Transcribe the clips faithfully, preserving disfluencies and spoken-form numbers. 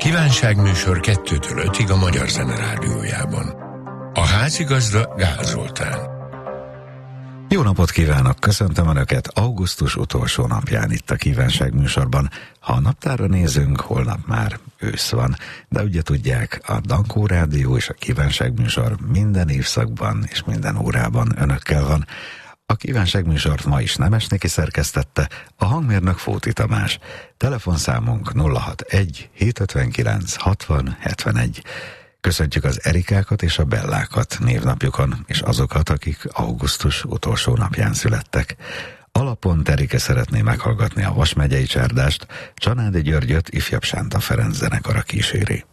Kívánságműsor kettőtől ötig a Magyar Zene Rádiójában. A házigazda Gál Zoltán. Jó napot kívánok, köszöntöm Önöket augusztus utolsó napján itt a Kívánságműsorban. Ha a naptárra nézünk, holnap már ősz van, de ugye tudják, a Dankó Rádió és a Kívánságműsor minden évszakban és minden órában Önökkel van. A Kívánságműsort ma is Nemesnéki szerkesztette, a hangmérnök Fóti Tamás. Telefonszámunk nulla hatvanegy hétszázötvenkilenc hatvan hetvenegy. Köszöntjük az Erikákat és a Bellákat névnapjukon, és azokat, akik augusztus utolsó napján születtek. Alapon Erike szeretné meghallgatni a Vas megyei csárdást, Csanádi Györgyöt ifjabb Sánta Ferenc zenekara kíséri.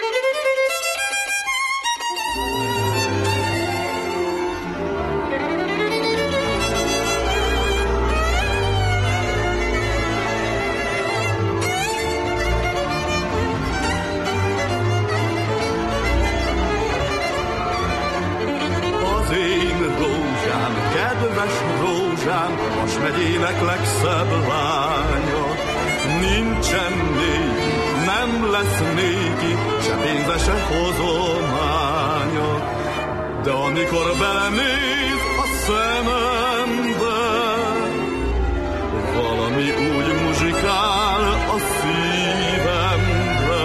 Vas megyének legszebb lánya, nincsen néki, nem lesz néki, se pénze, se hozománya. De amikor belenéz a szemembe, valami úgy muzsikál a szívembe.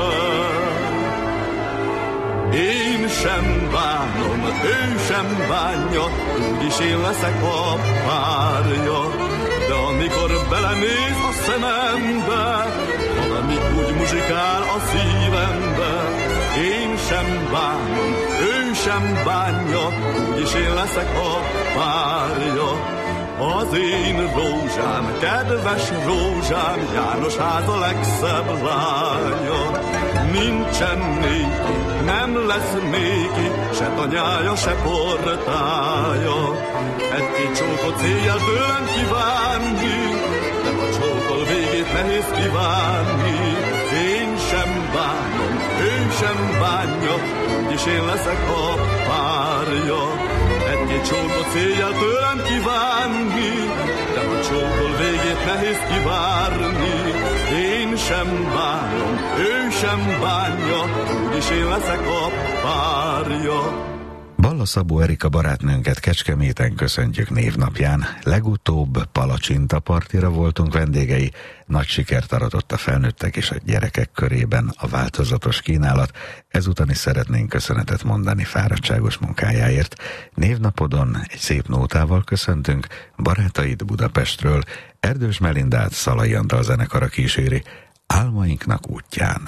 Én sem bánom, ő sem bánja, úgyis én leszek a párja. De amikor belenéz a szemembe, valami úgy muzsikál a szívembe. Én sem bánom, ő sem bánja, úgyis én leszek a párja. Az én rózsám, kedves rózsám, János ház a legszebb lánya. Nincsen néki, nem lesz néki, se tanyája, se portája. Egy-két csókot széjjel tőlem kívánni, de a csókol végét nehéz kívánni. Én sem bánom, ő sem bánja, úgyis én leszek a párja. Egy-két csókot széjjel tőlem kívánni, de a csókol végét nehéz kivárni. Én sem bánom, ő sem bánja, úgyis én leszek a párja. Balla Szabó Erika barátnőnket Kecskeméten köszöntjük névnapján. Legutóbb Palacsinta partira voltunk vendégei. Nagy sikert aratott a felnőttek és a gyerekek körében a változatos kínálat. Ezután is szeretnénk köszönetet mondani fáradtságos munkájáért. Névnapodon egy szép nótával köszöntünk barátaid Budapestről. Erdős Melindát Szalai Antal zenekara kíséri Álmainknak útján.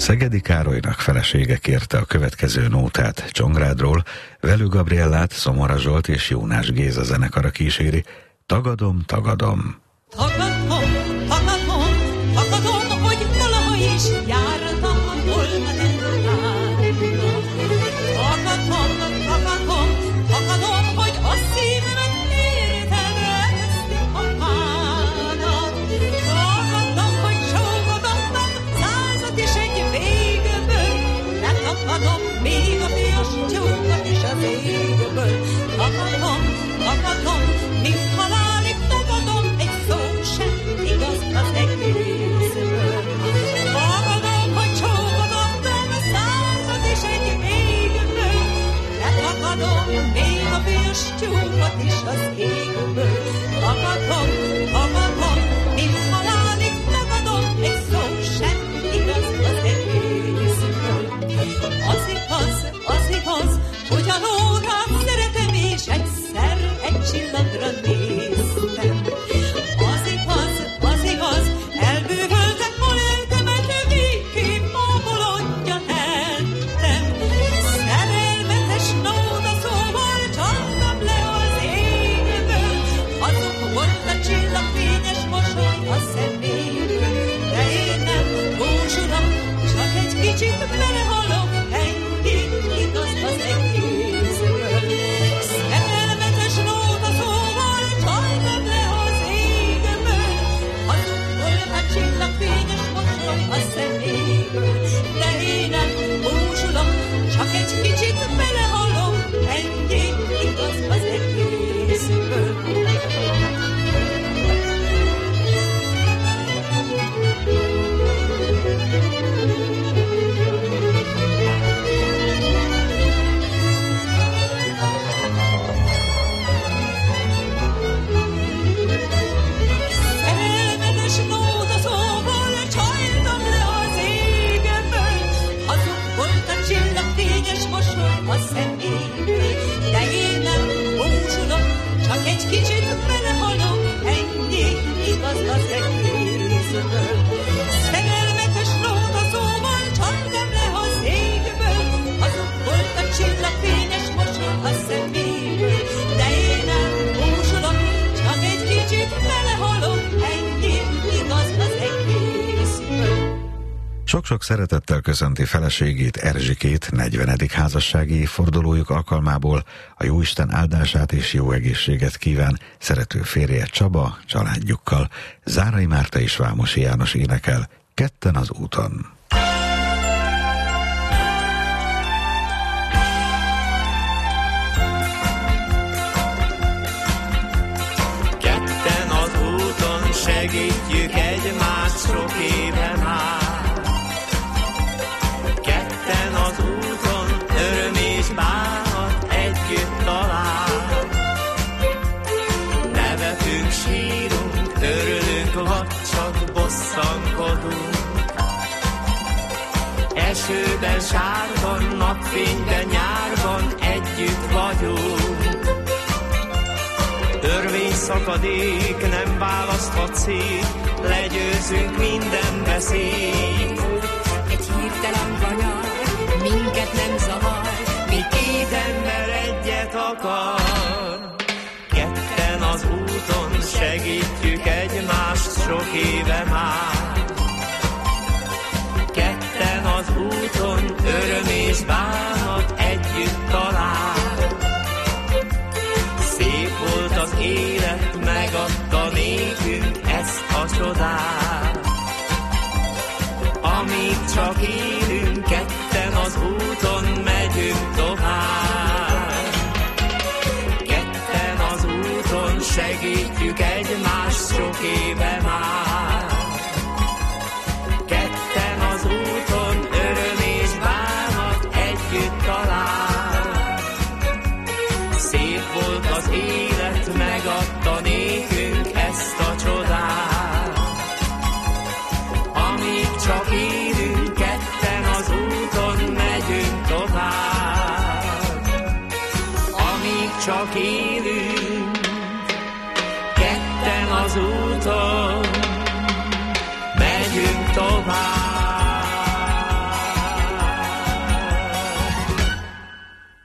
Szegedi Károlynak felesége kérte a következő nótát Csongrádról, Velő Gabriellát Szomora Zsolt és Jónás Géza zenekara kíséri. Tagadom, tagadom. Tagadom, tagadom, tagadom, hogy valaha is jártam volna lentárba. Tagadom, tagadom, tagadom, hogy a szívemet értelmezti apának. Tagadom, hogy sógodottam százat is egy végből. Letagadom még a piros tyúkat is az égből. Tagadom, tagadom, mint halálig tagadom, egy szó sem igaz az egészből. Tagadom, hogy csókodottam a százat is egy végből. Letagadom még a piros tyúkat is az égből. Tagadom, tagadom, mint halálig tagadom, egy szó sem igaz az egészből. Az igaz, az igaz, hogy a Nórát szeretem, és egyszer egy csillagra néztem. Az igaz, az igaz, elbűvöltem a lelkemet, végképp a bolondja lettem. Szerelmetes nóta szóval csaltam le az égből, azok volt a csillagfényes mosoly a szeméből. De én nem búsulok, csak egy kicsit belehalok, ennyi igaz az egészből. Szerelmetes nóta szóval csaltam le az égből, azok volt a csillagfényes mosoly a szeméből. De én nem búsulok, csak egy kicsit belehalok, ennyi igaz az egészből. Szerelmetes nóta szóval csaltam le az égből, azok volt a csillagfényes mosoly a szeméből. De én nem búsulok, csak egy kicsit belehalok, ennyi igaz az egészből. Szerelmetes nóta szóval csaltam le az égből, azok volt a csillagfényes mosoly a szeméből. De én nem búsulok, csak egy kicsit belehalok, ennyi igaz az egészből. Sok-sok szeretettel köszönti feleségét, Erzsikét negyvenedik házassági évfordulójuk alkalmából, a Jóisten áldását és jó egészséget kíván szerető férje Csaba családjukkal. Zárai Márta és Vámosi János énekel Ketten az úton. Ketten az úton segítjük egymást sok éve már. Ketten az úton öröm és bánat együtt talál. Nevetünk, sírunk, örülünk, vagy csak bosszankodunk. Esőben, sárban, napfényben, nyárban együtt vagyunk. Örvény szakadék, nem választhat szét, legyőzünk minden veszélyt. Egy hirtelen kanyar, minket nem zavar, mi két ember egyet akar. Ketten az úton segítjük egymást sok éve már. Ketten az úton öröm és bánat együtt talál. Szép volt az élet, megadta nékünk ezt a csodát. Amíg csak élünk, ketten az úton megyünk tovább. Ketten az úton segítjük egymást sok éve már. Ketten az úton öröm és bánat együtt talál. Szép volt az élet, megadta nékünk ezt a csodát. Amíg csak élünk, ketten az úton megyünk tovább. Amíg csak élünk, ketten az úton megyünk tovább.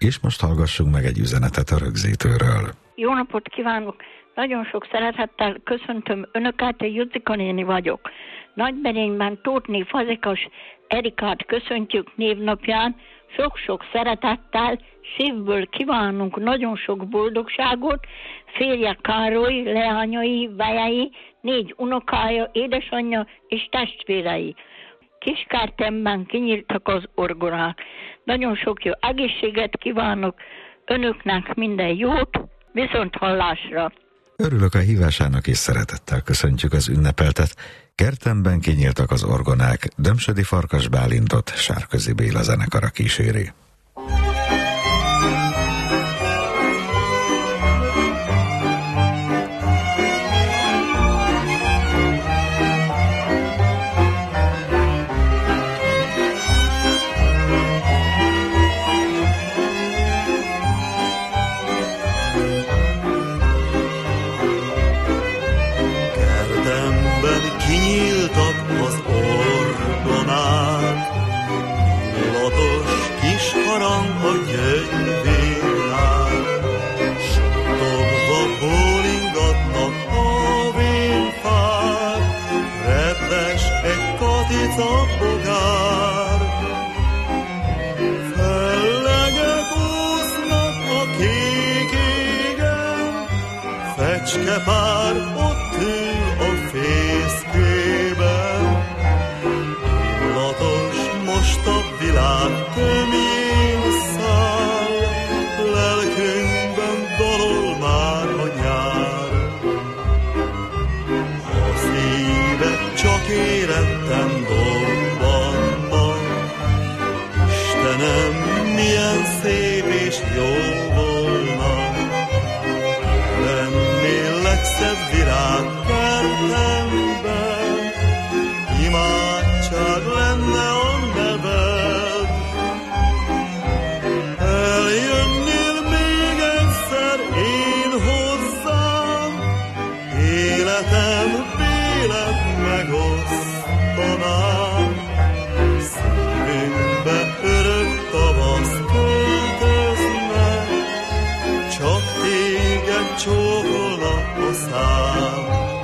És most hallgassunk meg egy üzenetet a rögzítőről. Jó napot kívánok! Nagyon sok szeretettel köszöntöm Önöket, én Jucika néni vagyok. Nagyberényben Tótné Fazekas Erikát köszöntjük névnapján. Sok-sok szeretettel, szívből kívánunk nagyon sok boldogságot. Férje Károly, leányai, vejei, négy unokája, édesanyja és testvérei. Kiskártemben kinyíltak az orgonák. Nagyon sok jó egészséget kívánok Önöknek, minden jót, viszont hallásra! Örülök a hívásának, és szeretettel köszöntjük az ünnepeltet. Kertemben kinyíltak az orgonák, Dömsödi Farkas Bálintot Sárközi Béla zenekara kíséri. Pár ott ül a fészkében, illatos most a világ tömjén száll, lelkünkben dalol már a nyár. A szíved csak érettem dobbanna, Istenem, milyen szép és jó volna, legszebb virág kertemben, imádság lenne a neved. Eljönnél még egyszer én hozzám, életem vélet megosztanám. Szívünkbe örök tavasz költözne, csak téged csókolna a szám.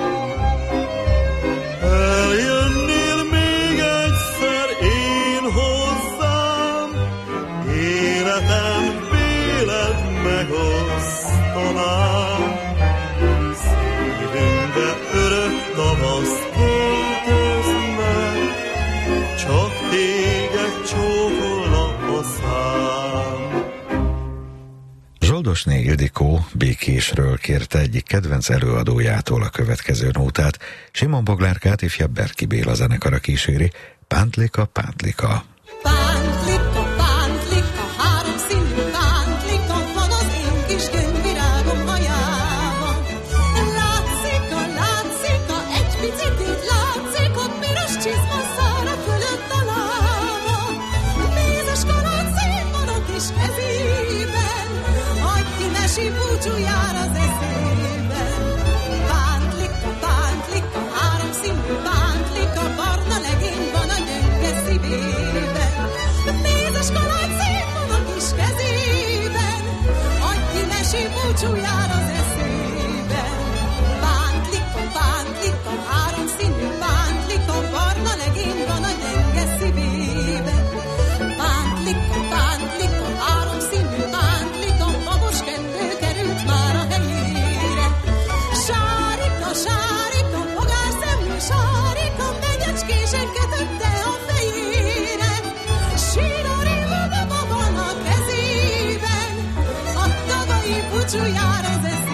Eljönnél még egyszer én hozzám, életem vélet megosztanám. Szívünkbe örök tavasz költözne, csak téged csókolna a szám. Zsoldosné Ildikó Békésről kérte egyik kedvenc előadójától a következő nótát. Simon Boglárkát ifjabb Berki Béla zenekara kíséri. Pántlika, pántlika. Pántlika, pántlika, háromszínű pántlika van az én kis gyöngyvirágom hajában. Látszik-a, látszik-a, egy picit így látszik, a piros csizma szára fölött a lába. Mézes kaland szép van a kis kezében, hagyj mesi búcsú jár az eszében. Pántlika, pántlika, háromszínű pántlika, barna legény van a gyönge szívében. Mézes kaland szép van a kis kezében, hagyj mesi búcsú jár az eszében. Pántlika, pántlika, háromszínű pántlika, barna legény van a gyönge szívében. Pántlika, pántlika, háromszínű pántlika, babos kendő került már a helyére. Sárika, sárika, pogárszemű sárika, megyecskésen kötötte a fejére. Síroréva baba van a kezében, a tavalyi búcsú jár az eszében.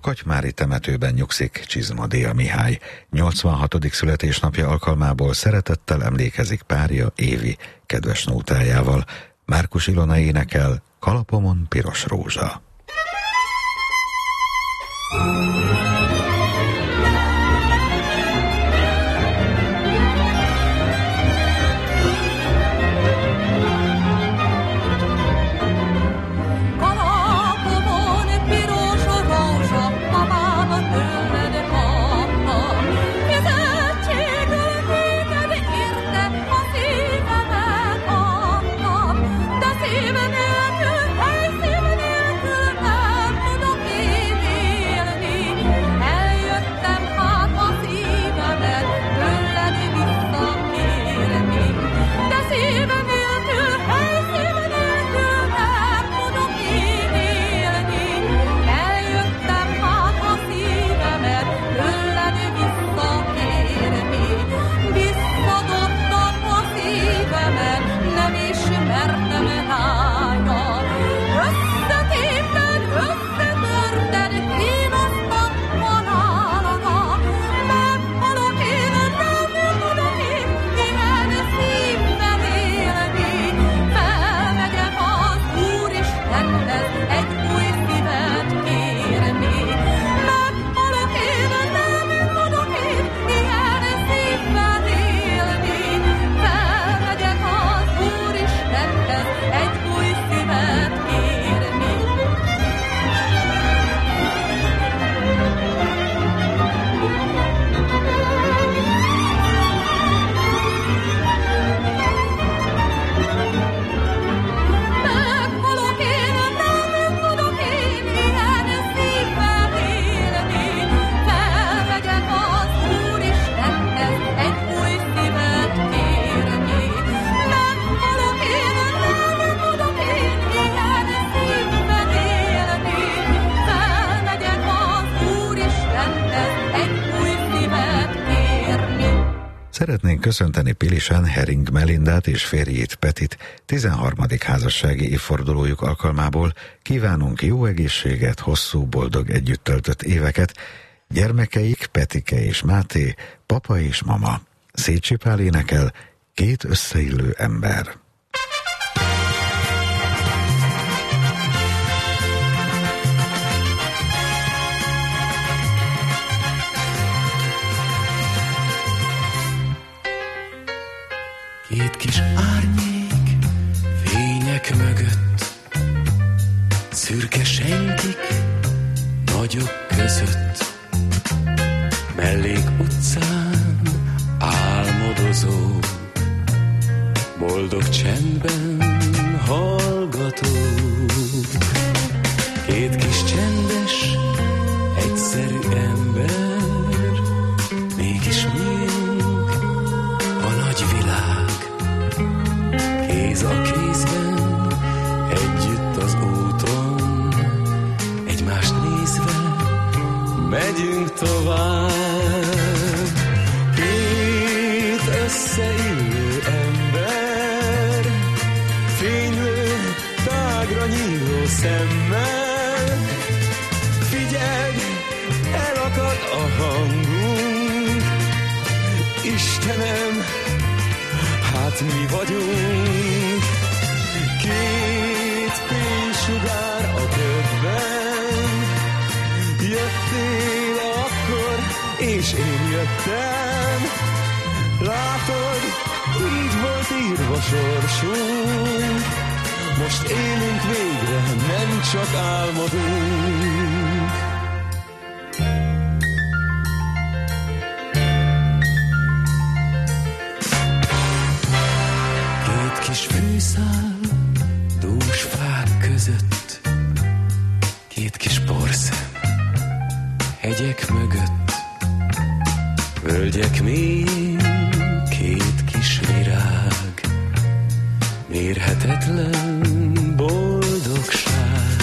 katymári temetőben nyugszik Csizmadia Mihály. nyolcvanhatodik születésnapja alkalmából szeretettel emlékezik párja Évi kedves nótájával. Márkus Ilona énekel Kalapomon piros rózsa. Szeretnénk köszönteni Pilisen Hering Melindát és férjét Petit tizenharmadik házassági évfordulójuk alkalmából. Kívánunk jó egészséget, hosszú, boldog együtt töltött éveket. Gyermekeik Petike és Máté, papa és mama. Szécsi Pál énekel Két összeillő ember. Két kis árnyék fények mögött, szürke senkik nagyok között, mellék utcán álmodozó, boldog csendben hallgató. Két kis csendes, egyszerű ember, mégis miénk a nagy világ. Kéz a kézben, együtt az úton, egymást nézve, megyünk tovább. Két összeillő ember, fénylő, tágra nyíló szemmel. Figyelj, elakad a hangunk, Istenem, hát mi vagyunk. Két fénysugár a ködben, jöttél akkor, és én jöttem. Látod, így volt írva sorsunk, most élünk végre, nem csak álmodunk. Kis fűszál, dús fák között, két kis porszem, hegyek mögött, völgyek mélyén, két kis virág, mérhetetlen boldogság.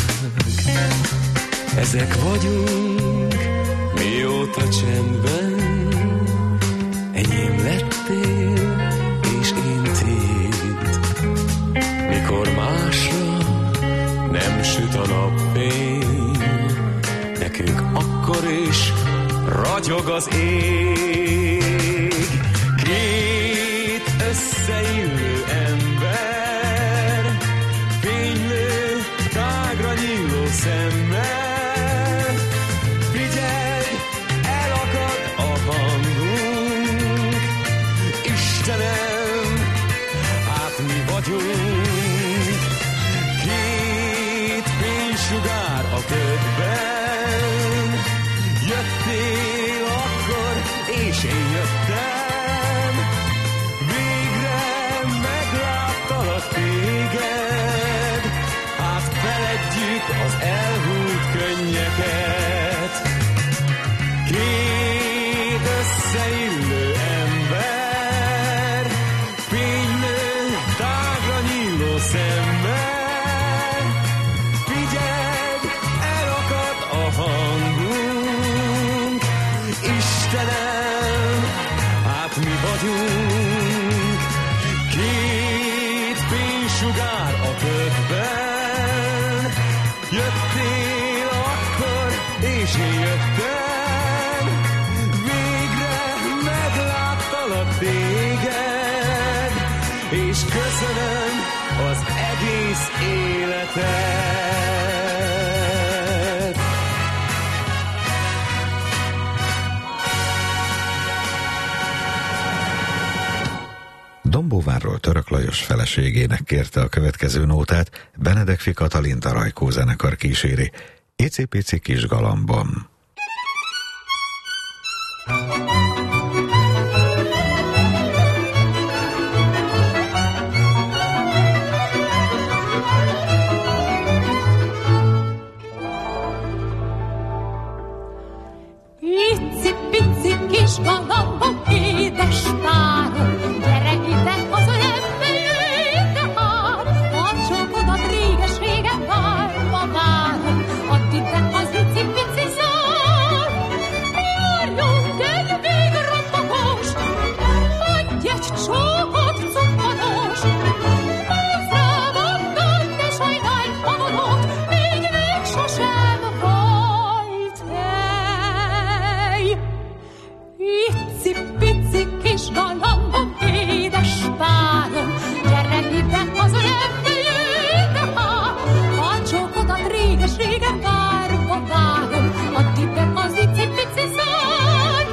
Ezek vagyunk, mióta csendben, enyém lettél, és én téd. Mikor másra nem süt a napfény, nekünk akkor ragyog az ég. Két összeillő ember, fénylő, tágra nyíló szemmel. Figyelj, elakad a hangunk, Istenem, hát mi vagyunk. Két fénysugár a ködben, jöttél akkor, és én jöttem. Végre megláttalak téged, hát feledjük az elhúlt könnyeket. Két összeillő ember, fénylő, tágra nyíló szemmel. Figyelj, elakad a hangunk, Istenem, hát mi vagyunk. Két fénysugár a ködben, jöttél akkor, és én jöttem. Végre megláttalak téged, és köszönöm az egész életet. Dombóvárról Török Lajos feleségének kérte a következő nótát, Benedekfi Katalint a Rajkó zenekar kíséri, Icipici kis galambom. Icipici kis galambom, édes párom, gyere ide, az ölembe jöjj ide hát. A csókodat réges-régen várva várom, add ide az icipici szár. Járjunk egy végrambagos, adj egy csókot cuppanos. Húzz rám onnan, ne sajnálj magadot, még még sosem volt hely. Icipici kis galambom, édes párom, gyere ide, az ölembe jöjj ide hát. A csókodat réges-régen várva várom, add ide az icipici szár.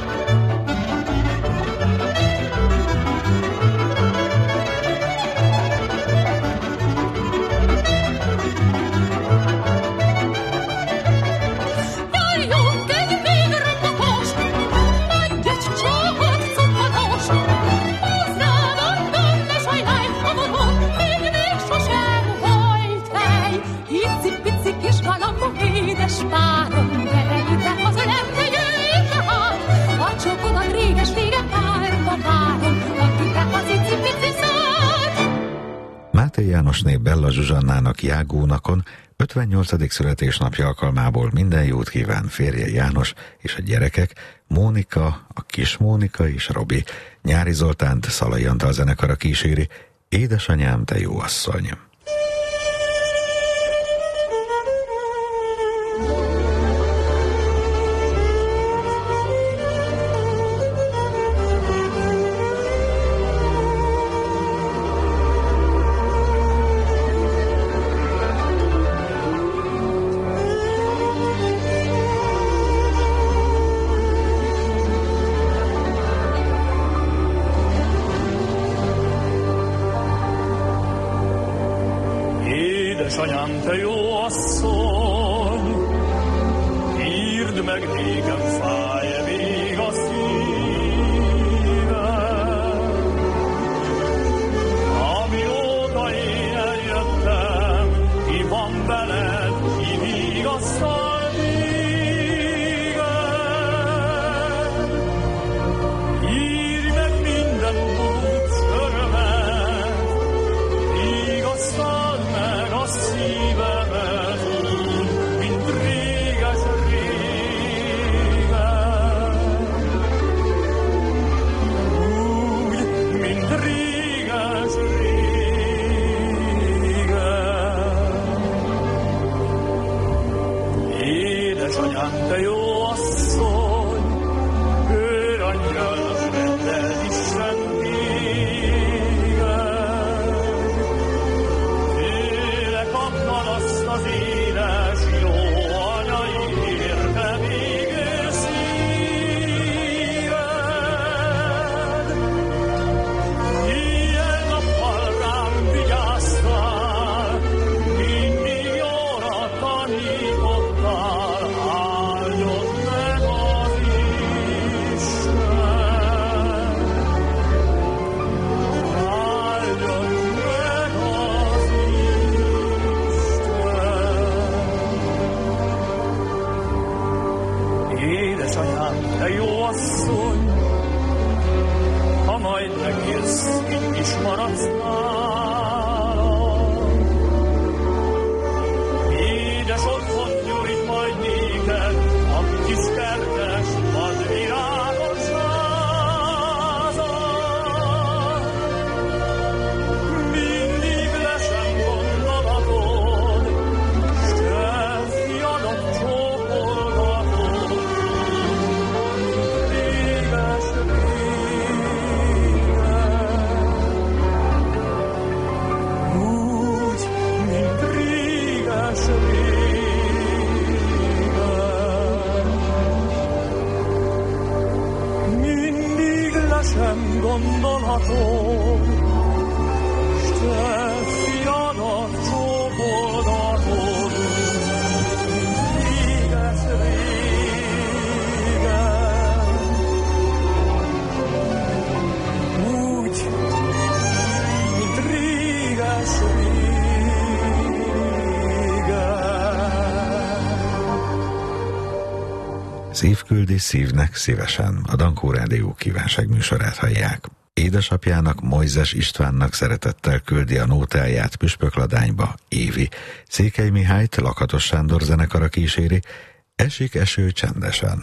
Járjunk egy végrambagos, adj egy csókot cuppanos. Húzz rám onnan, ne sajnálj magadot, még még sosem volt hely. Icipici kis galambom, édes párom, gyere ide, az ölembe jöjj ide hát. A csókodat réges-régen várva várom, add ide az icipici szár. Máté Jánosné Bella Zsuzsannának Jágónakon ötvennyolcadik születésnapja alkalmából minden jót kíván férje János és a gyerekek, Mónika, a kis Mónika és Robi. Nyári Zoltánt Szalai Antal zenekara kíséri, Édesanyám, te jó asszony. Édesanyám, te jó asszony, írd meg nékem, fáj-e még a szívem. Amióta én eljöttem, ki van veled, ki vigasztal téged. Írj meg minden búcs örömet, vigasztald meg a szívemet, mint réges-régen. Úgy, mint réges-régen. Édesanyám, te jó asszony, te jó asszony, ha majd megélsz, itt is maradsz nálam. Édes otthon nyújt majd néked, a kis kertes, vadvirágos házam. Mindig lesen gondolatod, s te fiadat csókolgatod. Réges úgy, mint réges régen. Mindig lesen gondolatod, s te fiadat csókolgatod, mint réges régen. Úgy, mint réges régen. Szívküldi szívnek szívesen, a Dankó Rádió kívánságműsorát hallják. Édesapjának, Mojzes Istvánnak szeretettel küldi a nótáját Püspökladányba Évi. Székely Mihályt Lakatos Sándor zenekara kíséri, Esik eső csendesen.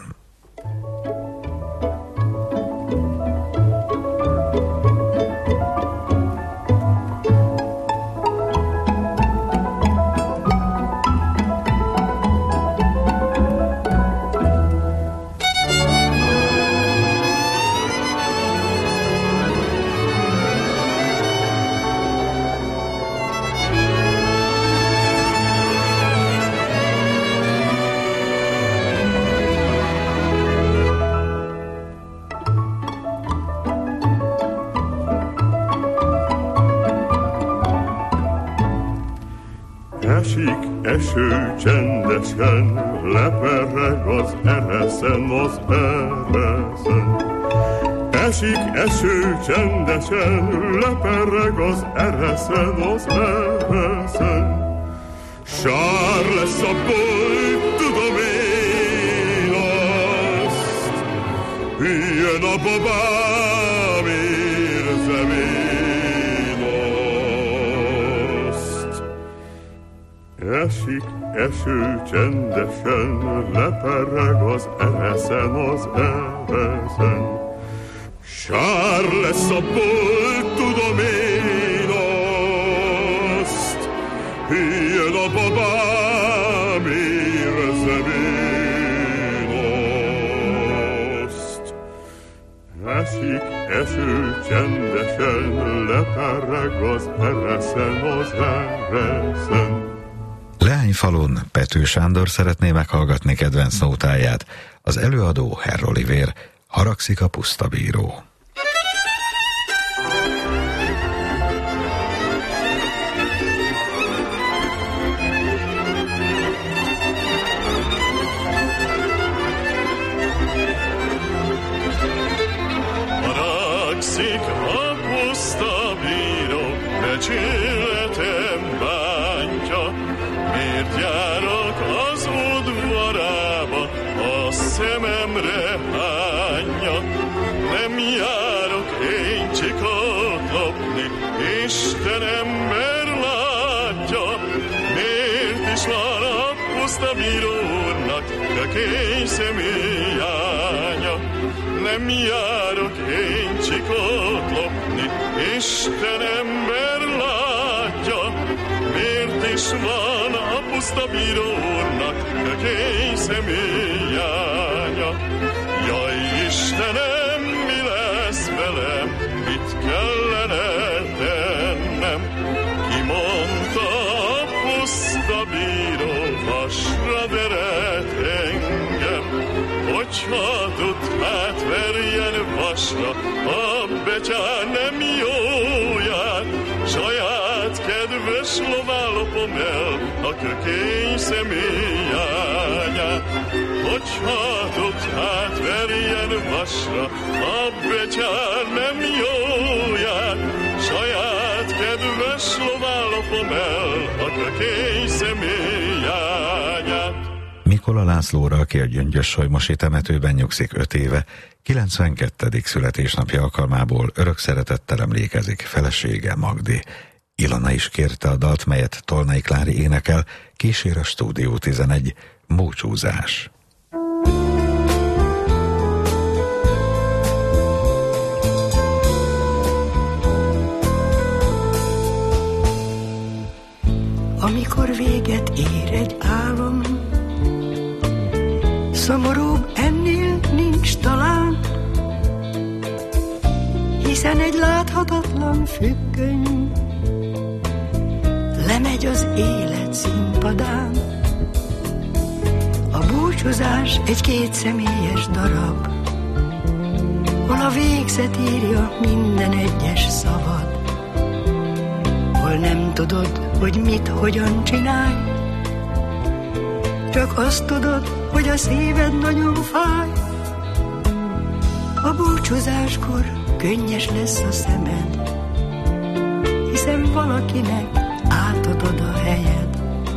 Esik eső csendesen, lepereg az ereszen, az ereszen. Esik eső csendesen, lepereg az ereszen, az ereszen. Sár lesz a boly, tudom én azt, jön a babám, érzem én azt. Esik eső csendesen, lepereg az ereszen, az ereszen. Sár lesz a bolt, tudom én azt, jön a babám, érzem én azt. Esik eső csendesen, lepereg az ereszen, az ereszen. Leányfalun Pető Sándor szeretné meghallgatni kedvenc nótáját, az előadó Herr Olivér, Haragszik a puszta bíró. Haragszik a puszta bíró, becsületem bántja. Miért járok az udvarába, a szememre hányja? Nem járok én csikot lopni, Isten ember látja. Miért is van a puszta bírónak kökény személyánya? Nem járok én csikot lopni, Isten ember látja. Miért is van a puszta bírónak kökény személyánya? Jaj, Istenem, mi lesz velem, mit kellene tennem? Ki mondta a puszta bíró, vasra veret engem? Hogyha tud, hát verjen vasra, a betyár nem jóját. Saját kedves lován lopom el a kökény személyányát. Hogyha tud, hát verjen vasra, a betyár nem jóját. Saját kedves lován lopom el a kökény személyányát. Nikola Lászlóra, aki a Gyöngyös-Solymosi temetőben nyugszik öt éve, kilencvenkettedik születésnapja alkalmából örök szeretettel emlékezik felesége, Magdi. Ilona is kérte a dalt, melyet Tolnai Klári énekel, kísér a Stúdió tizenegy, Búcsúzás. Amikor véget ér egy álom, szomorúbb ennél nincs talán, hiszen egy láthatatlan függöny lemegy az élet színpadán. A búcsúzás egy kétszemélyes darab, hol a végzet írja minden egyes szavad, hol nem tudod, hogy mit, hogyan csinálj, csak azt tudod, hogy a szíved nagyon fáj. A búcsúzáskor könnyes lesz a szemed, hiszen valakinek átadod a helyed.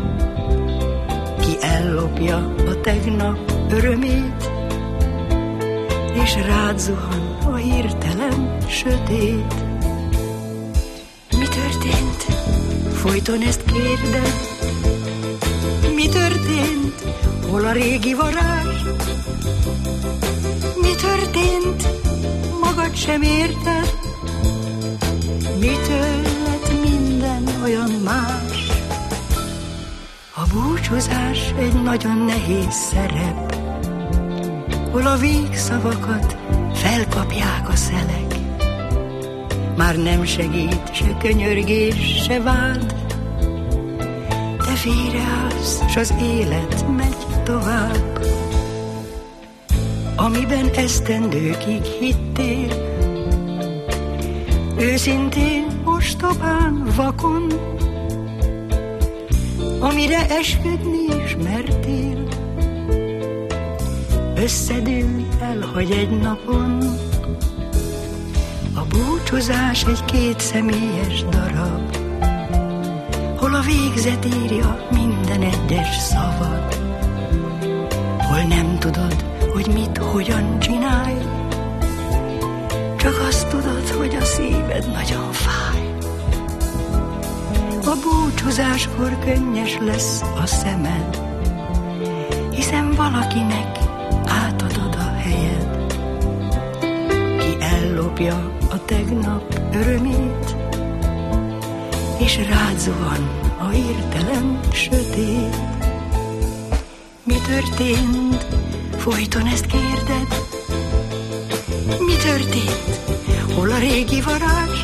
Ki ellopja a tegnap örömét, és rád zuhan a hirtelen sötét. Mi történt? Folyton ezt kérded. Mi történt? Hol a régi varázs? Mi történt? Magad sem érted? Mitől lett minden olyan más? A búcsúzás egy nagyon nehéz szerep, hol a végszavakat felkapják a szelek. Már nem segít se könyörgés, se vád, te félreállsz, s az élet megy tovább. Amiben esztendőkig hittél, őszintén, ostobán, vakon, amire esküdni is mertél, összedől el, hogy egy napon. A búcsúzás egy kétszemélyes darab, hol a végzet írja minden egyes szavad, hol nem tudod, hogy mit, hogyan csinálj, csak azt tudod, hogy a szíved nagyon fáj. A búcsúzáskor könnyes lesz a szemed, hiszen valakinek átadod a helyed. Ki ellopja a tegnap örömét, és rád zuhan a hirtelen sötét. Mi történt? Folyton ezt kérded. Mi történt? Hol a régi varázs?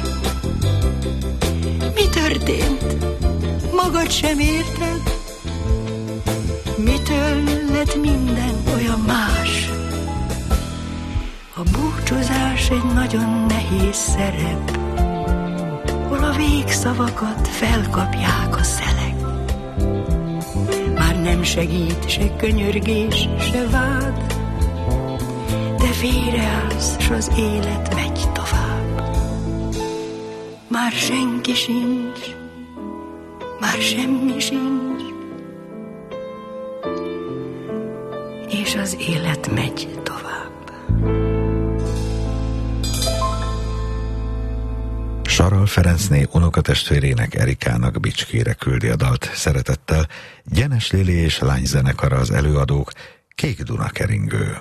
Mi történt? Magad sem érted? Mitől lett minden olyan más? A búcsúzás egy nagyon nehéz szerep, hol a végszavakat felkapják a szelek. Már nem segít se könyörgés, se vád, de félreállsz, s az élet megy tovább. Már senki sincs, már semmi sincs, és az élet megy tovább. Saral Ferencné unokatestvérének, Erikának Bicskére küldi a dalt szeretettel. Gyenes Lili és lányzenekara az előadók, Kék Duna keringő.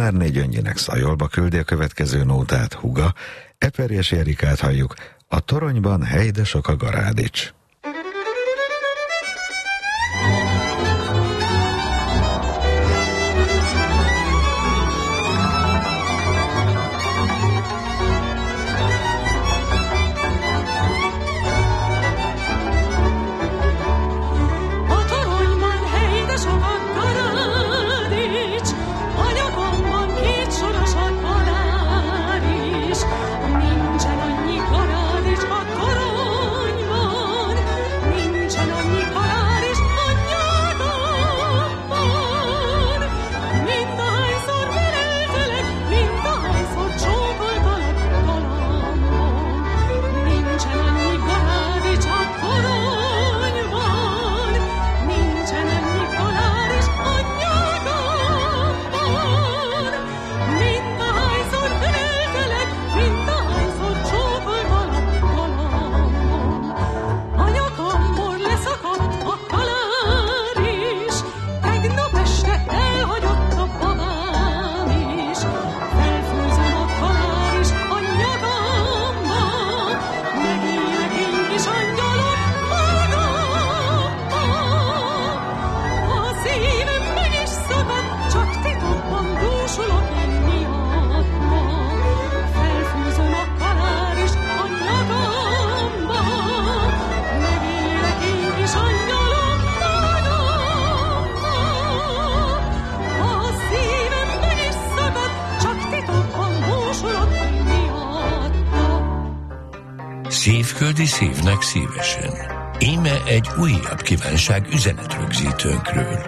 Várné Gyöngyinek Szajolba küldi a következő nótát húga, Eperjesi Erikát halljuk, a toronyban hely, de sok a garádics. Nincsen annyi garádics a toronyban, nincsen annyi Szívköldi szívnek szívesen. Íme egy újabb kívánság üzenetrögzítőnkről.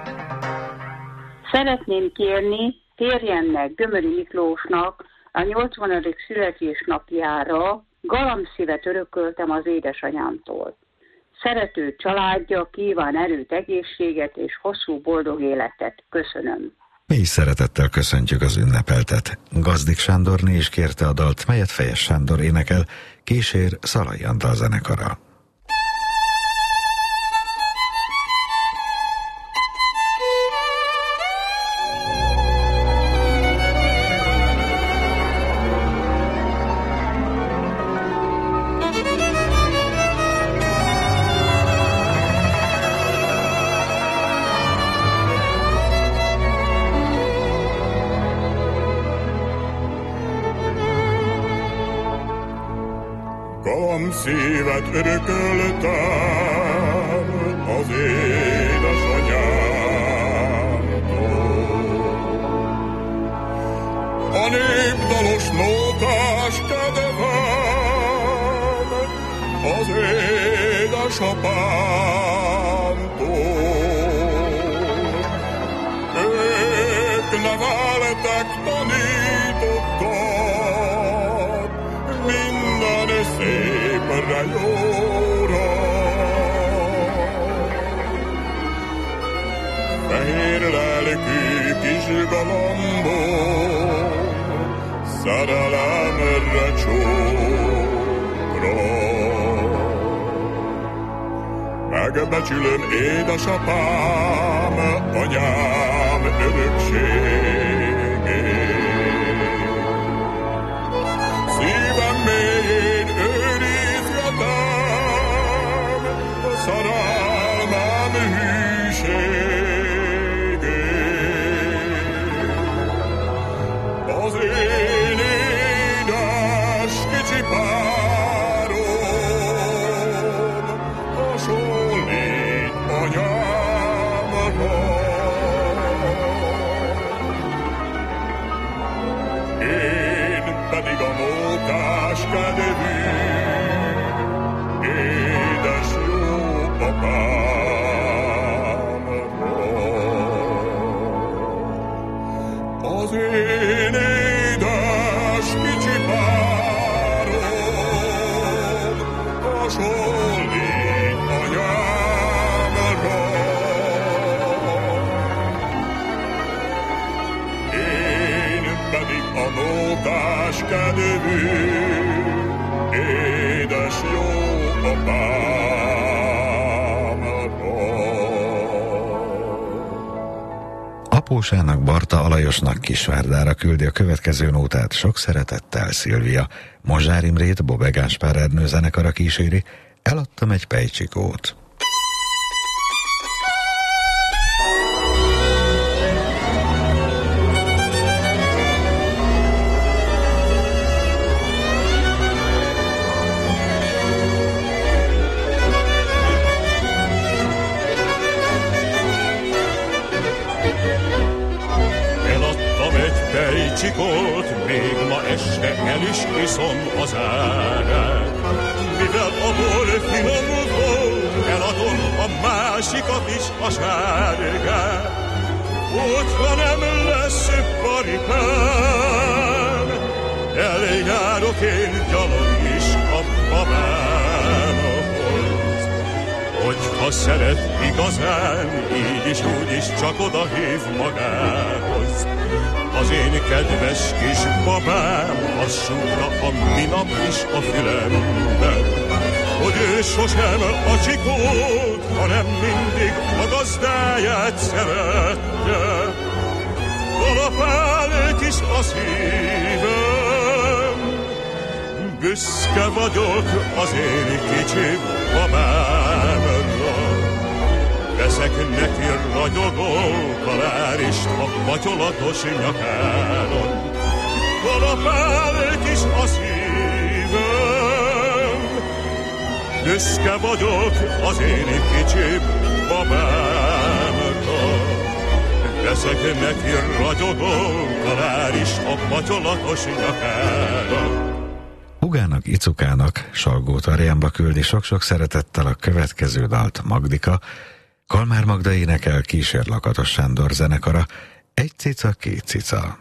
Szeretném kérni, térjen meg Gömöri Miklósnak a nyolcvanadik születésnapjára, galamszívet örököltem az édesanyámtól. Szerető családja kíván erőt, egészséget és hosszú boldog életet. Köszönöm. Mi is szeretettel köszöntjük az ünnepeltet. Gazdik Sándorné is kérte a dalt, melyet Fejes Sándor énekel, kísér Szalai Antal zenekara. Szívet örököltem az édesanyámtól. A népdalos nótás kedvem az édesapámtól. Ők neveltek, tanítottak, minden szépre jóra. Fehér lelkű kis galambok, szerelemre csókra. Megbecsülöm édesapám, anyám örökségét. Szívem mélyén őrizgetem szerelmem hűségét. Az én édes kicsi párom hasonlít anyámra. Én pedig a mókás kedvű édes jó apámra. Az én édes kicsi párom hasonlít anyámra. Én pedig a mókás kedvű édes jó Apósának, Barta Alajosnak, Kisvárdára küldi a következő nótát sok szeretettel Szilvia. Mozsár Imrét Bobbe Gáspár Ernő zenekara kíséri, Eladtam egy pejcsikót. Pejcsikót, még ma este el is iszom az árát. Mivel abból finom volt, eladom a másikat is, a sárgát. Hogyha nem lesz paripám, eljárok én gyalog is a babámhoz. Hogyha szeret igazán, így is úgy is csak oda hív magához. Az én kedves kis babám, azt súgta a minap is a fülemben, hogy ő sosem a csikót, hanem mindig a gazdáját szerette. Kalapált is a szívem, büszke vagyok az én kicsi babámra. Veszek neki ragyogó kalárist a batyolatos nyakáron. Kalapált is a szívem, büszke vagyok az én kicsi babámra. Veszek neki ragyogó kalárist a batyolatos nyakáron. Hugának, Icukának, Salgó Tarjánba küldi sok-sok szeretettel a következő dalt Magdika. Kalmár Magda énekel, kísér Lakatos Sándor zenekara, Egy cica, két cica.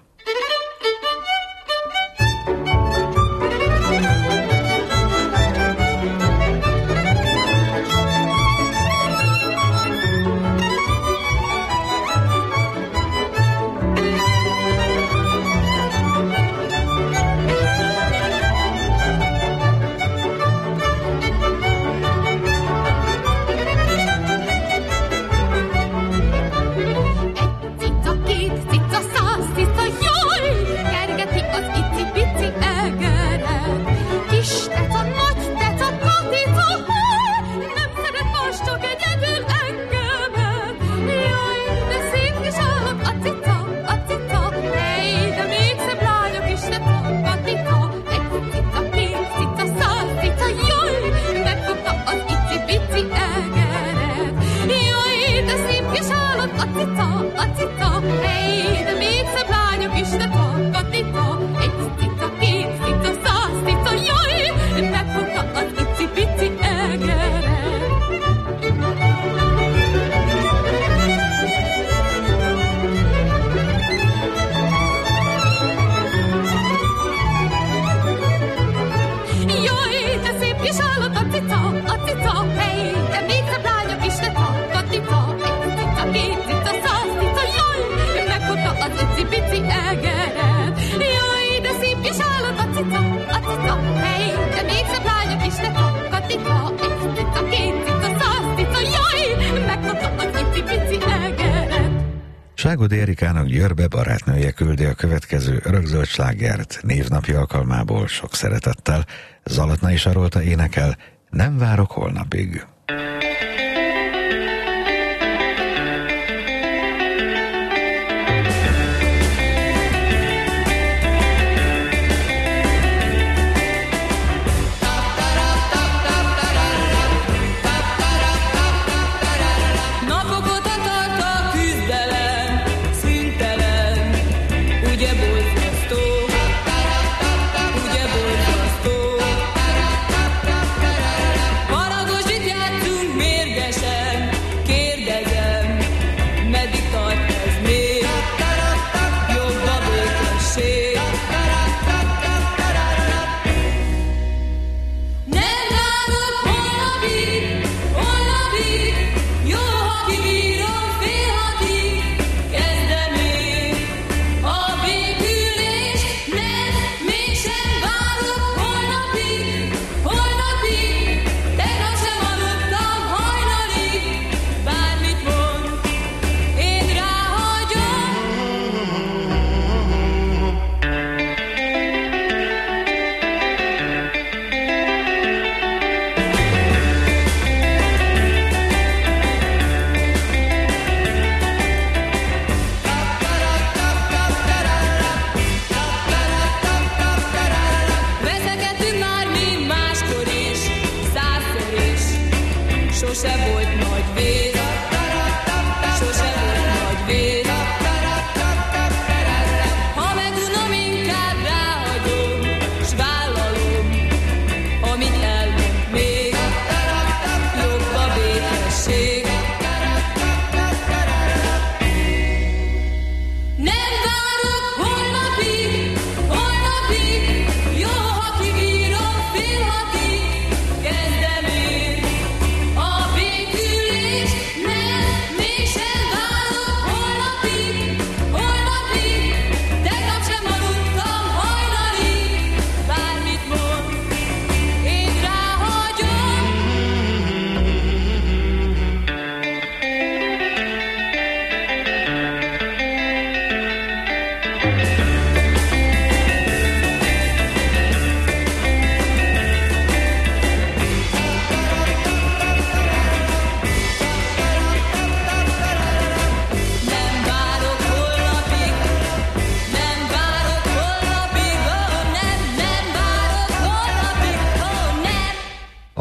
Ságodi Erikának Győrbe barátnője küldi a következő örökzöld slágert névnapja alkalmából sok szeretettel. Zalatnai Sarolta énekel, Nem várok holnapig. Faragosít jár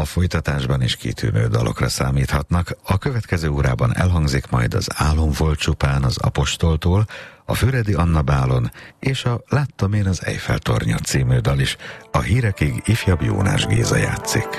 folytatásban is kitűnő dalokra számíthatnak. A következő órában elhangzik majd az Álom volt csupán az Apostoltól, a Füredi Anna Bálon és a Láttam én az Eiffel tornyot című dal is. A hírekig ifjabb Jónás Géza játszik.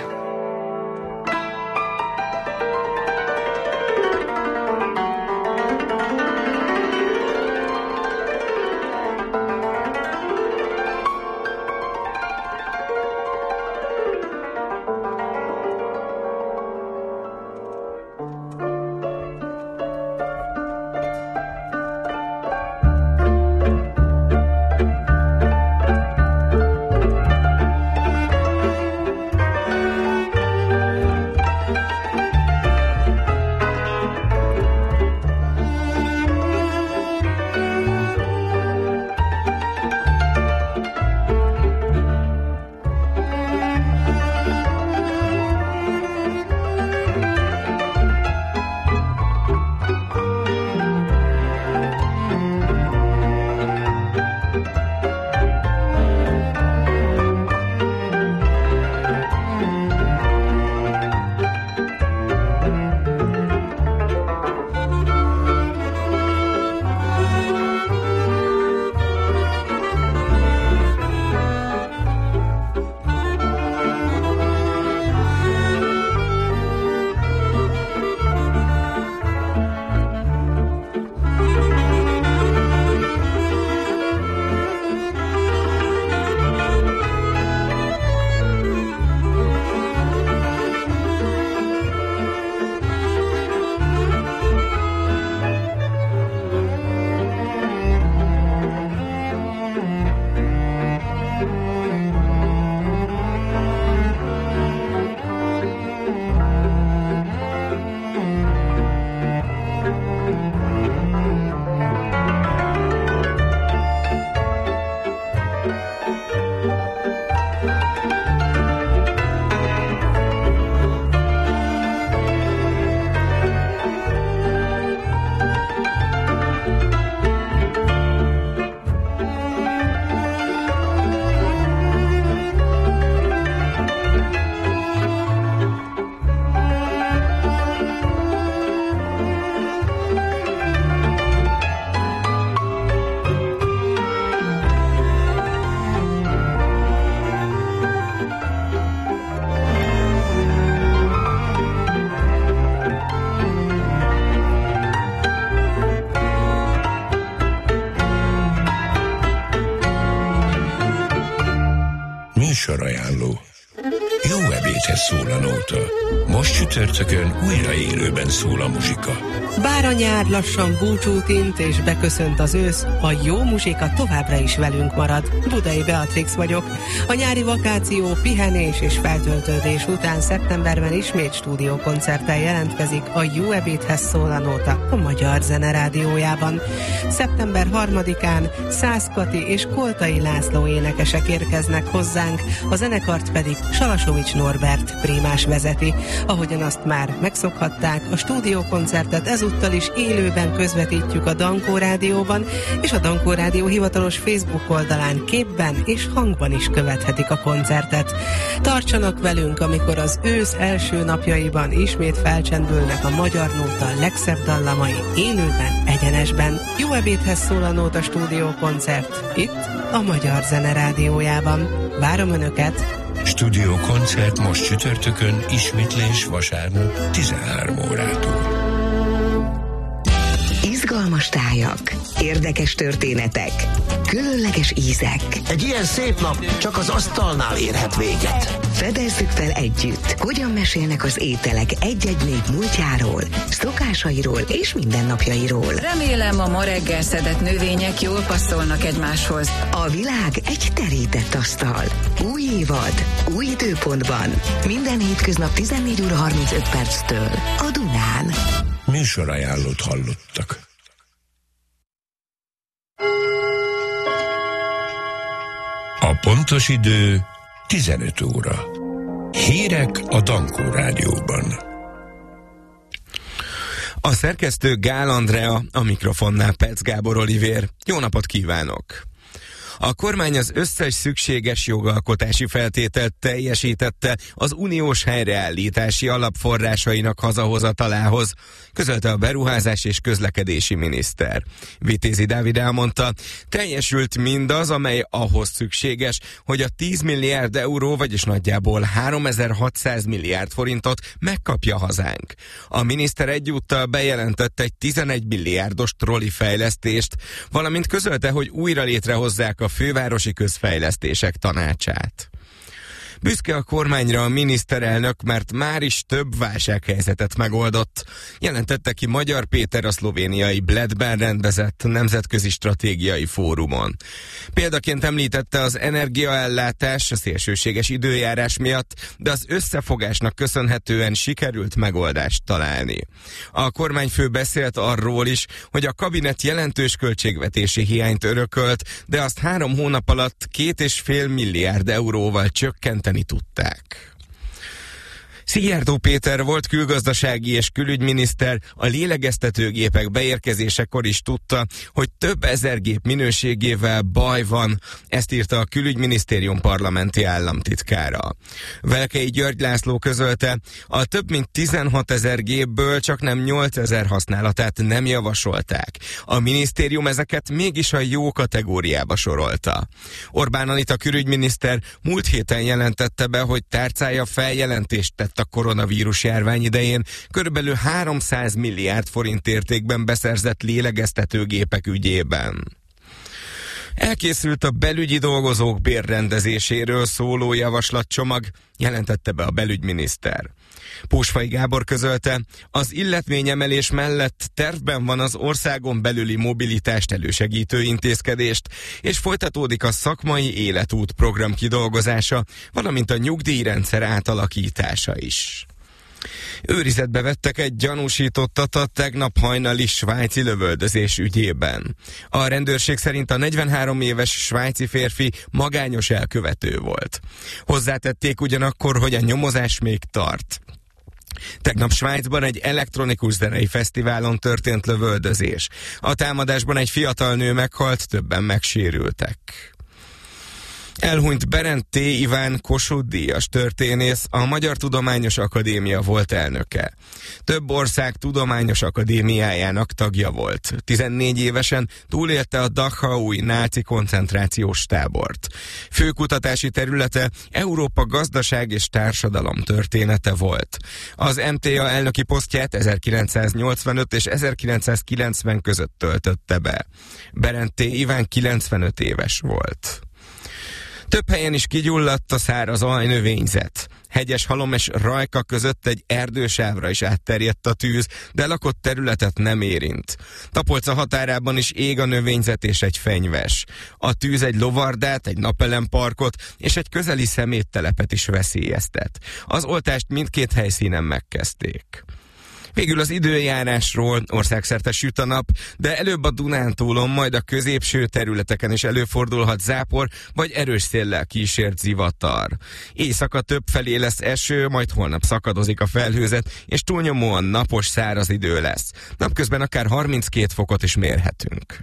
Műsorajánló. Jó ebédhez szól a nóta. Most csütörtökön újra élőben szól a muzsika. Bár a nyár lassan búcsút int és beköszönt az ősz, a jó muzsika továbbra is velünk marad. Budai Beatrix vagyok. A nyári vakáció, pihenés és feltöltődés után szeptemberben ismét stúdiókoncerttel jelentkezik a Jó ebédhez szól a nóta a Magyar Zene Rádiójában. szeptember harmadikán Szász Kati és Koltai László énekesek érkeznek hozzánk, a zenekart pedig Salasovics Norbert prímás vezeti. Ahogyan azt már megszokhatták, a stúdiókoncertet ezúttal is élőben közvetítjük a Dankó Rádióban, és a Dankó Rádió hivatalos Facebook oldalán képben és hangban is követhetik a koncertet. Tartsanak velünk, amikor az ősz első napjaiban ismét felcsendülnek a magyar nóta legszebb dallamai élőben, egyenesben. Jó ebédhez szól a nóta stúdiókoncert itt a Magyar Zene Rádiójában. Várom Önöket! Stúdiókoncert most csütörtökön, ismétlés vasárnap tizenhárom órától. Izgalmas tájak, érdekes történetek, különleges ízek. Egy ilyen szép nap csak az asztalnál érhet véget. Fedezzük fel együtt, hogyan mesélnek az ételek egy-egy nép múltjáról, szokásairól és mindennapjairól. Remélem, a ma reggel szedett növények jól passzolnak egymáshoz. A világ egy terített asztal. Új évad, új időpontban. Minden hétköznap tizennégy óra harmincöt perctől a Dunán. Műsorajánlót hallottak. A pontos idő tizenöt óra. Hírek a Dankó Rádióban. A szerkesztő Gál Andrea, a mikrofonnál Perc Gábor Olivér. Jó napot kívánok! A kormány az összes szükséges jogalkotási feltételt teljesítette az uniós helyreállítási alapforrásainak hazahozatalához, közölte a beruházás és közlekedési miniszter. Vitézi Dávid elmondta, teljesült mindaz, amely ahhoz szükséges, hogy a tíz milliárd euró, vagyis nagyjából háromezer-hatszáz milliárd forintot megkapja hazánk. A miniszter egyúttal bejelentett egy tizenegy milliárdos troli fejlesztést, valamint közölte, hogy újra létrehozzák a fővárosi közfejlesztések tanácsát. Büszke a kormányra a miniszterelnök, mert már is több válsághelyzetet megoldott, jelentette ki Magyar Péter a szlovéniai Bledben rendezett nemzetközi stratégiai fórumon. Példaként említette az energiaellátás a szélsőséges időjárás miatt, de az összefogásnak köszönhetően sikerült megoldást találni. A kormányfő beszélt arról is, hogy a kabinet jelentős költségvetési hiányt örökölt, de azt három hónap alatt két és fél milliárd euróval csökkenteni tudták. Szijjártó Péter volt külgazdasági és külügyminiszter, a lélegeztetőgépek beérkezésekor is tudta, hogy több ezer gép minőségével baj van, ezt írta a külügyminisztérium parlamenti államtitkára. Velkei György László közölte, a több mint tizenhat ezer gépből csak nem nyolc ezer használatát nem javasolták. A minisztérium ezeket mégis a jó kategóriába sorolta. Orbán Anita külügyminiszter múlt héten jelentette be, hogy tárcája feljelentést tett a koronavírus járvány idején körülbelül háromszáz milliárd forint értékben beszerzett lélegeztetőgépek ügyében. Elkészült a belügyi dolgozók bérrendezéséről szóló javaslatcsomag, jelentette be a belügyminiszter. Pósfai Gábor közölte, az illetményemelés mellett tervben van az országon belüli mobilitást elősegítő intézkedést, és folytatódik a szakmai életút program kidolgozása, valamint a nyugdíjrendszer átalakítása is. Őrizetbe vettek egy gyanúsítottat a tegnap hajnali svájci lövöldözés ügyében. A rendőrség szerint a negyvenhárom éves svájci férfi magányos elkövető volt. Hozzátették ugyanakkor, hogy a nyomozás még tart. Tegnap Svájcban egy elektronikus zenei fesztiválon történt lövöldözés. A támadásban egy fiatal nő meghalt, többen megsérültek. Elhunyt Berend T. Iván Kossuth-díjas történész, a Magyar Tudományos Akadémia volt elnöke. Több ország tudományos akadémiájának tagja volt. tizennégy évesen túlélte a Dachaui náci koncentrációs tábort. Főkutatási területe Európa gazdaság és társadalom története volt. Az em té á elnöki posztját ezerkilencszáznyolcvanöt és ezerkilencszázkilencven között töltötte be. Berend T. Iván kilencvenöt éves volt. Több helyen is kigyulladt a száraz ajnövényzet. Hegyeshalom és Rajka között egy erdősávra is átterjedt a tűz, de lakott területet nem érint. Tapolca határában is ég a növényzet és egy fenyves. A tűz egy lovardát, egy napelemparkot és egy közeli szeméttelepet is veszélyeztet. Az oltást mindkét helyszínen megkezdték. Végül az időjárásról, országszerte süt a nap, de előbb a Dunántúlon, majd a középső területeken is előfordulhat zápor, vagy erős széllel kísért zivatar. Éjszaka többfelé lesz eső, majd holnap szakadozik a felhőzet, és túlnyomóan napos, száraz idő lesz. Napközben akár harminckét fokot is mérhetünk.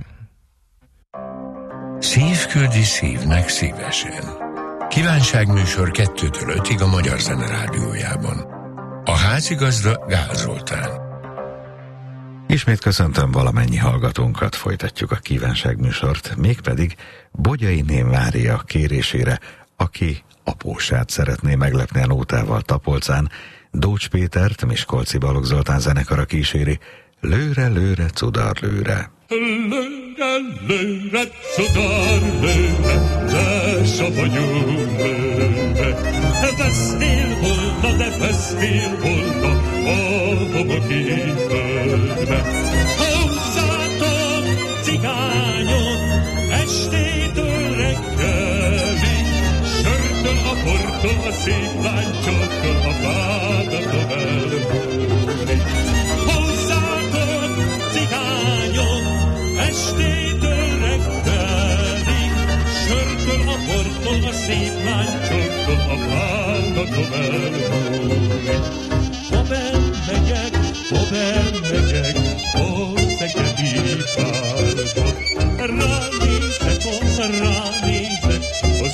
Szív küldi szívnek szívesen. Kívánságműsor kettőtől ötig a Magyar Zene Rádiójában. A házigazda Gál Zoltán. Ismét köszöntöm valamennyi hallgatónkat, folytatjuk a kívánságműsort, mégpedig Bogyai Ném Mária kérésére, aki apósát szeretné meglepni a nótával Tapolcán, Dócs Pétert Miskolci Balogh Zoltán zenekara kíséri, lőre, lőre, cudar, lőre. Lőre, lőre, cudar, lőre, de savanyú lőre. Vesztél volna, de vesztél volna a homoki földbe. Hozzátok cigányok estétől reggelig, sörtől a portól a szép lánycsoktól a vádatom elmúlik. Hozzátok cigányok estétől reggelig, sörtől a portól a szép lánycsoktól a vádatom elmúlik. Hover megyek, hover megyek, a szegedi párba, ránézek, ránézek,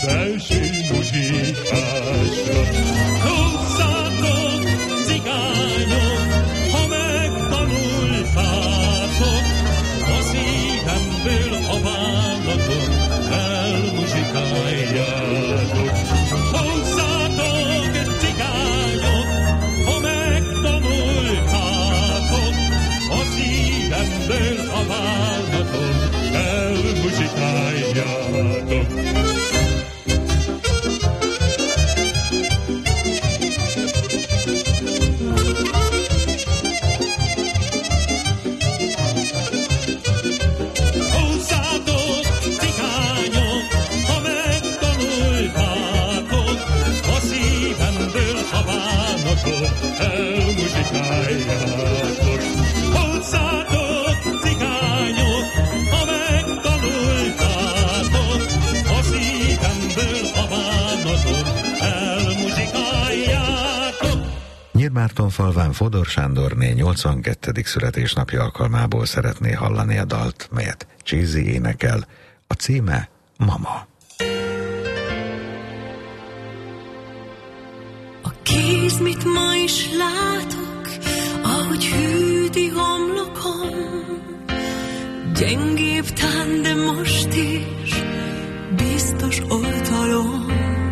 az első muzsikásra. Húzzátok, cigányok, ha megtanultátok, a szívemből a bánatot elmuzsikáljátok. Húzzátok, cigányok, ha megtanultátok, a szívemből a bánatot elmuzsikáljátok. Elmuzsikáljátok. Hozzátok, cigányok, ha megtanultátok, a szívemből a bánatot elmuzsikáljátok. Nyírmártonfalván Fodor Sándorné nyolcvankettedik születésnapja alkalmából szeretné hallani a dalt, melyet Cheesy énekel. A címe Mama. Kéz, mit ma is látok, ahogy hűti homlokom, gyengébb tán, de most is biztos oltalom.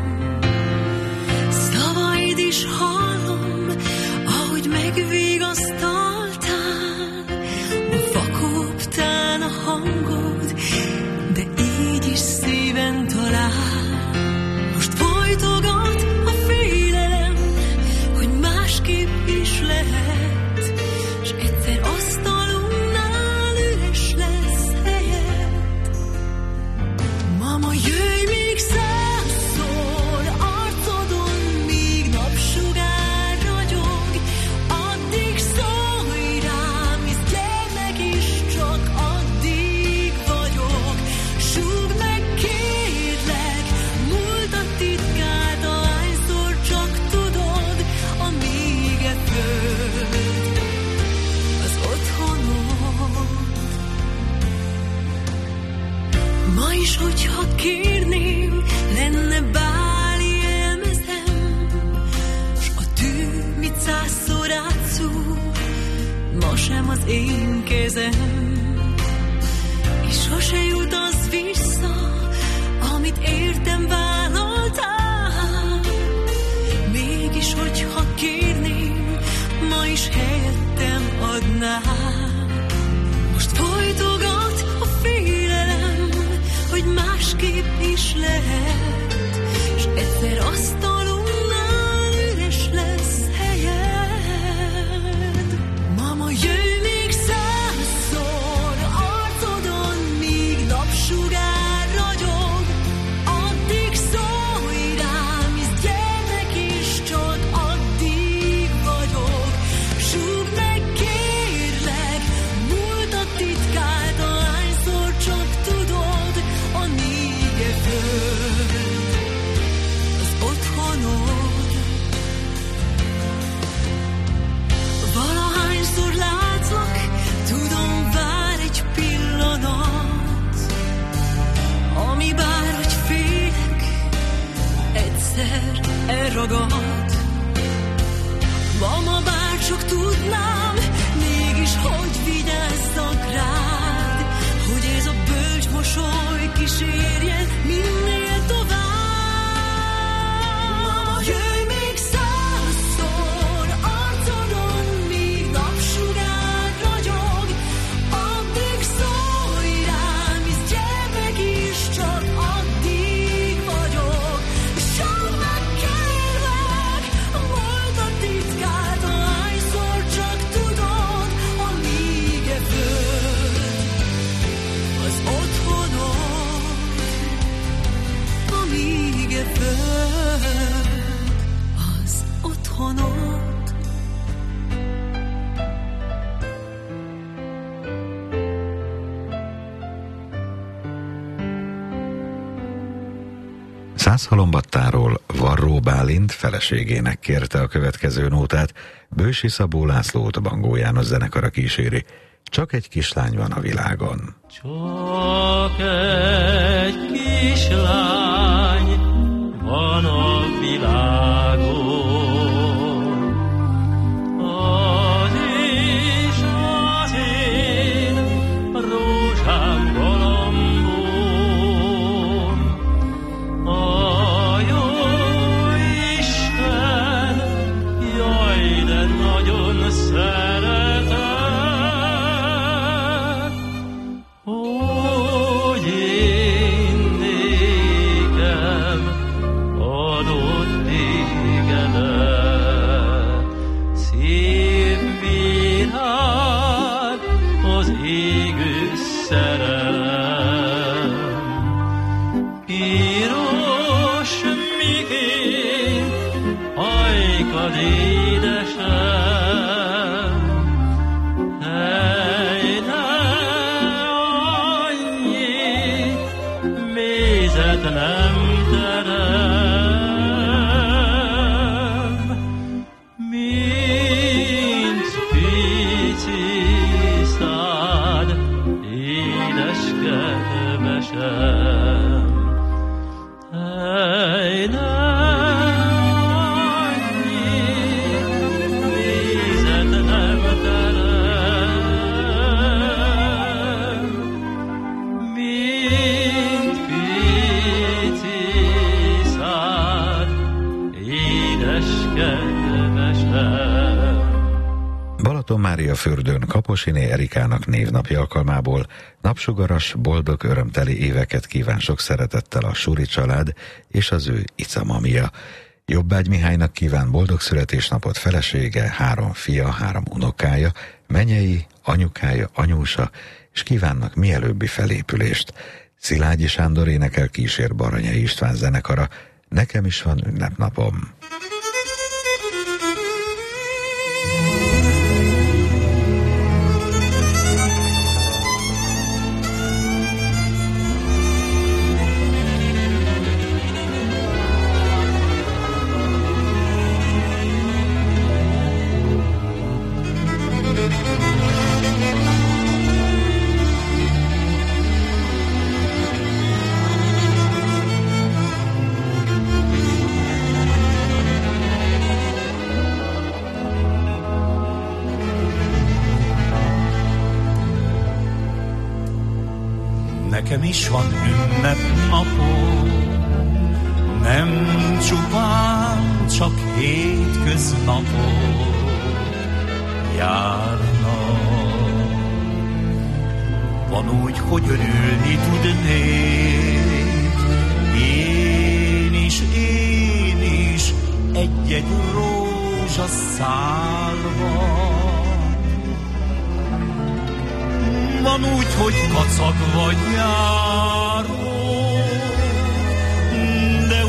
Szavaid is hallom, ahogy megvigasztaltál, vakóbbtán a hangod, de így is szíven talál. Most folytogat a félelem, másképp is lehet, s egyszer asztalunknál üres lesz helyed. Mama, jöjj még százszor arcodon, míg napsugár ragyog, addig szólj rám, hisz gyermek is csak addig vagyok. Súgd meg, kérlek, múltat titkált, ahányszor csak tudod, amíg e föld az otthonod. Ma is, hogyha kérném, lenne báli elmezem, s a tű, mit százszor átszúr, ma sem az én kezem. És sose jut az vissza, amit értem vállaltál. Mégis, hogyha kérném, ma is helyettem adnál. Most folytogat a félelem, hogy másképp is lehet, s egyszer asztalunknál üres lesz helyed. Mama, jöjj még százszor arcodon, míg napsugár ragyog, addig szólj rám, hisz gyermek is csak addig vagyok. Súgd meg, kérlek, múltat titkált, ahányszor csak tudod, amíg e föld az otthonod. Valahányszor látlak, tudom, vár egy pillanat, ami bár, hogy félek, egyszer elragad. Mama, bár csak tudnám, mégis hogy vigyázzak rád, hogy ez a bölcs mosoly kísérjen minél tovább. Mama, jöjj még százszor arcodon, míg napsugár ragyog, addig szólj rám, hisz gyermek is csak addig vagyok. Súgd meg, kérlek, a múltat titkált, ahányszor csak tudod, amíg e föld az otthonod, amíg e föld az otthonod. Százhalombattáról Varró Bálint feleségének kérte a következő nótát, Bősi Szabó Lászlót Bangó János zenekara kíséri. Csak egy kislány van a világon. Csak egy kislány sokat édesem, hely, de annyi mézet nem terem, mint pici szád, édes kedvesem. Hely, de Balatonmáriafürdőn Kaposiné Erikának névnapja alkalmából napsugaras, boldog, örömteli éveket kíván sok szeretettel a Suri család és az ő icamamia. Jobbágy Mihálynak kíván boldog születésnapot felesége, három fia, három unokája, menyei, anyukája, anyósa, és kívánnak mielőbbi felépülést. Szilágyi Sándor énekel kísér Baranyai István zenekara, nekem is van ünnepnapom. Nekem is van ünnepnapom, nem csupán csak hétköznapok járnak. Van úgy, hogy örülni tudnék, én is, én is egy-egy rózsaszálban. Van úgy, hogy kacag vagy járó, de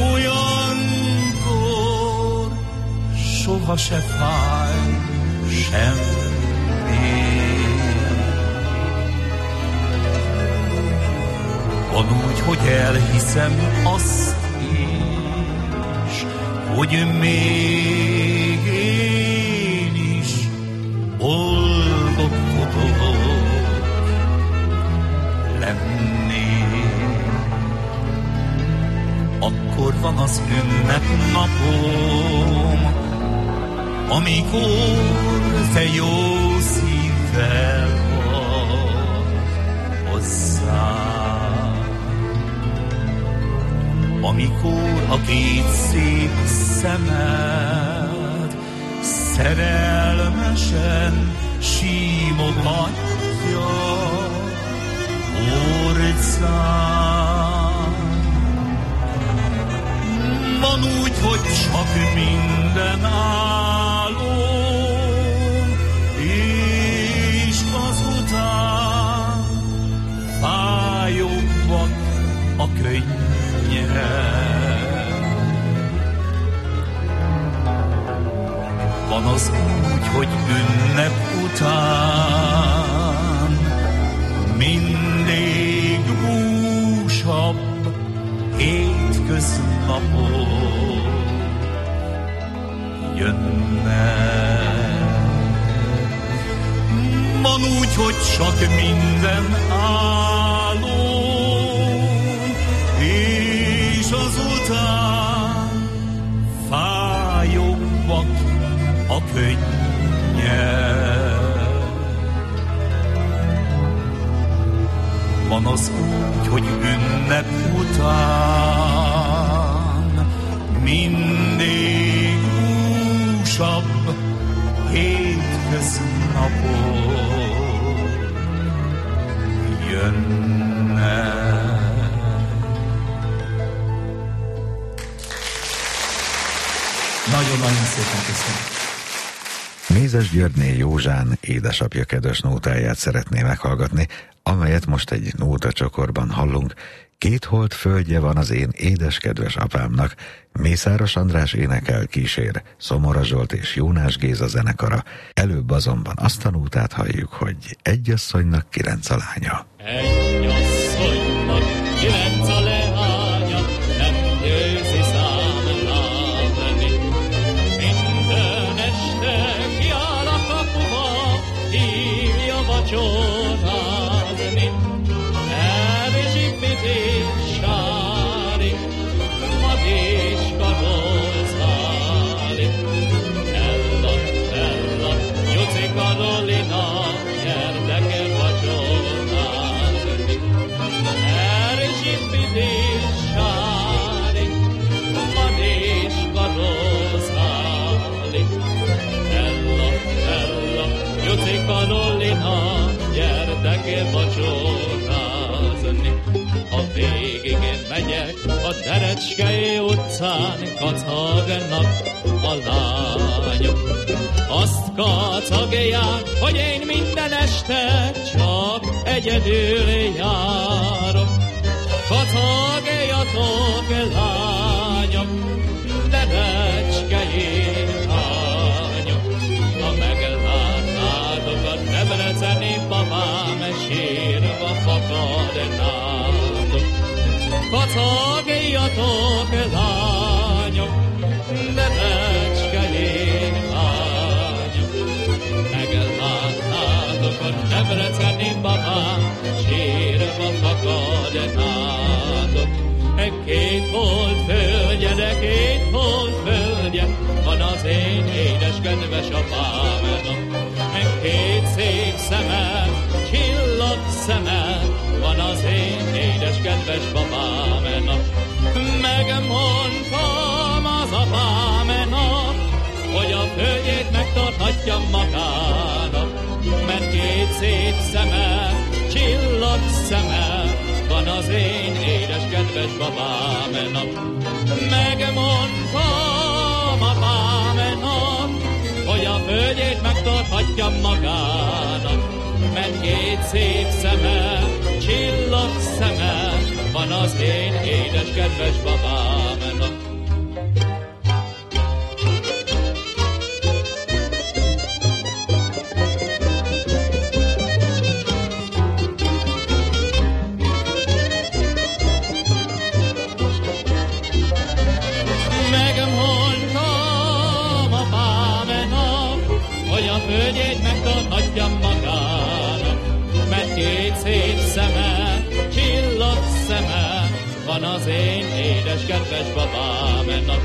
olyankor soha se fáj semmi. Van úgy, hogy elhiszem azt is, hogy még én is boldogkodom lenni. Akkor van az ünnepnapom, amikor te jó szívvel vagy hozzám. Amikor a két szép szemed szerelmesen simogatja orcán. Van úgy, hogy csak minden álom, és azután fájóbbak a könnyek. Van az úgy, hogy ünnep után mindig búsabb hétköznapok jönnek. Van úgy, hogy csak minden álom, és azután fájóbbak a könnyek. Van az úgy, hogy ünnep után mindig búsabb hétköznapok jönnek. Nagyon-nagyon szépen köszönöm. Mézes Györgyné Józsán édesapja kedves nótáját szeretné meghallgatni, amelyet most egy nótacsokorban hallunk. Két holt földje van az én édes kedves apámnak, Mészáros András énekel, kísér Szomora Zsolt és Jónás Géza zenekara. Előbb azonban azt a nótát halljuk, hogy egy asszonynak kilenc a lánya. Egy asszonynak kilenc a leánya, nem győzi számlálni. Minden este kiáll a kapuba, hívja vacsorázni. Erzsébet és Sári, Madéska Rozáli. Ella, Ella, Juci Karolina, gyertek vacsorázni. Erzsébet és Sári, Madéska Rozáli. Ella, Ella, Juci Karolina, gyertek vacsorázni. A végig én megyek a Derecskei utcán, kacagnak a lányok. Azt kacagják, hogy én minden este csak egyedül járok. Kacagjatok, lányok, Derecskei lányok. Ha meglátnátok a debreceni babám, sírva fakadnátok. Kacagjatok, lányok, Derecskei lányok. Meglátnátok a debreceni babám, sírva fakadnátok. Két holt földje, de két holt földje van az én édes kedves apámnak. Két szép szeme, csillag szeme van az én édes kedves babámnak. Megmondtam az apámnak, hogy a földjét megtarthatja magának, mert két szép szeme, csillag szeme van az én édes kedves babámnak. Megmondtam apámnak, hogy a földjét megtarthatja magának, mert két szép szeme, csillag szeme van az én édes kedves babámnak. Földjét megtarthatja magának, mert két szép szeme, csillag szeme van az én édes kedves babámnak.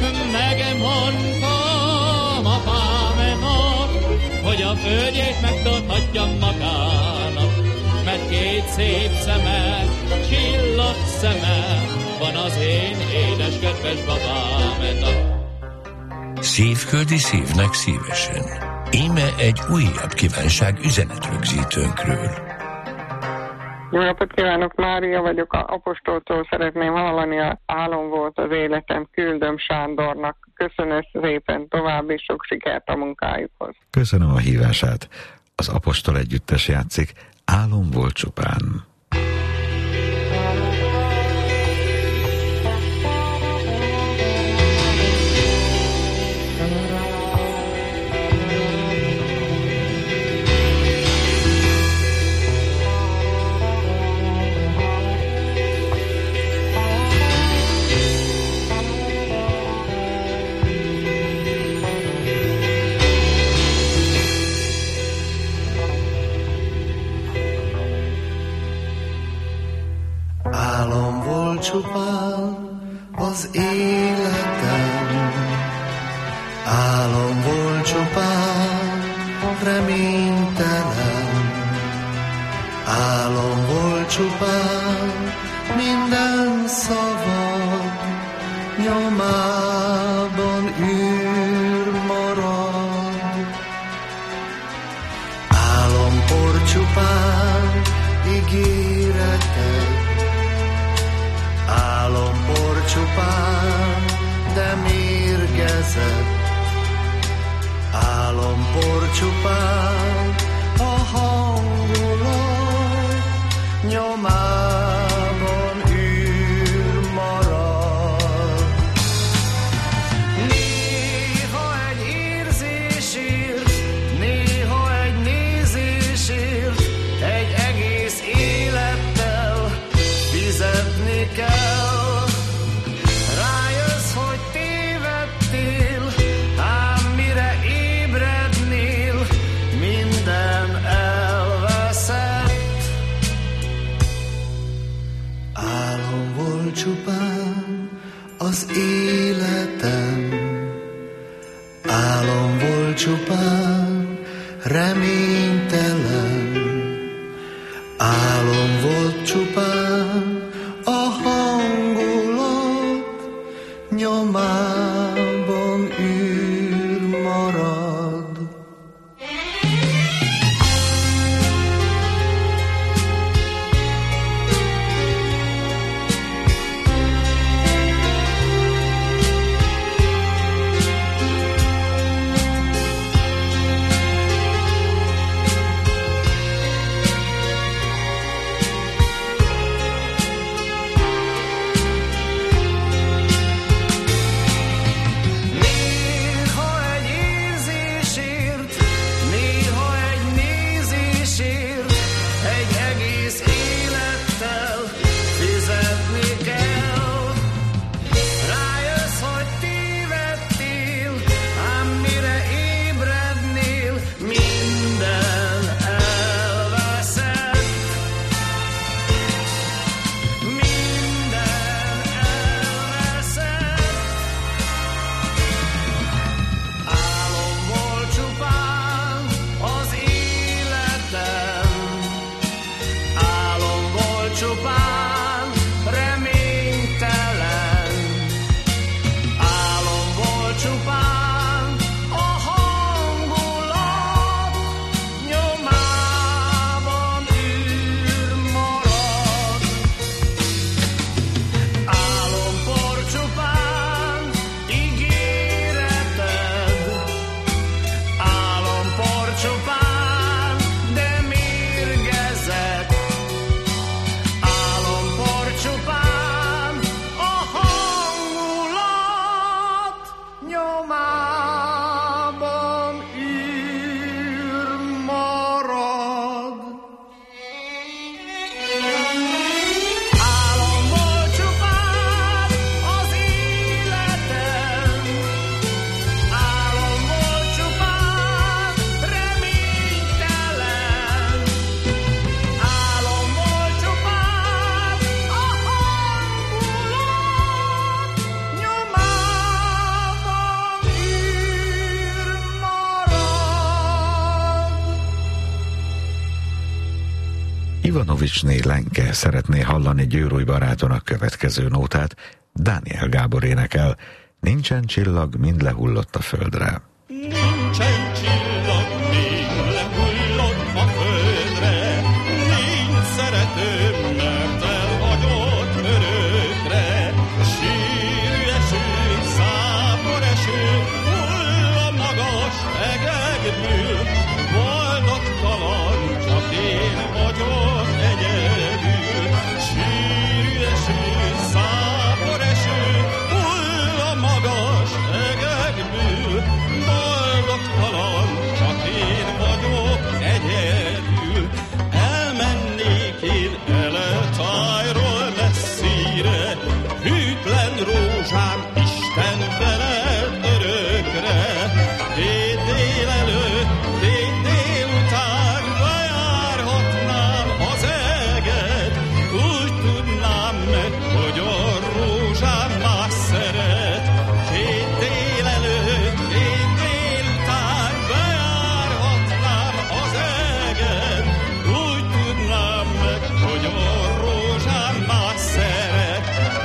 Megmondtam apámnak, hogy a földjét megtarthatja magának, mert két szép szeme, csillag szeme van az én édes kedves babámnak. Szívköldi szívnek szívesen. Íme egy újabb kívánság üzenetrögzítőnkről. Jó napot kívánok, Mária vagyok, a apostoltól szeretném hallani, a álom volt az életem, küldöm Sándornak. Köszönöm szépen, további sok sikert a munkájukhoz. Köszönöm a hívását. Az apostol együttes játszik, álom volt csupán. Álom volt csupán az életem, álom volt csupán reménytelen, álom volt csupán minden szavad nyomában űr marad. Álompor csupán ígéretek, álompor csupán, de mérgezett. Álompor csupán, a hangulat életem, álom volt csupán, reménytelen, álom volt csupán, a hangulat nyomában űr marad. Ivanovicsné Lenke szeretné hallani Győrúj barátonak következő nótát, Dániel Gábor énekel, nincsen csillag, mind lehullott a földre. Nincsen csillag, mind lehullott a földre, nincs szeretőm, mert elhagyott örökre. Sírű eső, szápor eső, hull a magas egegből, boldogtalan, csak én vagyok egyedül. Sírű eső, szápor eső, hull a magas egegből, boldogtalan, csak én vagyok egyedül. Elmennék én eletájról messzire, hűtlen rózsám, Isten veled örökre. Két délelőtt, két délután bejárhatnám az eget, úgy tudnám meg, hogy a rózsám más szeret. Két délelőtt, két délután bejárhatnám az eget, úgy tudnám meg, hogy a rózsám más szeret.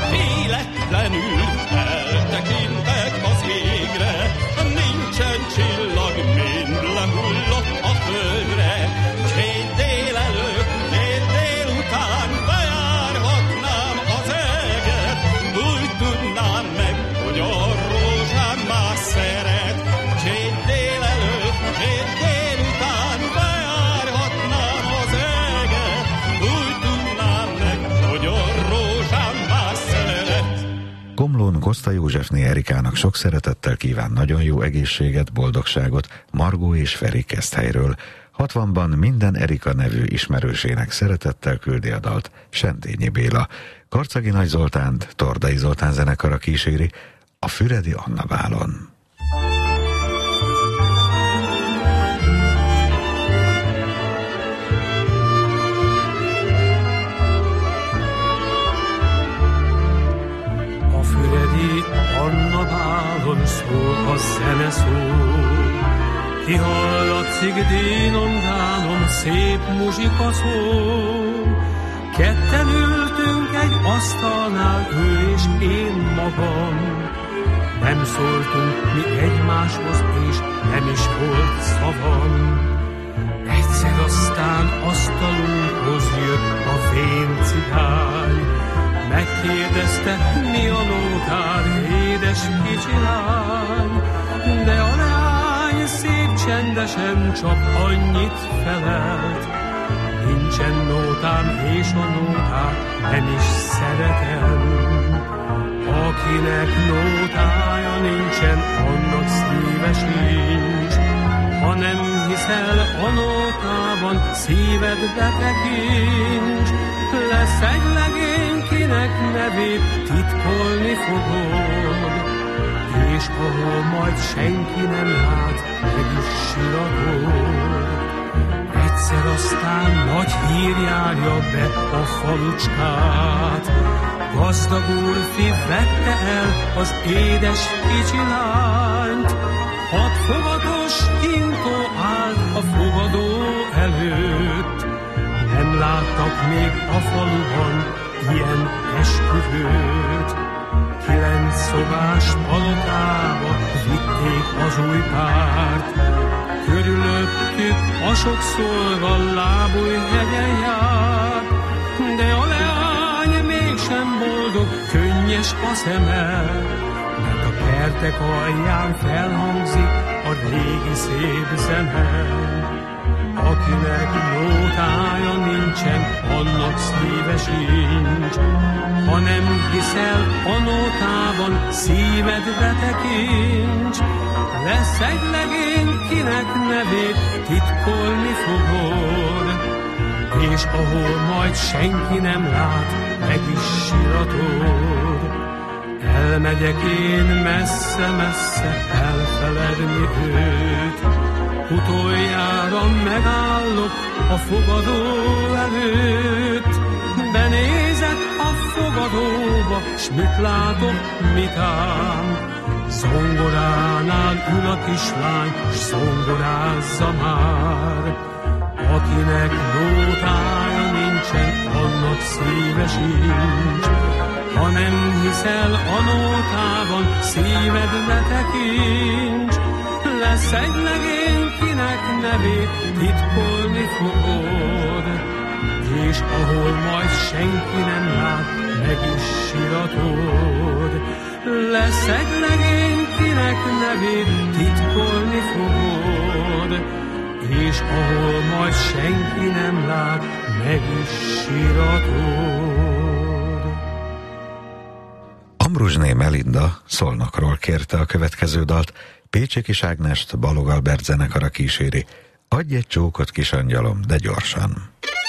Véletlenül eltekintek az égre, nincsen csillag, mind lehullott a földre. Két délelőtt, két délután bejárhatnám az eget, úgy tudnám meg, hogy a rózsám más szeret. Két délelőtt, két délután bejárhatnám az eget, úgy tudnám meg, hogy a rózsám más szeret. Komlón Koszta Józsefné Erikának sok szeretettel kíván nagyon jó egészséget, boldogságot Margó és Feri Keszthelyről. hatvanban minden Erika nevű ismerősének szeretettel küldi a dalt Sentényi Béla. Karcagi Nagy Zoltánt Tordai Zoltán zenekara kíséri a Füredi Anna bálon. A Füredi a zene szó. Kihallatszik dénom, dánom, szép muzsika szól. Ketten ültünk egy asztalnál, ő és én magam. Nem szóltunk mi egymáshoz, és nem is volt szavam. Egyszer aztán asztalunkhoz jött a vén cigány. Megkérdezte, mi a nótád, édes kicsi lány. De a lány szép csendesen csak annyit felelt: nincsen nótám, és a nótát nem is szeretem. Akinek nótája nincsen, annak szíve sincs. Ha nem hiszel a nótában, szíved betekincs. Lesz egy legény, kinek nevét titkolni fogod, és ahol majd senki nem lát, meg is siratod. Egyszer aztán nagy hír járja be a falucskát. Gazdag úrfi vette el az édes kicsi lányt. Hat fogatos hintó állt a fogadó előtt. Nem láttak még a faluban ilyen esküvőt. Kilenc szobás palotába vitték az új párt. Körülöttük a sok szolga lábújhegyen jár. De a leány mégsem boldog, könnyes a szeme, mert a kertek alján felhangzik a régi szép zene. Akinek nótája nincsen, annak szíve sincs. Ha nem hiszel a nótában, szíved betekincs. Lesz egy legény, kinek nevét titkolni fogod, és ahol majd senki nem lát, meg is siratod. Elmegyek én messze-messze elfeledni őt. Utoljára megállok a fogadó előtt. Benézek a fogadóba, s mit látok, mit ám? Zongoránál ül a kislány, s zongorázza már. Akinek nótája nincsen, annak szíve sincs. Ha nem hiszel a nótában, szíved betekincs. Lesz egy legény, kinek nevét titkolni fogod, és ahol majd senki nem lát, meg is siratod. Lesz egy legény, kinek nevét titkolni fogod, és ahol majd senki nem lát, meg is siratod. Ambrusné Melinda Szolnokról kérte a következő dalt. Pécsi Kis Ágnest Balog Albert zenekara kíséri. Adj egy csókot, kis angyalom, de gyorsan.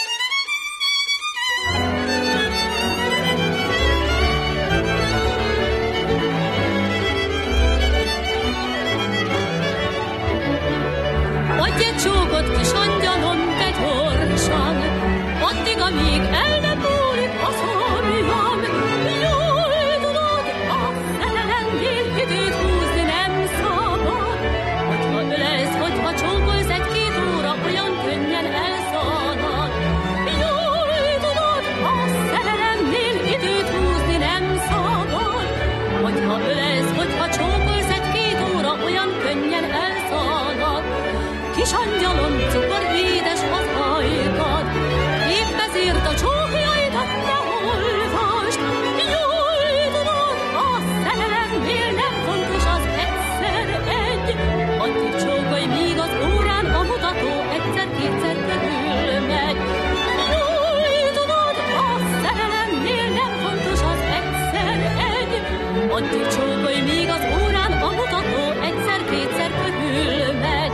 Adj egy csókot, kis angyalom, de gyorsan, addig, amíg el nem múlik a szomjam. Jól tudod, a szerelemnél időt húzni nem szabad. Hogyha ölelsz, hogyha csókolsz, egy-két óra olyan könnyen elszalad. Jól tudod, a szerelemnél időt húzni nem szabad. Hogyha ölelsz, hogyha csókolsz, egy-két óra olyan könnyen elszalad. Kis angyalom, cukor édes az ajkad, épp ezért a csókjaidat ne olvasd. Jól tudod, a szerelemnél nem fontos az egyszer egy. Addig csókolj, míg az órán a mutató egyszer-kétszer körül megy. Jól tudod, a szerelemnél nem fontos az egyszer egy. Addig csókolj, míg az órán a mutató egyszer-kétszer körül megy.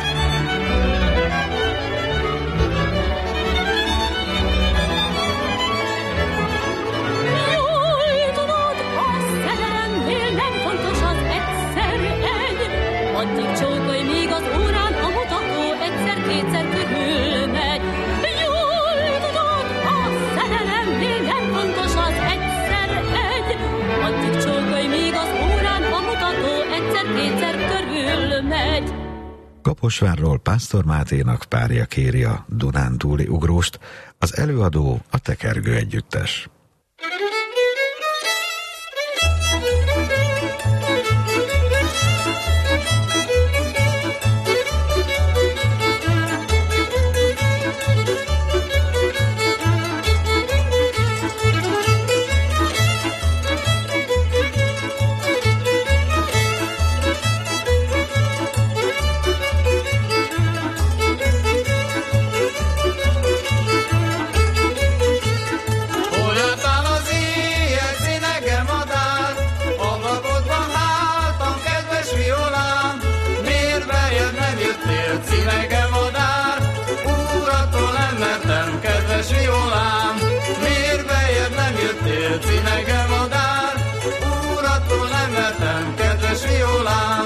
Addig csókolj, míg az órán a mutató egyszer-kétszer körül megy. Jól tudod, a szerelemnél nem fontos az egyszer egy. Addig csókolj, míg az órán a mutató egyszer-kétszer Kaposvárról Pásztor Máténak párja kéri a Dunántúli ugróst, az előadó a Tekergő Együttes. Cinege madár, úrattól nem mertem, kedves violám.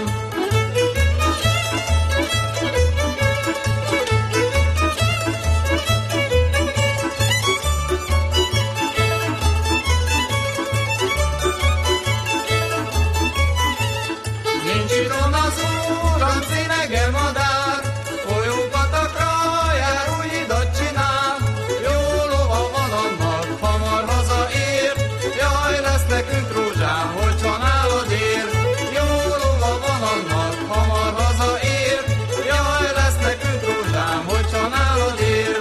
Nincs itthon az úram, cinege madár, folyópatakra jár, új hidat csinál. Jó lova van annak, hamar hazaér, jaj, lesz nekünk rózsám, hogyha nálad ér. Jó lova van annak, hamar hazaér, jaj, lesz nekünk rózsám, hogyha nálad ér.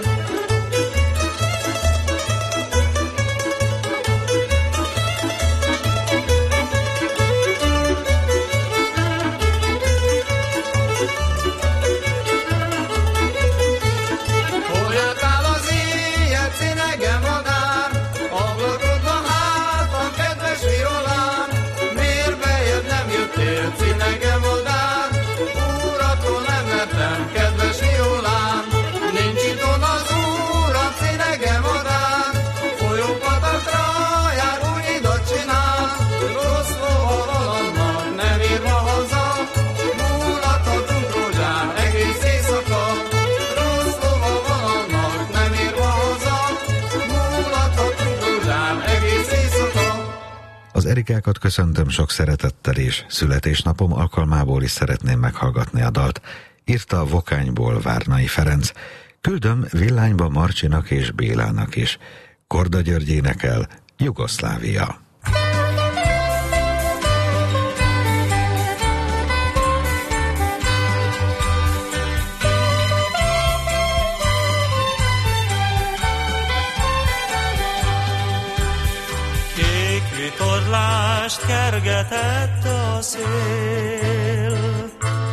Hol jártál az éjjel, cinege madár, ablakodban álltam, kedves violám. Miért bejött, nem jöttél, cinege madár, úrattól nem mertem, kedves violám. Nincs itthon az úram, cinege madár, folyópatakra jár, új hidat csinál. Rossz lova van annak, nem ér ma haza, múlathatunk rózsám egész éjszaka. Rossz lova van annak, nem ér ma haza, múlathatunk rózsám egész éjszaka. Az Erikákat köszöntöm sok szeretettel, és születésnapom alkalmából is szeretném meghallgatni a dalt. Írta a Vokányból Várnai Ferenc. Küldöm Villányba Marcsinak és Bélának is. Korda György énekel, Jugoszlávia. Kék vitorlást kergetett a szél,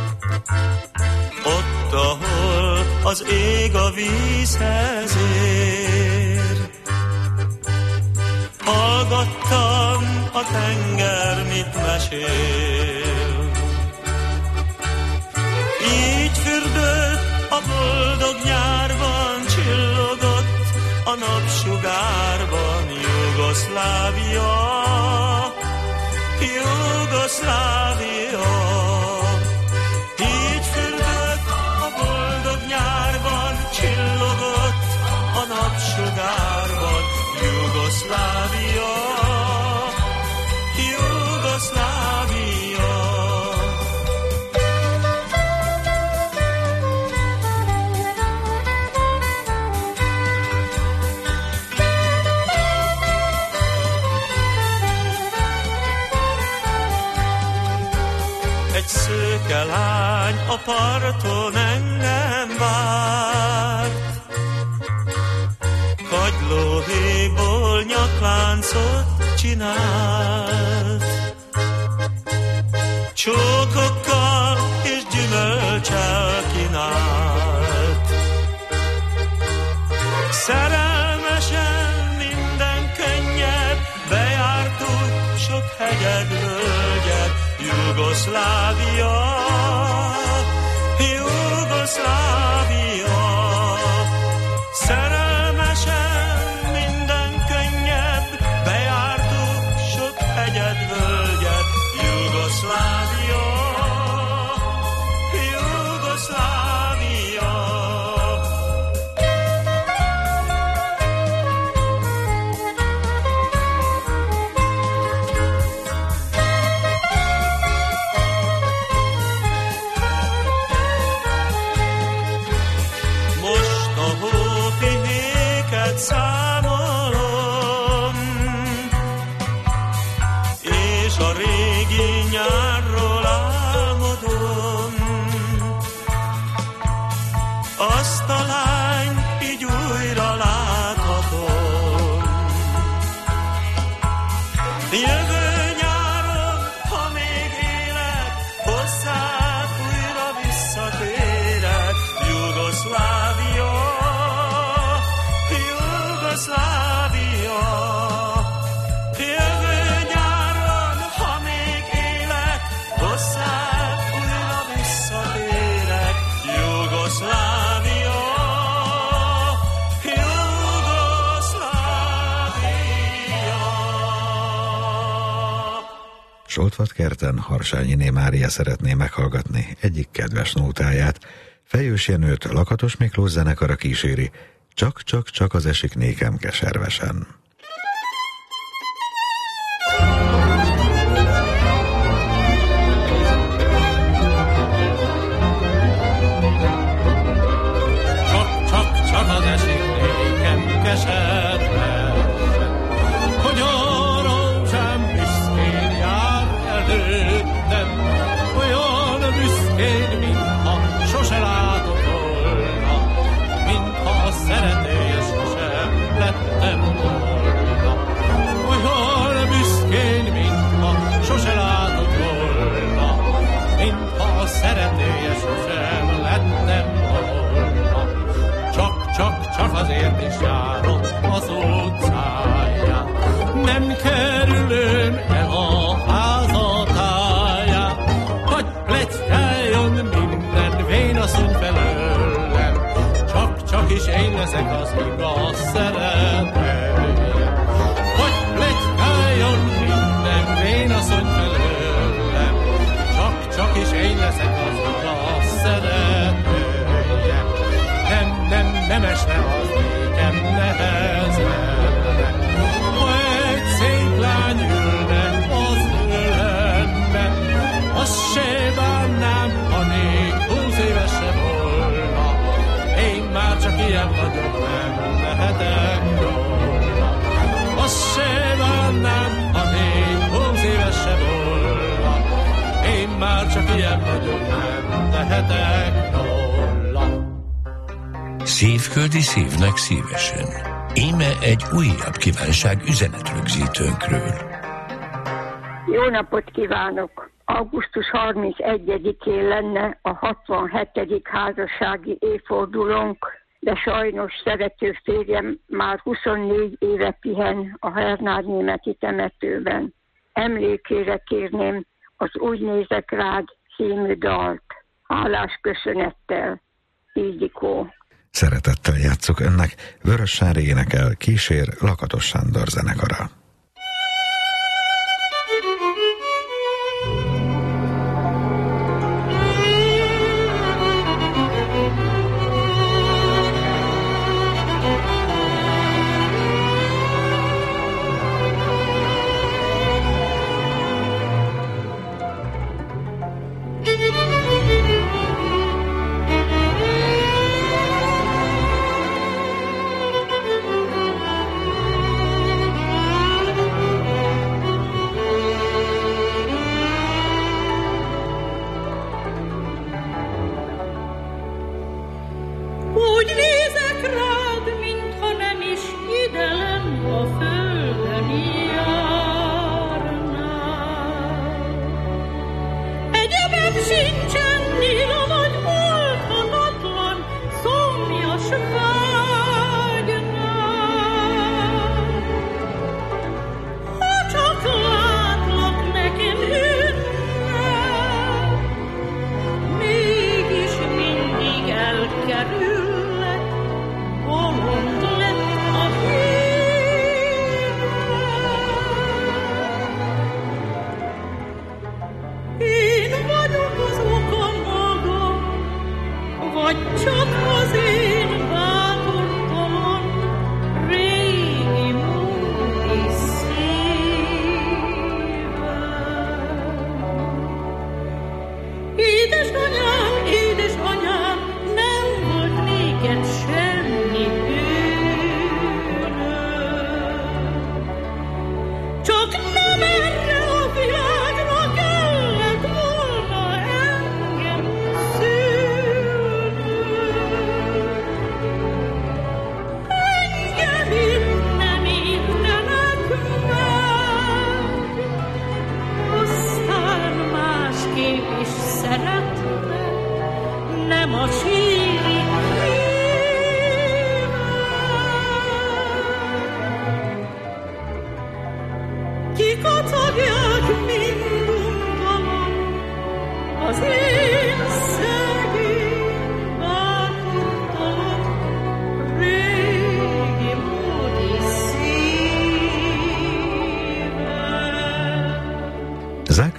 ott, ahol az ég a vízhez ér. Hallgattam a tenger, mit mesél, így fürdött a boldog nyárban, csillogott a napsugárban Jugoszlávia, Jugoszlávia. Így fürdött a boldog nyárban, csillogott a napsugárban Jugoszlávia, Jugoszlávia. Egy szőke lány a parton engem várt, kagylóhéjból nyakláncot csinált. Csókokkal és gyümölcsel kínált. Szerelmesen minden könnyed, bejártuk sok hegyet, völgyet, Jugoszlávia, Jugoszlávia. Szerelmesen minden könnyed, bejártuk sok hegyet, völgyet, Jugoszlávia, Jugoszlávia. Szabadkerten Harsányiné Mária szeretné meghallgatni egyik kedves nótáját. Fejős Jenőt Lakatos Miklós zenekara kíséri, Csak-csak-csak az esik nékem keservesen. Csak-csak-csak az esik nékem keservesen, hogy a rózsám büszkén jár előttem, olyan büszkén, mintha sose látott volna, mintha a szeretője sosem lettem volna. Olyan büszkén, mintha sose látott volna, mintha a szeretője sosem lettem volna. Csak-csak-csak azért is járom az utcáját, nem kerülöm el a házatáját, hogy pletykáljon minden vénasszony felőlem, csak-csak is én leszek az igaz szeretője. Hogy pletykáljon minden vénasszony felőlem, csak-csak is én leszek az igaz szeretője. Nem, nem, nem esne az nékem nehezemre, ha egy szép lány ülne az ölembe, azt se bánnám, ha még húsz éves se volna. Én már csak ilyen vagyok, nem lehetek róla. Azt se bánnám, ha még húsz éves se volna. Én már csak ilyen vagyok, nem lehetek róla. Szívföldi szívnek szívesen. Íme egy újabb kívánság üzenetrögzítőnkről. Jó napot kívánok! augusztus harmincegyedikén lenne a hatvanhetedik házassági évfordulónk, de sajnos szerető férjem már huszonnégy éve pihen a Hernádnémeti temetőben. Emlékére kérném az Úgy nézek rád című dalt. Hálás köszönettel, Ildikó. Szeretettel játsszuk önnek, Vörös Sári énekel, kísér Lakatos Sándor zenekara.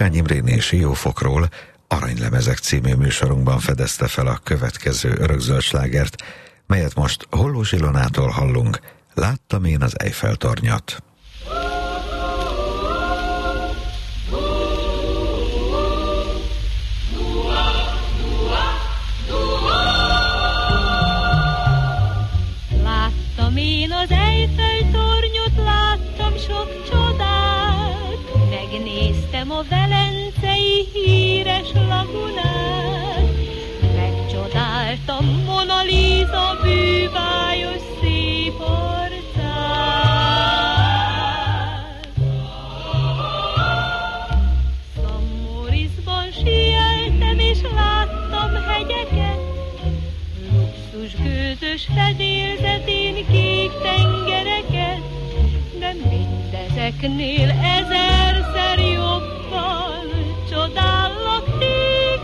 Sárkány Imréné Siófokról Aranylemezek című műsorunkban fedezte fel a következő örökzöld slágert, melyet most Hollós Ilonától hallunk, Láttam én az Eiffel-tornyot. Láttam én az Eiffel-tornyot, láttam sok csodát, megnéztem a velencei híres lagunát, megcsodáltam Mona Lisa bűvályos szép arcát. Szammorisban sieltem és láttam hegyeket, luxus gőzös fedélzetén kék tengereket, de mindezeknél ezerszer jobban csodállak téged.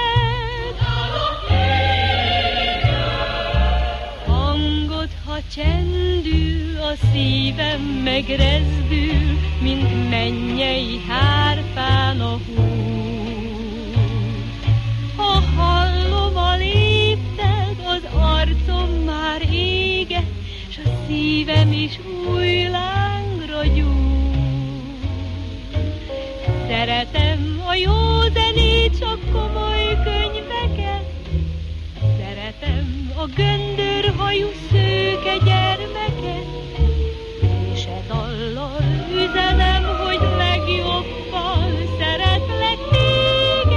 Hangod, ha csendül, a szívem megrezdül, mint mennyei hárfán a húr. Ha hallom a lépted, az arcom már éget, s a szívem is új lángra gyúl. Szeretem a jó zenét, csak komoly könyveket, szeretem a göndörhajú szőke gyermeket, és e dallal üzenem, hogy legjobban szeretlek téged.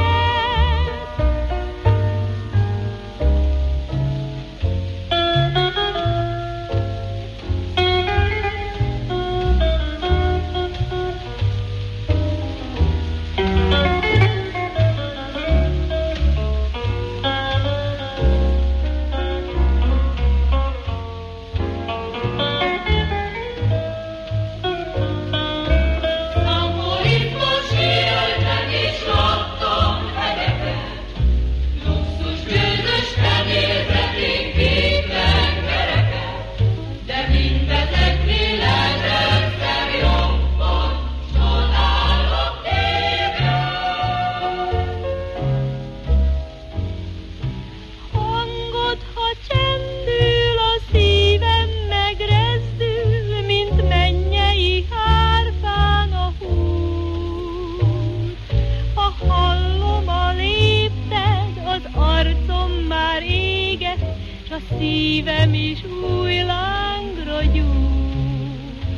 Szívem is új lángra gyúl.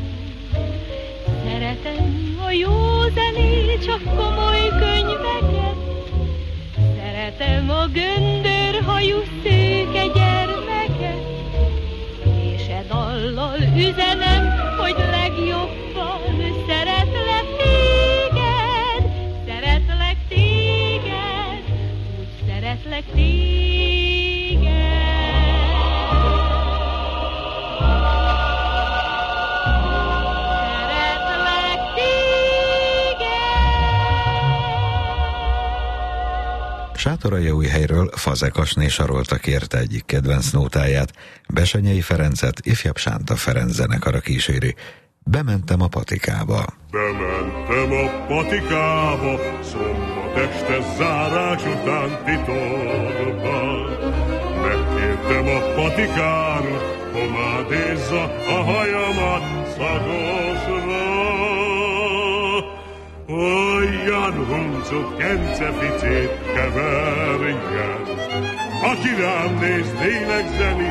Szeretem a jó zenét, csak komoly könyveket, szeretem a göndörhajú szőke gyermeket, és e dallal üzenem, hogy legjobban szeretlek téged, szeretlek téged, úgy szeretlek téged. Sátoraljaújhelyről Fazekasné Sarolta kérte egyik kedvenc nótáját, Besenyei Ferencet ifjabb Sánta Ferenc zenekara kíséri. Bementem a patikába. Bementem a patikába, szombat este zárás után titokban. Megkértem a patikáros, pomádézza a hajamat szagosra. Olyan huncut kenceficét keverjen, aki rám néz, lélegzeni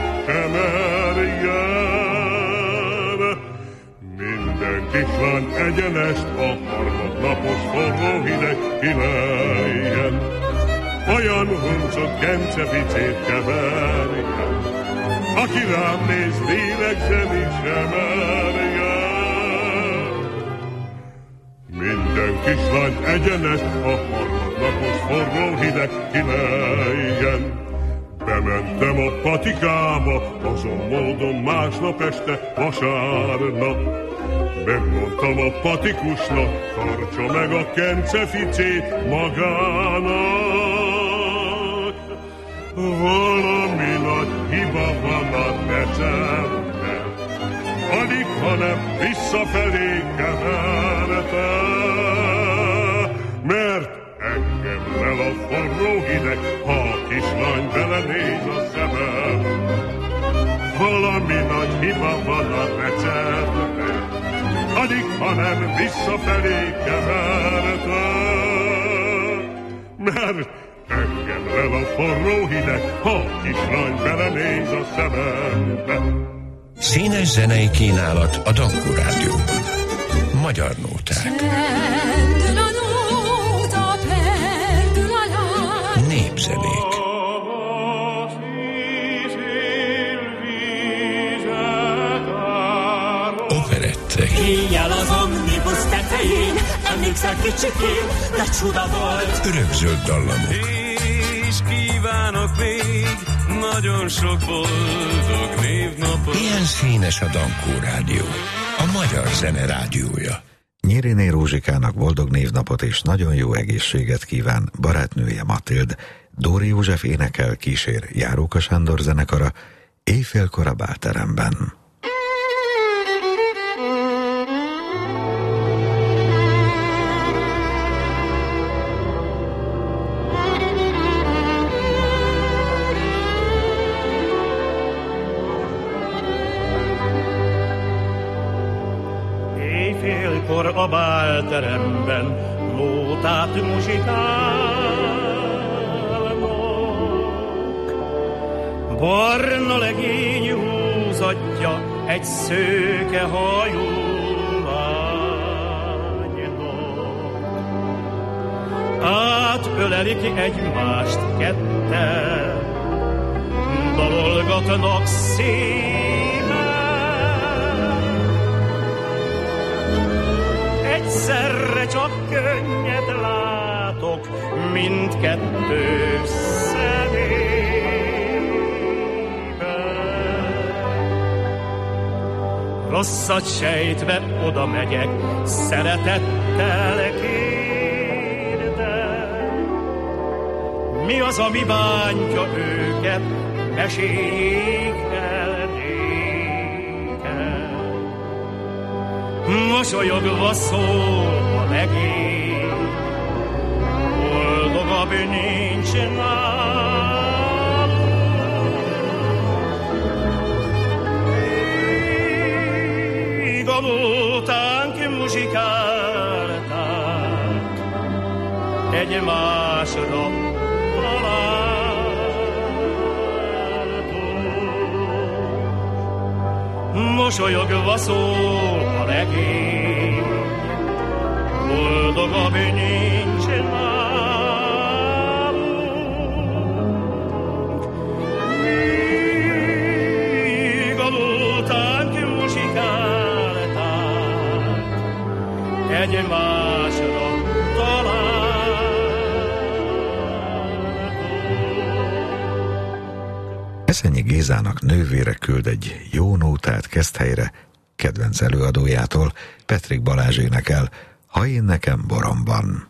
kemerjen. Minden kislány egyenest a harmadnapos forró hideg kilejjen. Olyan huncut kenceficét keverjen, aki rám néz, lélegzeni kemerjen. Minden kislány egyenes, a harmadnapos forró hideg kilejjen. Bementem a patikába, azon módon másnap este vasárnap. Megmondtam a patikusnak, tartsa meg a kenceficét magának. Valami nagy hiba van a necemben, alig, hanem visszafelé keverte. engemrel a forró hideg, ha a kislány belenéz a szemem. Valami nagy hiba van a receptben, alig, ha nem visszafelé keverte. Mert engemrel a forró hideg, ha a kislány belenéz a szemembe. Színes zenei kínálat a Dankó Rádióban. Magyar nóták. Népzenék. Operettek. Éjjel az omnibus tetején, emlékszel kicsikén, de csuda volt. Örökzöld dallamok. És kívánok még nagyon sok boldog névnapot. Ilyen színes a Dankó Rádió, a magyar zene rádiója. Nyiriné Rózsikának boldog névnapot és nagyon jó egészséget kíván barátnője Matild. Dóri József énekel, kísér Járóka Sándor zenekara éjfélkor a bálteremben. Éjfélkor a bálteremben nótát muzsikálnak, barna legény húzatja egy szőke hajú lánynak. Átölelik egymást ketten, dalolgatnak szépen. Egyszerre csak könnyet látok mindkettő szemében. Rosszat sejtve oda megyek, szeretettel kérdem. Mi az, ami bántja őket, meséljék el nékem. Mosolyogva szól a legény, boldogabb nincs nálunk. Míg a nótánk muzsikálták, egymásra találtunk. Mosolyogva szól a legény, boldogabb nincs nálunk. Míg a nótánk muzsikálták, egymásra Eszenyi Gézának nővére küld egy jó nótát Keszthelyre, kedvenc előadójától, Petrik Balázs énekel, Ha én nekem boromban.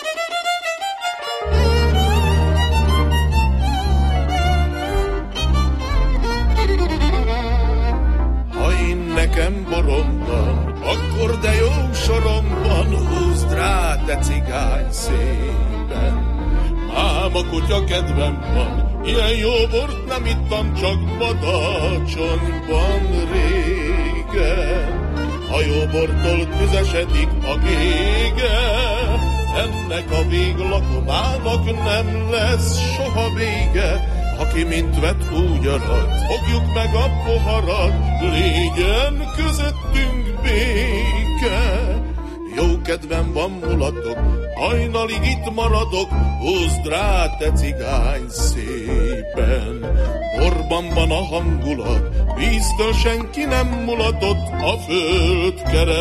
Ha én nekem boromban, akkor de jó soromban, húzd rá, te cigány szépen. Ám a kutya kedvem van, ilyen jó bort nem ittam, csak Badacsonyban régen. A jó bortól tüzesedik a gége, ennek a véglakomának nem lesz soha vége. Aki mint vet, úgy arad, fogjuk meg a poharat, légyen közöttünk béke. Jó kedvem van, mulatok, hajnalig itt maradok, húzd rá, te cigány szépen. Borban van a hangulat, víztől senki nem mulatott, a föld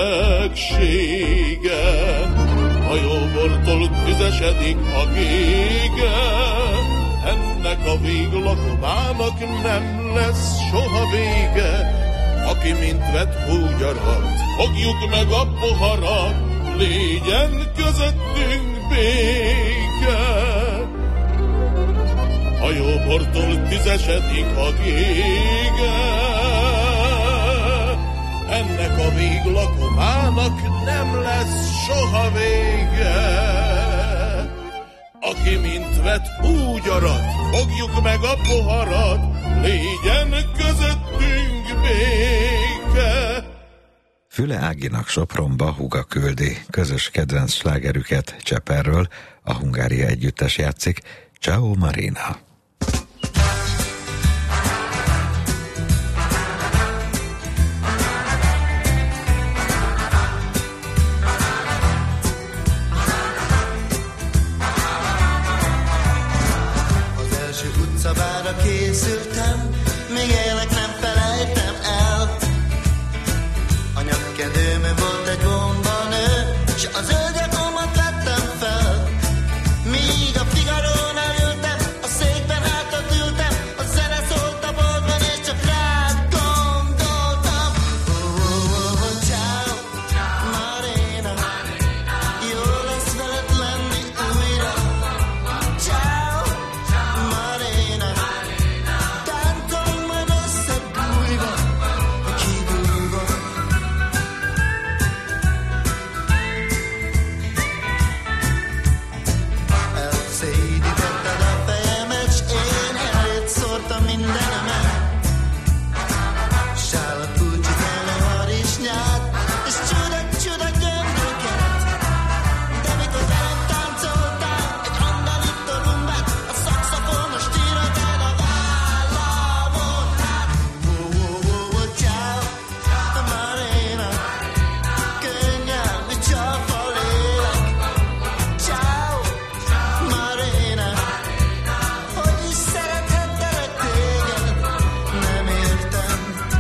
kereksége. A jó bortól tüzesedik a gége, ennek a véglakomának nem lesz soha vége. Aki mint vet, úgy arad, fogjuk meg a poharat, légyen közöttünk béke. A jó bortól tüzesedik a gége, ennek a véglakomának nem lesz soha vége. aki mint vet, úgy arat, fogjuk meg a poharat, légyen közöttünk béke. Füle Áginak Sopronba húga küldi, közös kedvenc slágerüket Cseperről, a Hungária együttes játszik, Ciao Marina. Az első utcabára készültem, még élek nem felejtem el. A nyakkedőmön volt egy bombanő, s az öldjakomat vettem fel. Míg a Figarónál ültem, a székben hátat ültem, a zene szólt a boltban, és csak rád gondoltam. Oh, oh, oh, ciao, Marina, jó lesz veled lenni újra. Ciao, Marina, táncolunk majd összebújva, kidúlva. Elszédítetted a fejemet, s én elét szórtam mindenemet. Sálat kulcsit, harisnyát, és csuda-csuda gyömröket. De mikor velem táncoltál egy andanitto rumbát, a szaxofonos tírodád a vállamon át. Oh, oh, oh, oh, ciao, Marina, könnyen, mi csafa lélek. Ciao, Marina, hogy is szerethettelek téged, nem értem.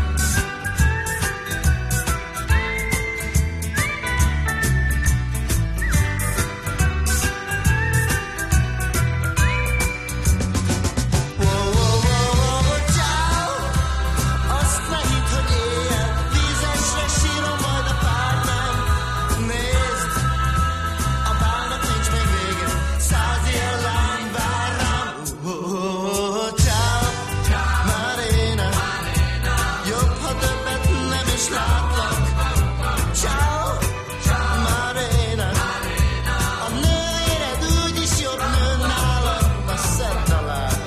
Oh, oh, oh, oh, oh, ciao, azt ne hidd, hogy éjjel vízesre sírom majd a párnám. Nézd, a bálnak nincs még vége, száz ilyen lány vár rám. Oh, oh, oh, oh, ciao, Marina, jobb, ha többet nem is látlak. Ciao, Marina, a nőéred úgyis jobb nő nálad, na szedd a lábad.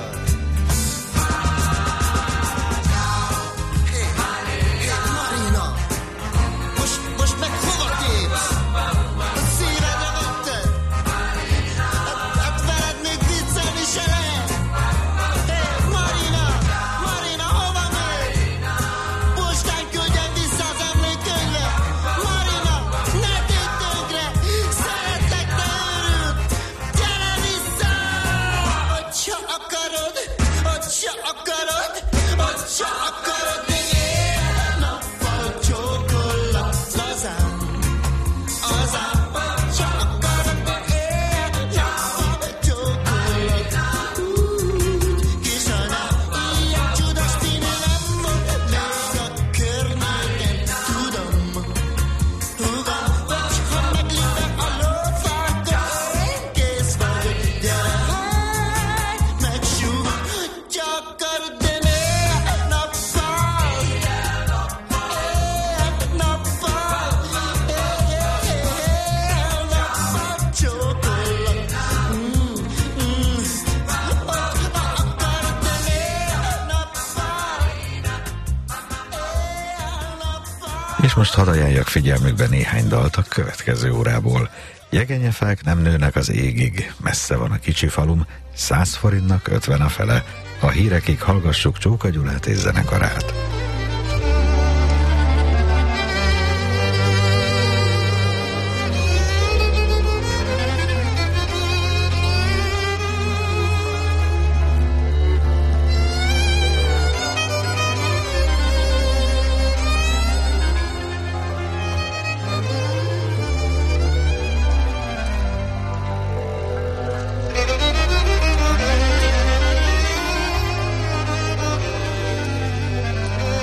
Hé, hé, Marina, most, most meg hova tépsz? A szívedre vetted? Hát, hát veled még viccelni se lehet. Hé, Marina, Marina, hova mész? Postán küldjen vissza az emlékkönyvet. Marina, ne tégy tönkre, szeretlek, te őrült. Gyere vissza! Hogyha akarod, hogyha akarod, hogyha akarod, még éjjel-nappal csókollak lazán. Azán, hogyha akarod, még éjjel-nappal csókollak. Úgy, kisanyám, ilyen csudas tini nem volt még a környéken, tudom. Húgom, hogyha meglépem a lófákon, én kész vagyok, gyere, hagyd megsúgom, hogyha akarod, de ne éjjel-nappal. Éjjel-nappal, éjjel-nappal csókollak. Mm, mm. Hogyha akarod, de ne éjjel-nappal. És most hadd ajánljak figyelmükbe néhány dalt a következő órából. Jegenyefák nem nőnek az égig, messze van a kicsi falum, száz forintnak ötven a fele. A hírekig hallgassuk Csóka Gyulát és zenekarát. Oh,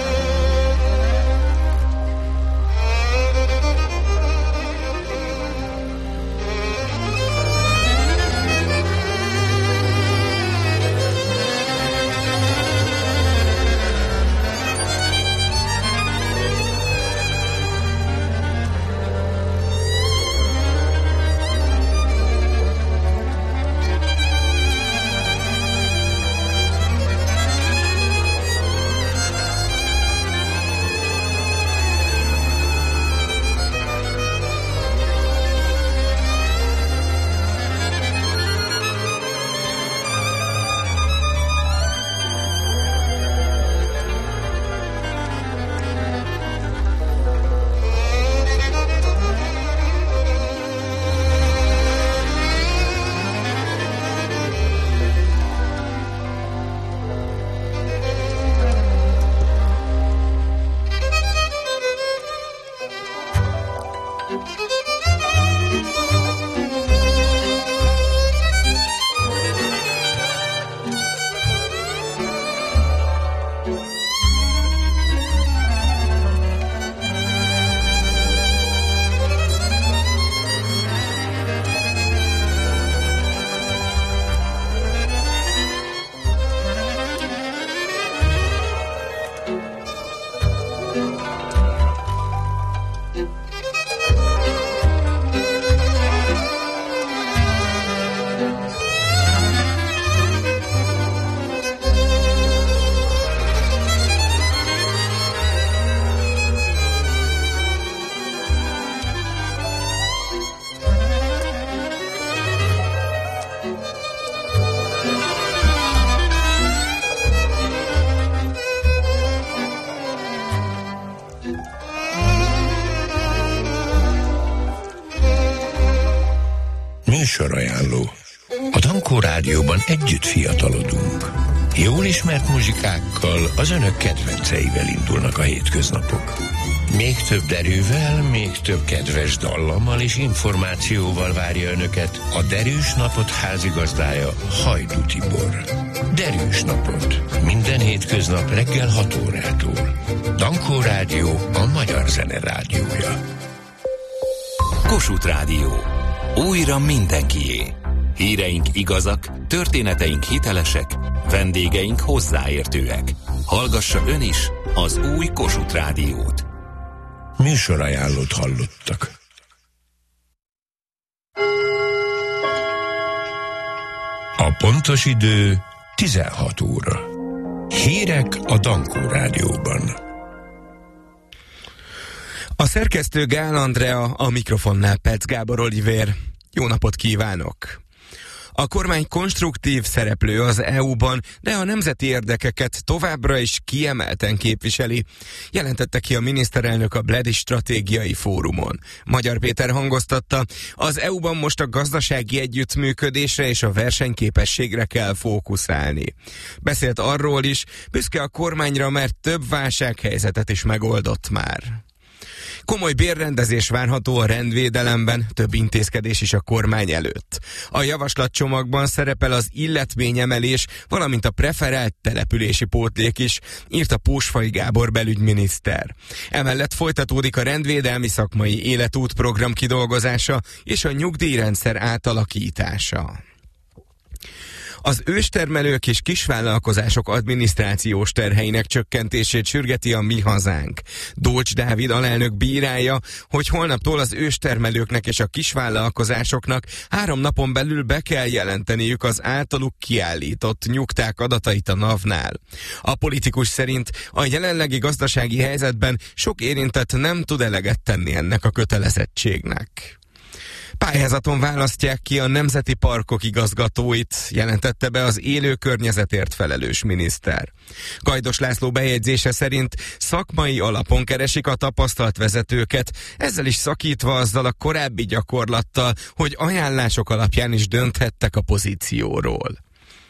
Műsorajánló. A Dankó Rádióban együtt fiatalodunk. Jól ismert muzsikákkal, az önök kedvenceivel indulnak a hétköznapok. Még több derűvel, még több kedves dallammal és információval várja önöket a Derűs Napot házigazdája, Hajdú Tibor. Derűs Napot. Minden hétköznap reggel hat órától. Dankó Rádió, a magyar zene rádiója. Kossuth Rádió. Újra mindenkié. Híreink igazak, történeteink hitelesek, vendégeink hozzáértőek. Hallgassa ön is az új Kossuth Rádiót. Műsorajánlót hallottak. A pontos idő tizenhat óra. Hírek a Dankó Rádióban. A szerkesztő Gál Andrea, a mikrofonnál Pec Gábor Olivér. Jó napot kívánok! A kormány konstruktív szereplő az é u-ban, de a nemzeti érdekeket továbbra is kiemelten képviseli, jelentette ki a miniszterelnök a Bledi Stratégiai Fórumon. Magyar Péter hangoztatta, az é u-ban most a gazdasági együttműködésre és a versenyképességre kell fókuszálni. Beszélt arról is, büszke a kormányra, mert több válsághelyzetet is megoldott már. Komoly bérrendezés várható a rendvédelemben, több intézkedés is a kormány előtt. A javaslatcsomagban szerepel az illetményemelés, valamint a preferált települési pótlék is, írta Pósfai Gábor belügyminiszter. Emellett folytatódik a rendvédelmi szakmai életútprogram kidolgozása és a nyugdíjrendszer átalakítása. Az őstermelők és kisvállalkozások adminisztrációs terheinek csökkentését sürgeti a Mi Hazánk. Dolcs Dávid alelnök bírálja, hogy holnaptól az őstermelőknek és a kisvállalkozásoknak három napon belül be kell jelenteniük az általuk kiállított nyugták adatait a NAV-nál. A politikus szerint a jelenlegi gazdasági helyzetben sok érintett nem tud eleget tenni ennek a kötelezettségnek. Pályázaton választják ki a nemzeti parkok igazgatóit, jelentette be az élő környezetért felelős miniszter. Gajdos László bejegyzése szerint szakmai alapon keresik a tapasztalt vezetőket, ezzel is szakítva azzal a korábbi gyakorlattal, hogy ajánlások alapján is dönthettek a pozícióról.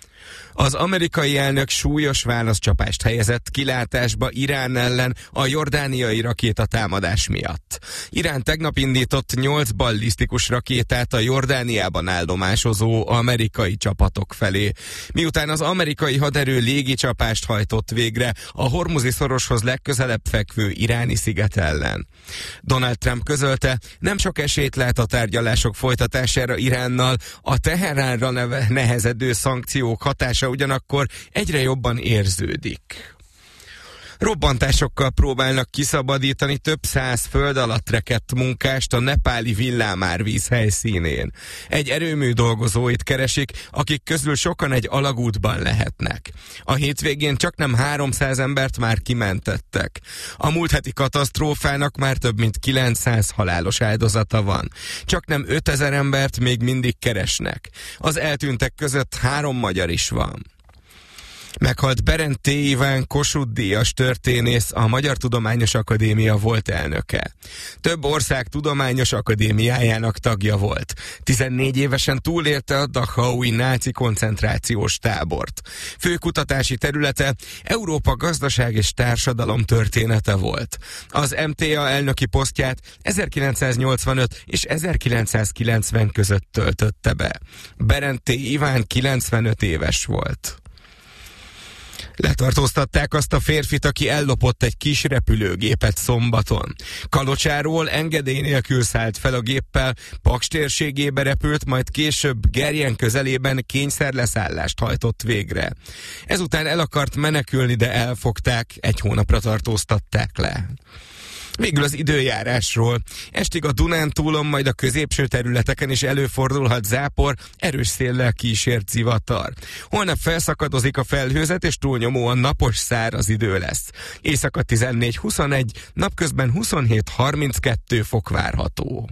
Az amerikai elnök súlyos válaszcsapást helyezett kilátásba Irán ellen a jordániai rakétatámadás miatt. Irán tegnap indított nyolc ballisztikus rakétát a Jordániában állomásozó amerikai csapatok felé, miután az amerikai haderő légicsapást hajtott végre a Hormuzi szoroshoz legközelebb fekvő iráni sziget ellen. Donald Trump közölte, nem sok esélyt lát a tárgyalások folytatására Iránnal, a Teheránra nehezedő szankciók hatása ugyanakkor egyre jobban érződik. Robbantásokkal próbálnak kiszabadítani több száz föld alatt rekedt munkást a nepáli villámárvíz helyszínén. Egy erőmű dolgozóit keresik, akik közül sokan egy alagútban lehetnek. A hétvégén csaknem háromszáz embert már kimentettek. A múlt heti katasztrófának már több mint kilencszáz halálos áldozata van. Csaknem ötezer embert még mindig keresnek. Az eltűntek között három magyar is van. Meghalt Berend T. Iván Kossuth-díjas történész, a Magyar Tudományos Akadémia volt elnöke. Több ország tudományos akadémiájának tagja volt. tizennégy évesen túlélte a Dachaui náci koncentrációs tábort. Fő kutatási területe Európa gazdaság és társadalom története volt. Az em té á elnöki posztját ezerkilencszáznyolcvanöt és ezerkilencszázkilencven között töltötte be. Berend T. Iván kilencvenöt éves volt. Letartóztatták azt a férfit, aki ellopott egy kis repülőgépet szombaton. Kalocsáról engedély nélkül szállt fel a géppel, Paks térségébe repült, majd később Gerjen közelében kényszerleszállást hajtott végre. Ezután el akart menekülni, de elfogták, egy hónapra tartóztatták le. Végül az időjárásról. Estig a Dunántúlon, majd a középső területeken is előfordulhat zápor, erős széllel kísért zivatar. Holnap felszakadozik a felhőzet, és túlnyomóan napos, száraz idő lesz. Éjszaka tizennégy huszonegy, napközben huszonhét harminckettő fok várható.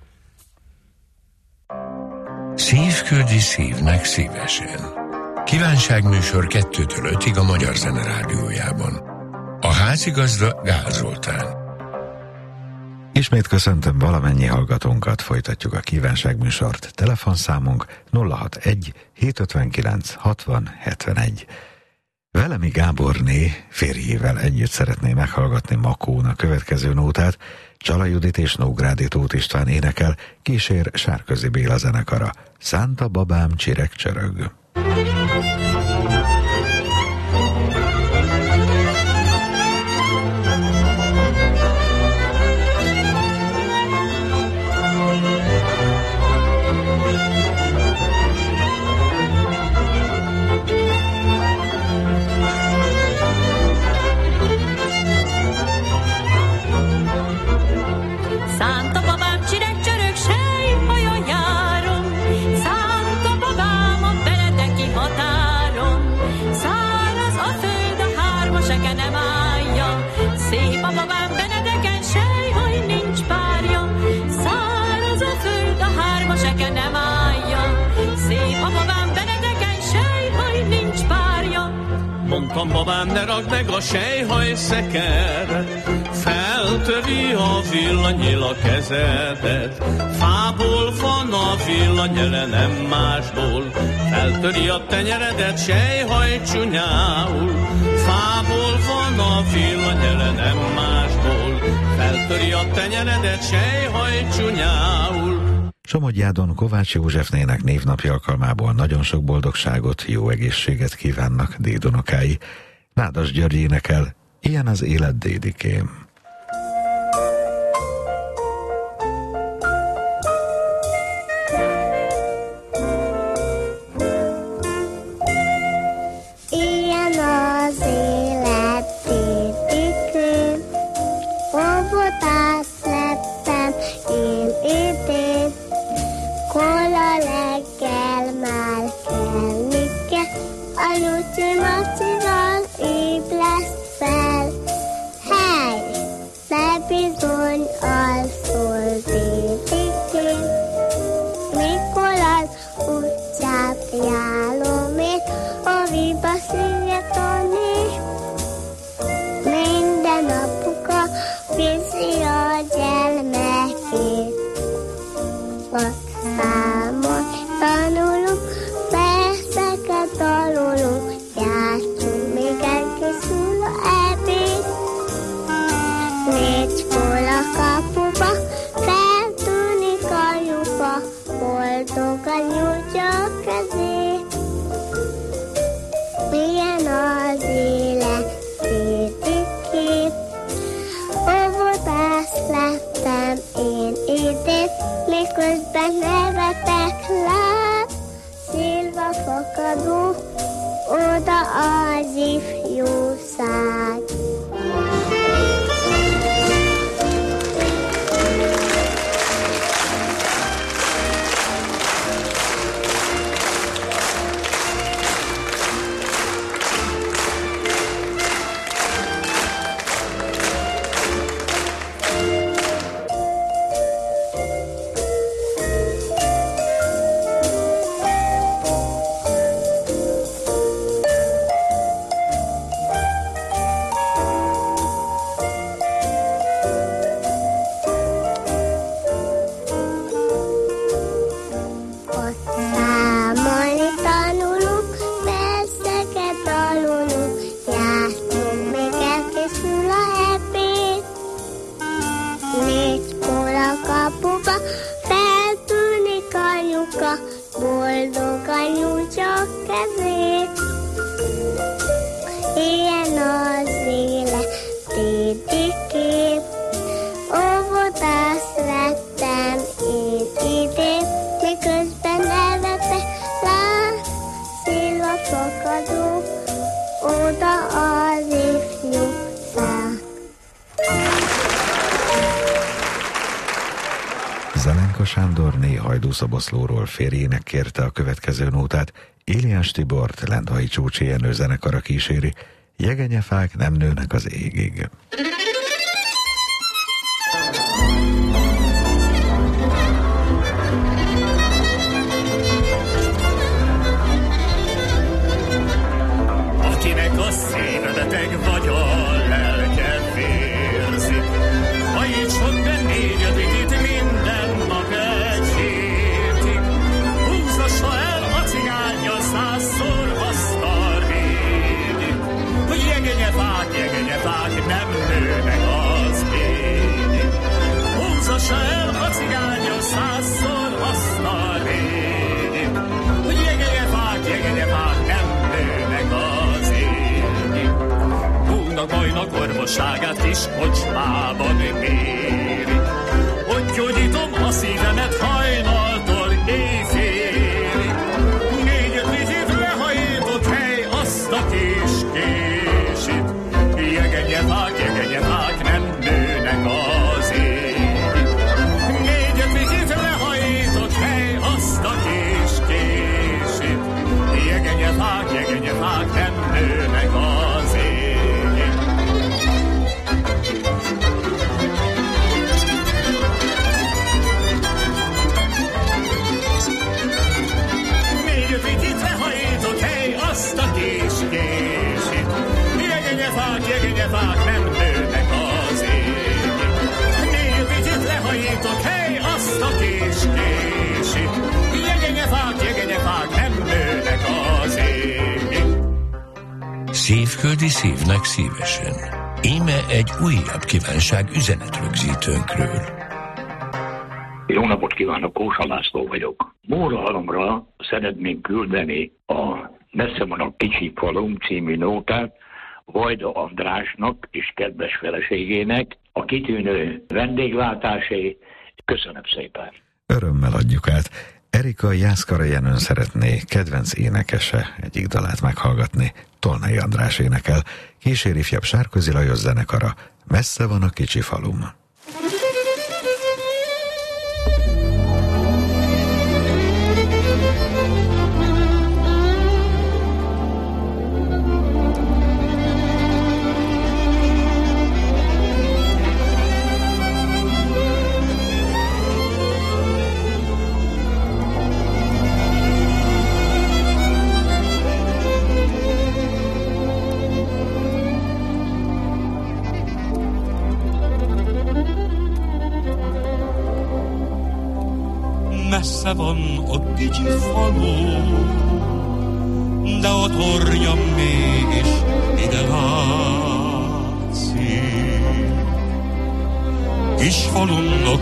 Szívküldi szívnek szívesen. Kívánságműsor kettőtől ötig a Magyar Zene Rádiójában. A házigazda Gál Zoltán. Ismét köszöntöm valamennyi hallgatónkat, folytatjuk a kívánságműsort. Telefonszámunk nulla hatvanegy hétszázötvenkilenc hatvan hetvenegy. Velemi Gáborné férjével együtt szeretné meghallgatni Makón a következő nótát. Csala Judit és Nógrádi Tóth István énekel, kísér Sárközi Béla zenekara. Szánta babám csirek csörög. Mondtam, babám, ne rakd meg a sejhaj szekeret, feltöri a villanyél a kezedet. Fából van a villanyele, nem másból, feltöri a tenyeredet sejhaj csúnyául. Fából van a villanyele, nem másból, feltöri a tenyeredet sejhaj csúnyául. Somogyjádon Kovács Józsefnének névnapja alkalmából nagyon sok boldogságot, jó egészséget kívánnak dédunokái. Nádas György énekel, ilyen az élet, dédikém. Ilyen az élet, dédikém, óvodás lettem én idén. Kola reggel már kelni kell, a Luci Macival ébresz fel. Hely, ne bizony alszol, dédikém, mikor az utcát járom én, a viba szigetoni. Minden apuka viszi a gyermekét. Számon tanulunk, verseket tanulunk, játszunk, még elkészül a ebéd. Négy-kor a kapuba, feltűnik a lyuka, boldogan nyújtja a kezét. Milyen az élet, dédikém, óvodás lettem én idén, miközben nevetek lát, szilva fakadó, oda az ifjúság. Boldogan nyújtja a kezét. Ilyen az élet, dédikém, óvodás lettem én idén, miközben nevetek rá, szilva fakadó, oda az ifjúság. Zelenka Sándorné Hajdúszoboszlóról férjének kérte a következő nótát, Éliás Tibort Lendvai Csúcsi Jenő zenekara kíséri, jegenyefák nem nőnek az égig. Akinek a szíve beteg vagy a lelke vérzik, hajítson be néz százszor azt a régi, hogy jegenyefák, jegenyefák nem nőnek az ég. Húzassa el a cigánya százszor azt a régi, hogy jegenyefák, jegenyefák nem nőnek az ég. Búnak majnak orvosságát kis kocsmában méri, hogy gyógyítom a szívemet hajnaltól éjfélig. Négy-öt vizsit lehajított hely azt a kis késit. Jegenyefák, jegenyefák nem nőnek az ég. Négy-öt vizsit lehajított hely azt a kis késit. Jegenyefák, jegenyefák nem nőnek az ég. Azt a kis késit, jegenyefák, jegenyefák nem nőnek az ég. Négy picit lehajított hely, azt a kis késit, jegenyefák, jegenyefák nem nőnek az ég. Szívföldi szívnek szívesen. Íme egy újabb kívánság üzenetrögzítőnkről. Jó napot kívánok, Kósa László vagyok. Mórahalomra szeretnénk küldeni a Messze van a kicsi falum című nótát Vajda Andrásnak és kedves feleségének a kitűnő vendéglátásé. Köszönöm szépen. Örömmel adjuk át. Erika Jászkara Jenőn szeretné kedvenc énekese egyik dalát meghallgatni. Tolnai András énekel. Kísér ifjabb Sárközi Lajos zenekara. Messze van a kicsi falum. Messze van a kicsi falu, de a tornya mégis ide látszik. Kis falunnak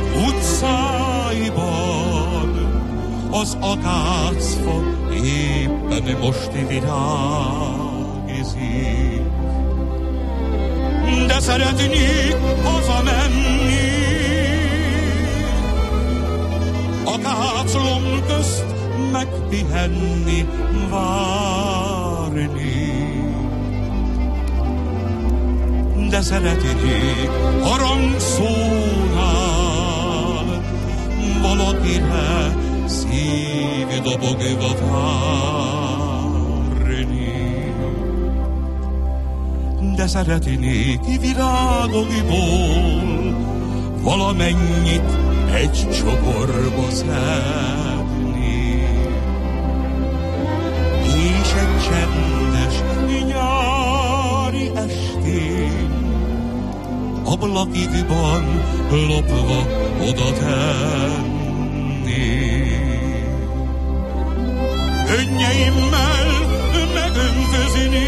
utcáiban az akácfa éppen most virágzik. De szeretnék hazamenni, akáclom közt megpihenni, várni. De szeretnék harangszónál valakire szívdobogva várni. De szeretnék virágokból valamennyit egy csokorba szedni, és egy csendes nyári estén ablakidban lopva oda tenni. Könnyeimmel megöntözni,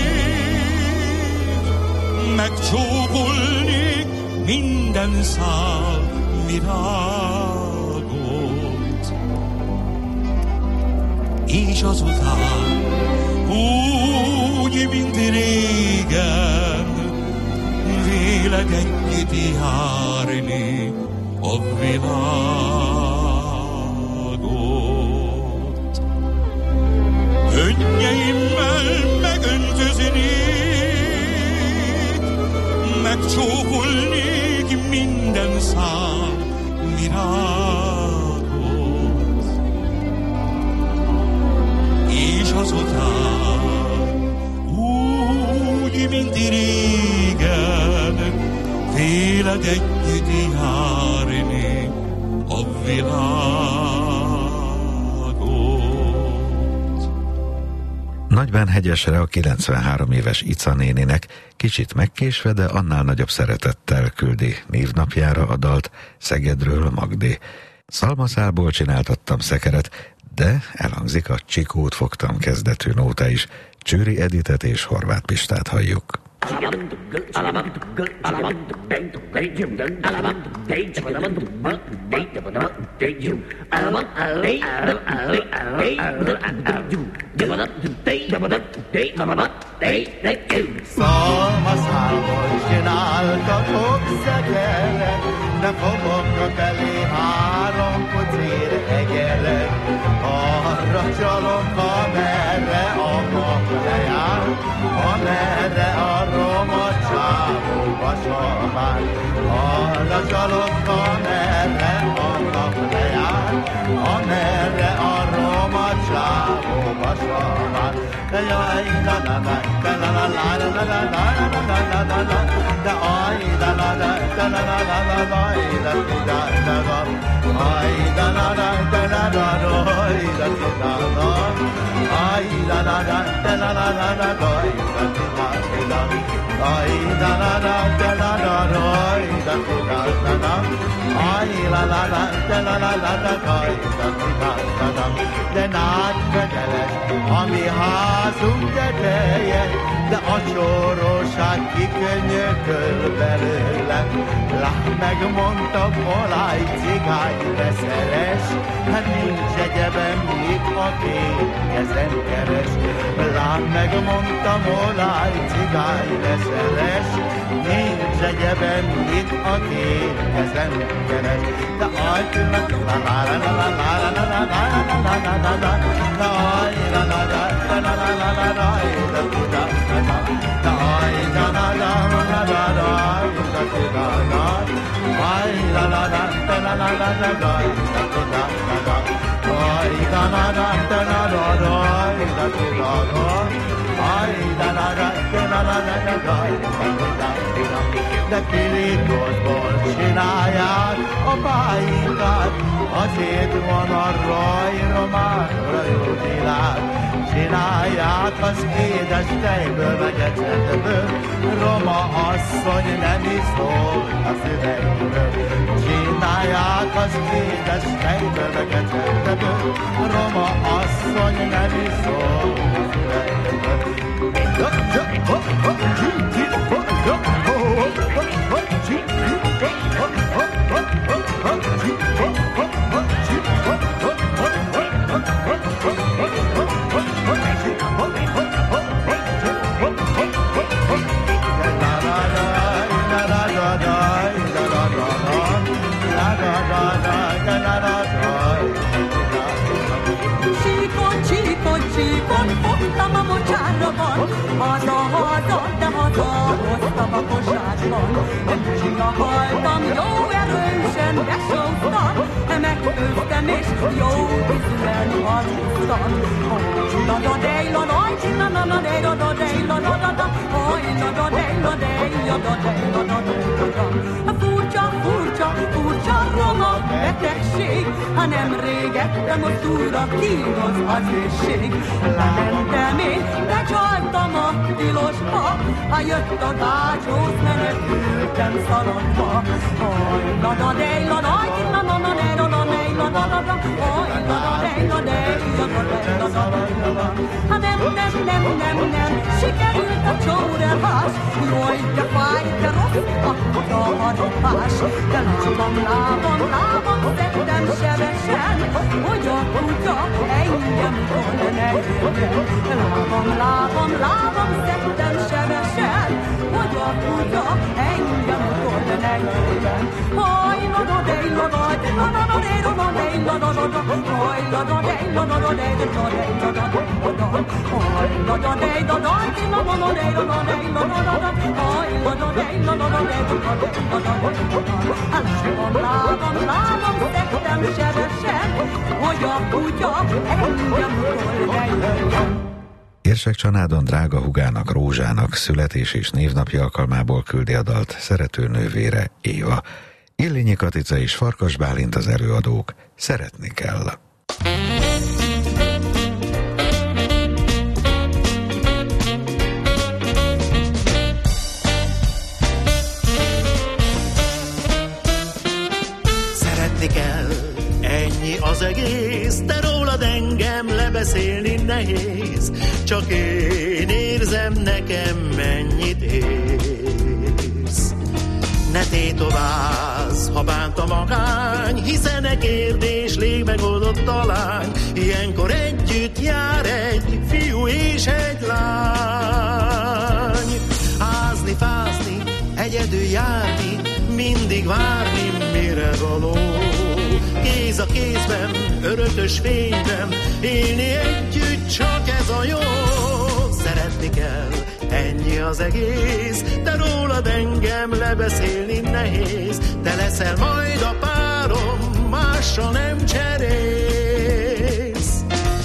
megcsókolni minden szál virágot, és azután úgy, mint régen, vélek együtt járni a világot. Könnyeimmel megöntözni, megcsókolnék minden szál virágot, és azután úgy, mint régen, véled együtt járni a világot. Nagybánhegyesre a kilencvenhárom éves Ica néninek kicsit megkésve, de annál nagyobb szeretettel küldi névnapjára a dalt Szegedről Magdi. Szalmaszálból csináltattam szekeret, de elhangzik a Csikót fogtam kezdetű nóta is. Csőri Editet és Horváth Pistát halljuk. Szalmaszálból csináltatok szegeret, de fogok elé három pucér egeret. Arra csalok, amerre a nap lejár, amerre a roma csávó vasabár. Arra csalok, amerre a nap lejár, amerre a roma csávó vasabár. De jaj, da da da, da la la la la la la la la la la la, de aj, da la la, da la la la la la, da da da da, aj, da la la, da la la la, da da da, aj, da la la, da la la la la, da da da, aj, da la la, da la la la, da da da, aj, la la la, da la la la la, da da da, de nátvedeles, ami házunk teteje, de a csóróság kikönyököl belőle. Lát, megmondtam, olaj, cigány, beszeres, hát nincs egyeben mit a két kezem keres. Lát, megmondtam, olaj, cigány, beszeres, nincs egyeben mit a két kezem keres. De ajtőnek, la la la la la la la la la la la la la, de aj, la la la la la la la la la, de da da da, de aj, da la la la la la, de da da, aj, la la la la la la la la, de da da, aj, da la la la la la la, de da da, aj, da la la la la la la la, de da da. De kilikotból csinálják a báikat, azért van a rajromákra jó világ. Csinálják az édes tejből, meg ecetből, roma asszony nem iszol a füvegyből. Csinálják az édes tejből, meg ecetből, roma asszony nem iszol a füvegyből. Csíkon fogtam a mocsárban, haza-haza, de hazahoztam a kosárban. Csiga haltam, jó erősen besóztam, megfőztem és jó ízűen hazudtam. La-da-dej, la-daj, la-da-da-dej, la-da-dej, la-da-da-da, oj, la-da-dej, la-dej, la-da-dej, la-da-da-da. Furcsa, furcsa, furcsa roma betegség, ha nem régettem, most újra kínos az ősség. Lementem én, becsaltam a tilosba, ha jött a gácsóz, menekültem szalagba. Oj, la-da-dej, la-daj, la-da-da-dej, la-da-dej, la-da-da-da, oj, la-da-dej, la-dej, la-da-dej, la-da-da-da. Hát nem, nem, nem, nem, nem, sikerült a csórelhás, jaj, de fáj, de rossz, akkor a harapás. De lábam, lábam, lábam, tettem sebesen, hogy a kutya engem volna ne érjen. Lábam, lábam, lábam, tettem sebesen, hogy a kutya engem volna ne érjen. Haj, la-da-dej, la-daj, la-da-da-dej, la-da-dej, la-da-da-da, haj, la-da-dej, la-da-da-dej, la-da-dej, la-da-da-da, haj, la-da-dej, la-daj, la-da-da-dej, la-da-dej, la-da-da-da, haj, la-da-dej, la-da-da-dej, la-da-dej, la-da-da-da. Lábam, lábam, lábam, tettem sebesen, hogy a kutya engem volna ne érjen. Érsek Csanádon drága húgának, Rózsának születés és névnapja alkalmából küldi a dalt szerető nővére, Éva. Illényi Katica és Farkas Bálint az előadók. Szeretni kell. Szeretni kell, ennyi az egész, de rólad engem lebeszélni nehéz, csak én érzem, nekem mennyit érsz. Ne tétovázz, ha bánt a magány, hiszen e kérdés lég megoldott talán. Ilyenkor együtt jár egy fiú és egy lány. Házni, fázni, egyedül járni, mindig várni, mire való. Kéz a kézben, örökös fényben, élni együtt, csak ez a jó. Szeretni kell, ennyi az egész, de rólad engem lebeszélni nehéz. Te leszel majd a párom, mással nem cserész.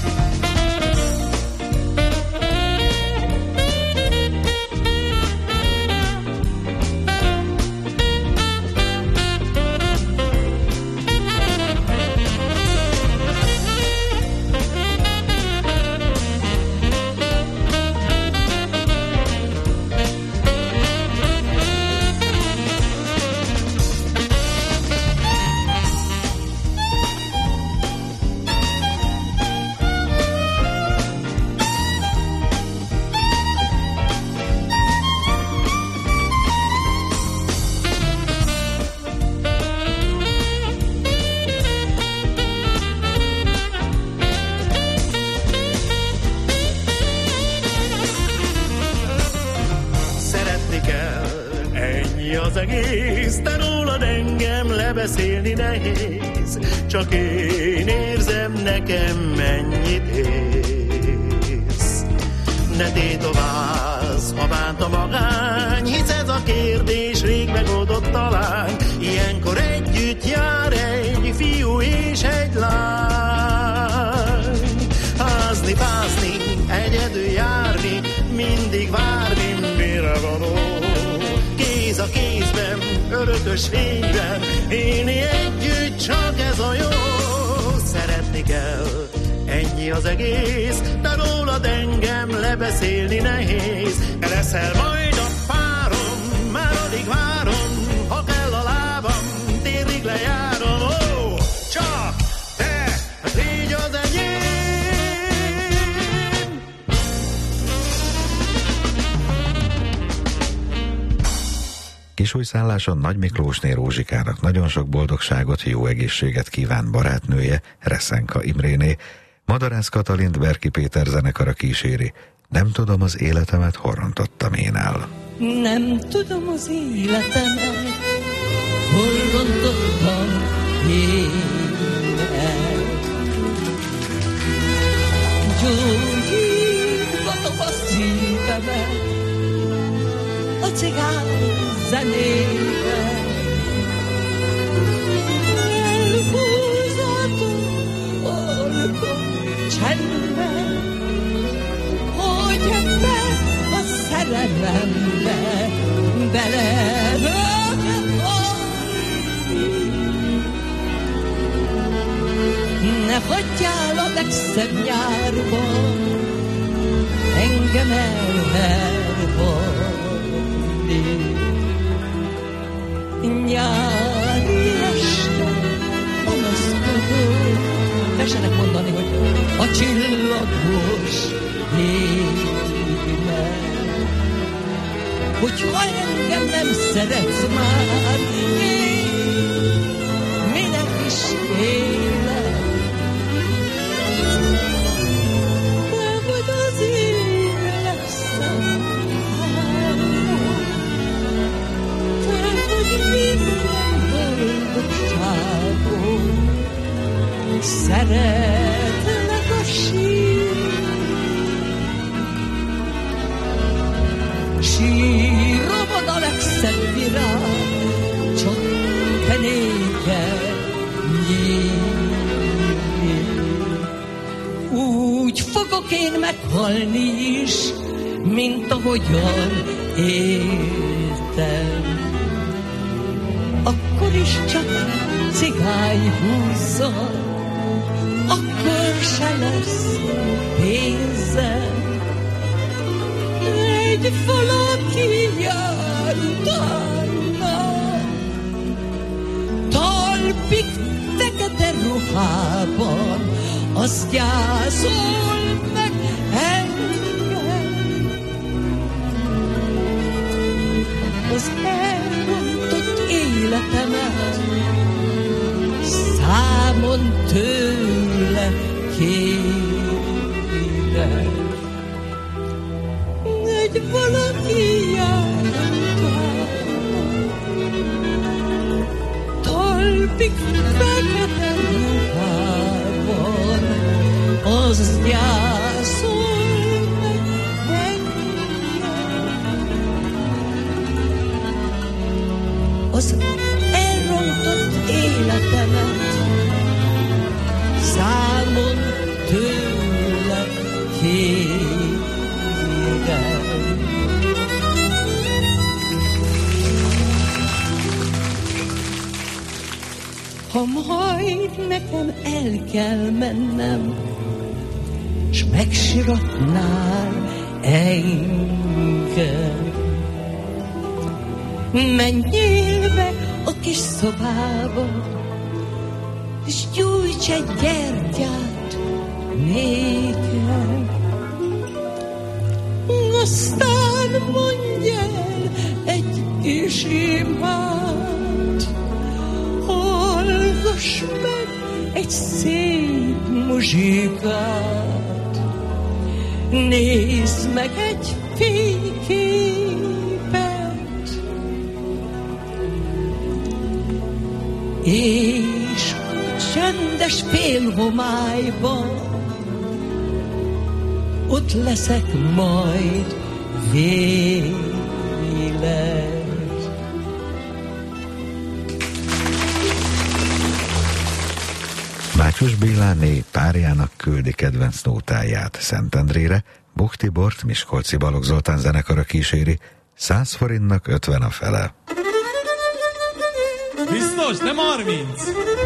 Beszélni nehéz, csak én érzem, nekem mennyit érsz. Ne tétovázz, ha bánt a magány, hisz ez a kérdés rég megoldott talán. Ilyenkor együtt jár egy fiú és egy lány. Házni, fázni, egyedül járni, mindig várni, mire való. Kéz a kézben, örökös fényben, élni együtt, csak ez a jó. Szeretni kell, ennyi az egész, de rólad engem lebeszélni nehéz. Te leszel majd a párom, már alig várom, ha kell a lábam, térdig lejárom. Ó, csak te, légy az enyém. Kisújszálláson Nagy Miklósné Rózsikának nagyon sok boldogságot, jó egészséget kíván barátnője, Reszenka Imréné. Madarász Katalint Berki Péter zenekara kíséri. Nem tudom az életemet, hol rontottam én el. Nem tudom az életemet, hol rontottam én el. Gyógyítgatom a szívemet a cigán zenével. Elhúzatom orkom csendben, hogy ebbe a szerelembe belevök halni. Ne hagyjál a legszebb nyárban engem elhervalni. Nyári este panaszkodom, tessenek mondani, hogy a csillagos égben, hogyha engem nem szeretsz már, én minek is élek. Te vagy az én legszebb álmom, te vagy minden boldogságom, szeretlek a sír. Síromon a legszebb virág, csak te néked nyílni. Úgy fogok én meghalni is, mint ahogyan éltem. Akkor is csak cigány húzzon, akkor se lesz pénzem. Egy valaki jár utána, talpig fekete ruhában, az gyászol meg engem. Az elrontott életemet számon tőle kérem. Egy valaki járkál, talpig fekete ruhában, az gyászol meg engem. Az elrontott életemet számon tőle kérem. Ha majd nekem el kell mennem, s megsiratnál engem, menjél be a kis szobába, és gyújts egy gyertyát nékem. Aztán mondj el egy kis imát, hallgass meg egy szép muzsikát, nézd meg egy fényképet, és csöndes félhomályban ott leszek majd véled. Mátyus Béláné párjának küldi kedvenc nótáját Szentendrére, Buch Tibort Miskolci Balogh Zoltán zenekara kíséri, száz forintnak ötven a fele. Biztos, nem harminc?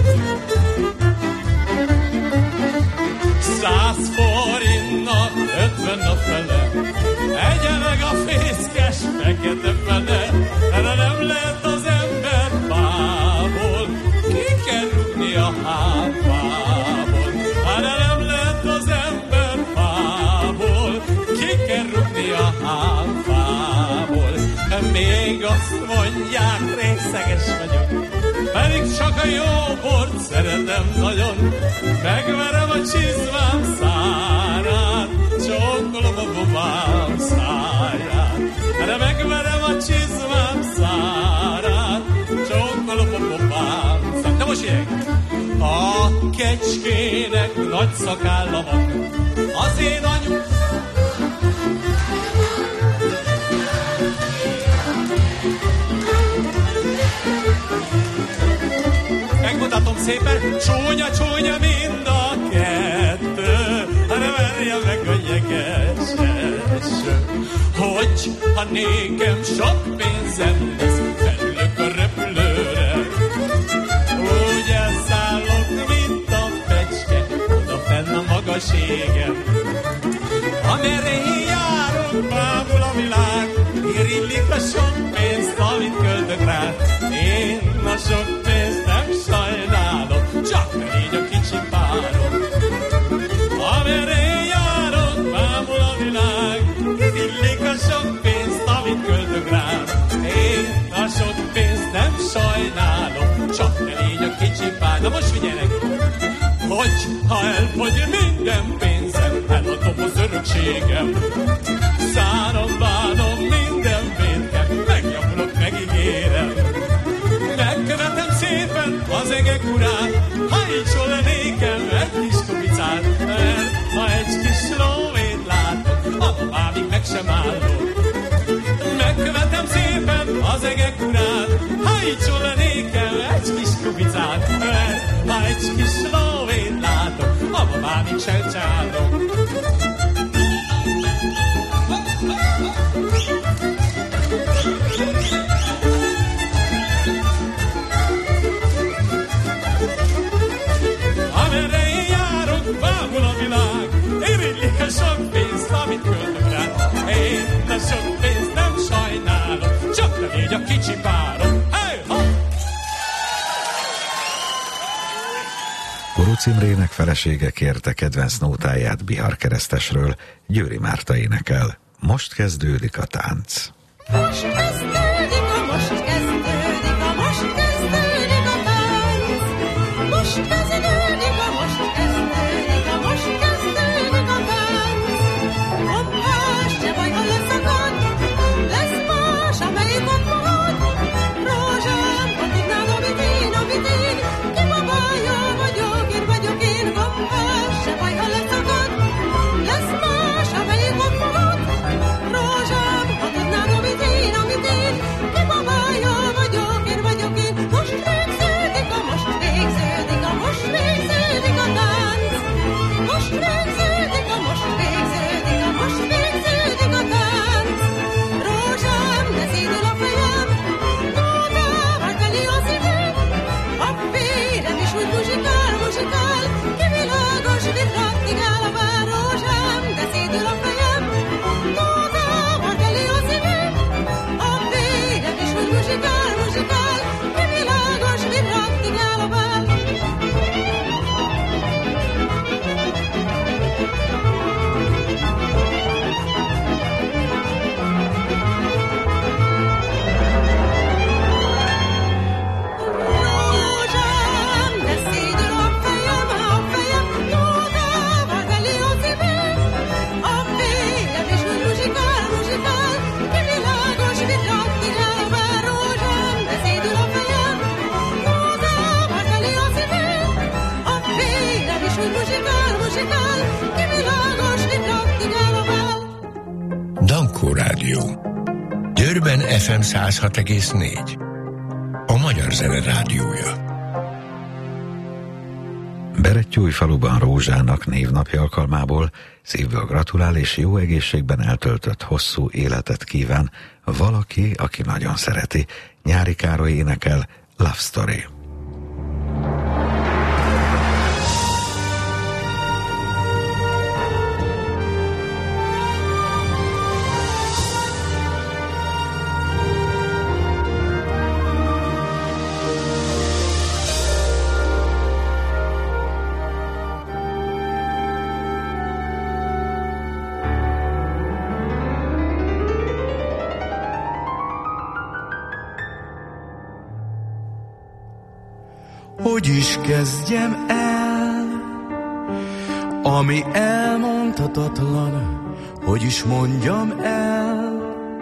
Száz forintnak ötven a fele, egyeleg a fészkes fekete fele, erre nem lehet az ember fából, ki kell rúgni a háfából, erre nem lehet az ember fából, ki kell rúgni a háfából. Még azt mondják, részeges vagyok, pedig csak a jó bort szeretem nagyon, megverem a csizmám szárát, csókolom a bubám száját, de megverem a csizmám szárát, csókolom a bubám száját. De most ilyen, a kecskének nagy szakálla van, az én anyum. Megmutatom szépen, csúnya, csúnya mind a kettő, ne verje meg a jeges eső. Hogy ha nékem sok pénzem lesz, felülök a repülőre, úgy elszállok, mint a fecske, oda fenn a magas égen. Amerre én járok, bámul a világ, irillik a sok pénzt, amit költök rá. Én a sok pénzt nem sajnálom, csak nem így a kicsi párom. Amerre én járok, bámul a világ, irillik a sok pénzt, amit költök rá. Én a sok pénzt nem sajnálom, csak nem így a kicsi párom. Na most figyeljenek, hogy ha elfogy minden pénzem, eladom az örökségem. Szánom, bánom minden védkem, megjavulok, megígérem. Megkövetem szépen az egek urát, ha így sól nékem egy kis kubicát, mert ha egy kis lóvét látok, a babámig meg sem állok. Megkövetem szépen az egek urát, ha így sól nékem egy kis kubicát, mert ha egy kis lóvét látok, a babámig sem csálok. Amerre én járok, bámul a világ, irillik a sok pénzt, amit költök rá. Én a sok pénzt nem sajnálom, csak nem így a kicsi párom. Hey, ha! Rákóczi Imrének felesége kérte kedvenc nótáját Bihar Keresztesről, Győri Márta énekel. Most kezdődik a tánc. Most kezdődik a, most kezdődik a, most kezdődik a tánc. Most kezdődik a, most kezdődik a, most kezdődik a tánc. Hoppás, se baj, ha leszakad, lesz más, amelyik ott magad. Rózsám, ha tudnád, amit én, amit én, ki babája vagyok, én vagyok én. Hoppás, se baj, ha leszakad, lesz más, amelyik ott magad. Rózsám, ha tudnád, amit én, amit én, ki babája vagyok, én vagyok én. Most végződik a, most végződik a, most végződik a tánc. Most végződik a, most végződik a, most végződik a tánc. Rózsám, ne szédül a fejem, nótával teli a szívem. A vérem is úgy muzsikál, muzsikál, ki világos virrattigál a vár. Rózsám, ne szédül a fejem, nótával teli a szívem. A vérem is úgy muzsikál, muzsikál, ki világos virrattigál a vár. Rózsám, ne szédül a fejem, a fejem, nótával teli a szívem. A vérem is úgy muzsikál, muzsikál, ki világos virrattigál a vár. Rózsám, ne szédül a fejem, nótával teli a szívem. A vérem is úgy muzsikál, muzsikál, ki világos virrattigál a vár. Dankó Rádió. Győrben ef em száz hat egész négy. A Magyar Zene Rádiója. Berettyóújfaluban Rózsának névnapja alkalmából szívből gratulál és jó egészségben eltöltött hosszú életet kíván valaki, aki nagyon szereti. Nyári Károly énekel Love Story. Hogy is kezdjem el, ami elmondhatatlan, hogy is mondjam el,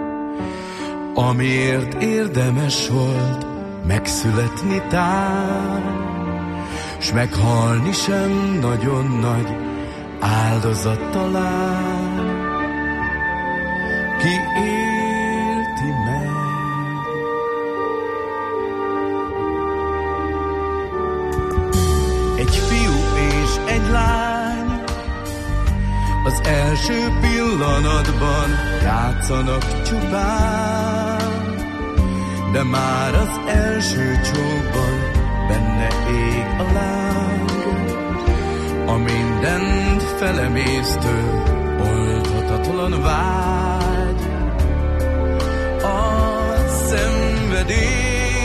amiért érdemes volt megszületni tán, s meghalni sem nagyon nagy áldozat talán. Ki élti meg? Egy fiú és egy lány az első pillanatban játszanak csupán, de már az első csókban benne ég a láng, a mindent felemésztő, oldhatatlan vágy, a szenvedély.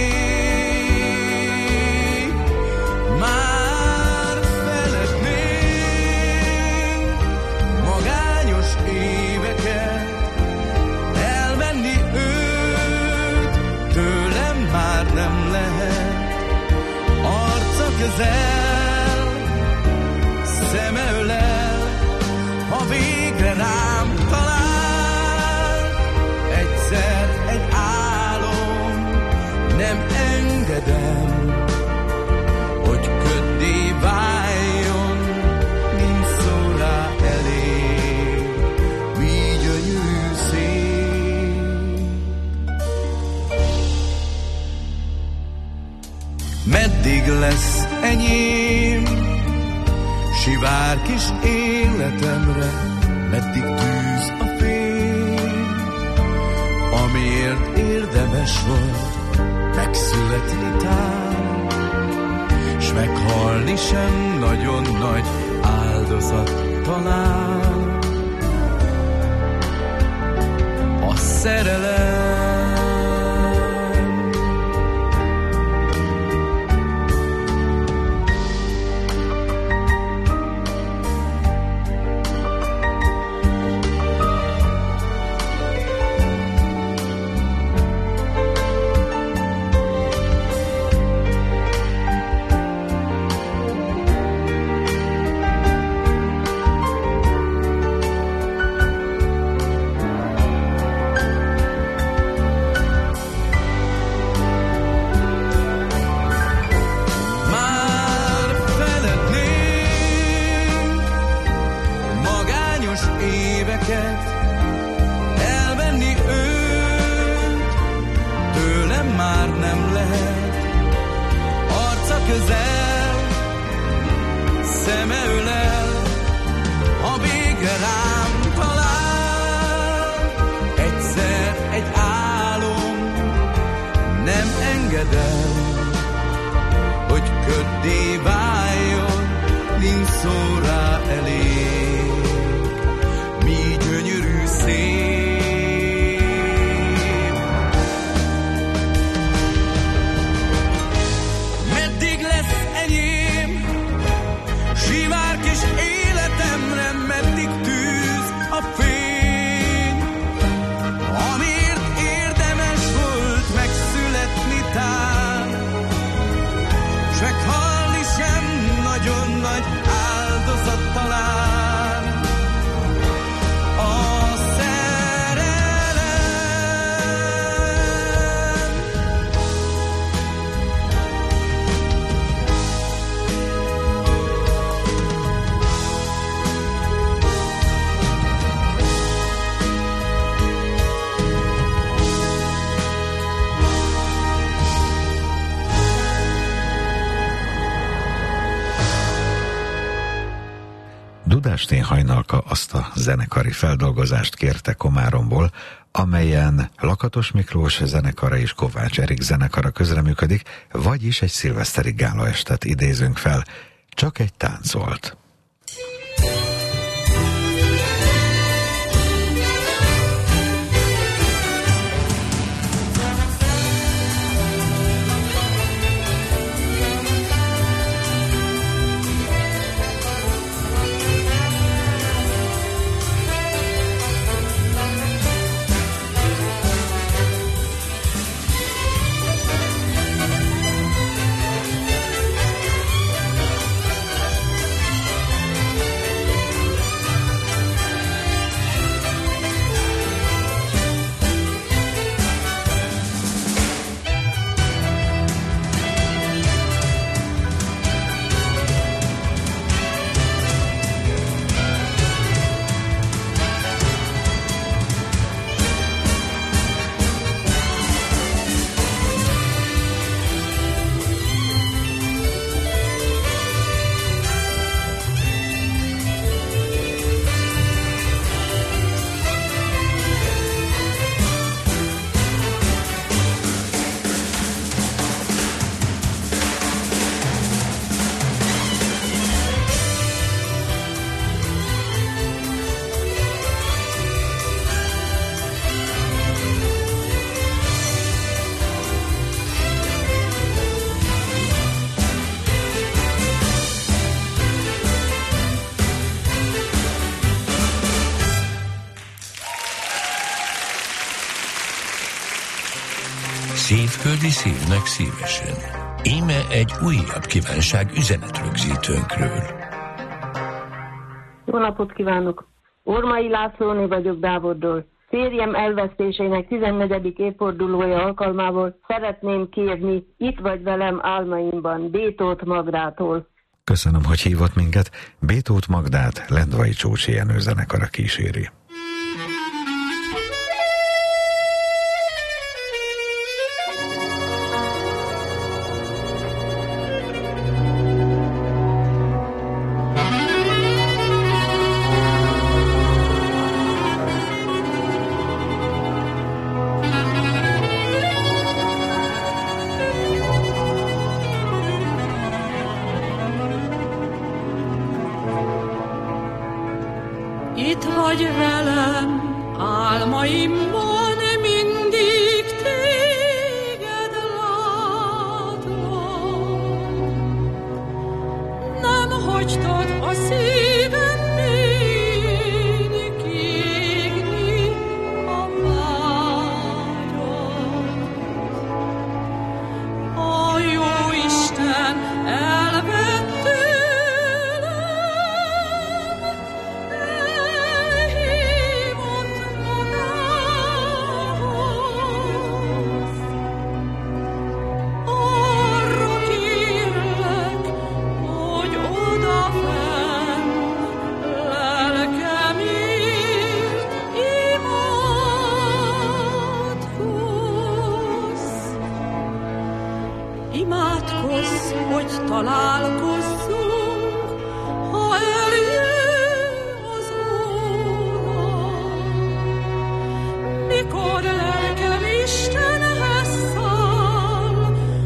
Már felednénk magányos éveket, elvenni őt tőlem már nem lehet. Arca közel, szeme ölel, ha végre rám talál. Egyszer egy álom, nem engedem, hogy köddé váljon, mint szó rá elég, mi gyönyörű szép. Meddig lesz enyém sivár kis életemre, meddig tűz a fény, amiért érdemes volt megszületni tán, s meghalni sem nagyon nagy áldozat talán. A szerelem engedem, hogy köddé váljon, nincs szó rá elég, mi gyönyörű szép. Meddig lesz enyém, sivár kis életemre, meddig tűz a fény, amiért érdemes volt megszületni tán, s meghalni sem nagyon nagy áldozat talán. A szerelem. Dudásné Hajnalka azt a zenekari feldolgozást kérte Komáromból, amelyen Lakatos Miklós zenekara és Kovács Erik zenekara közreműködik, vagyis egy szilveszteri gálaestet idézünk fel. Csak egy tánc volt. Szívföldi szívnek szívesen. Íme egy újabb kívánság üzenetrögzítőnkről. Jó napot kívánok! Ormai Lászlóné vagyok Dávodról. Férjem elvesztésének tizennegyedik évfordulója alkalmából szeretném kérni Itt vagy velem álmaimban Bétót Magdától. Köszönöm, hogy hívott minket. Bétót Magdát Lendvai Csócsi Jenő zenekara kíséri. Itt vagy velem, álmaimban mindig téged látlak. Nem hagytad a szívem mélyén kiégni a vágyat. A jó Isten elvett imádkozz, hogy találkozzunk, ha eljön az óra. Mikor lelkem Istenhez száll,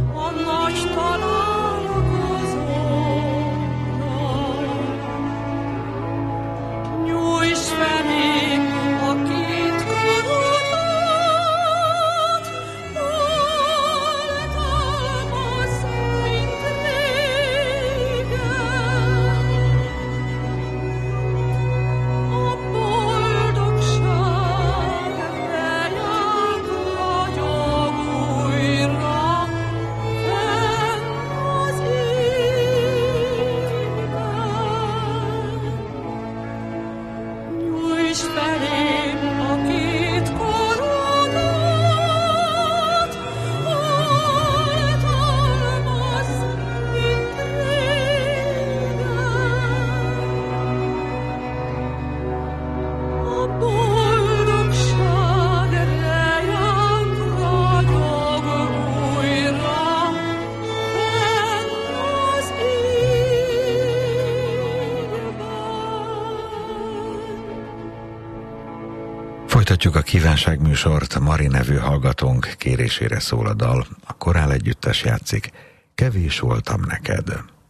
Folytatjuk a kívánságműsort, Mari nevű hallgatónk kérésére szól a dal, a korál együttes játszik, Kevés voltam neked.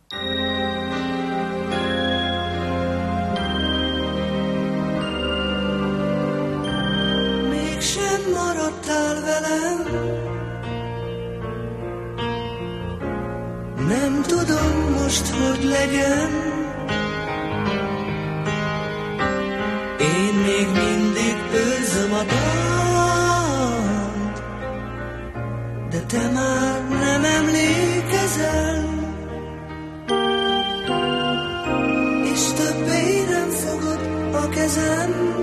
Mégsem maradtál velem, nem tudom most, hogy legyen. Én még mindig őrzöm a dalt, de te már nem emlékezel, és többé nem fogod a kezem.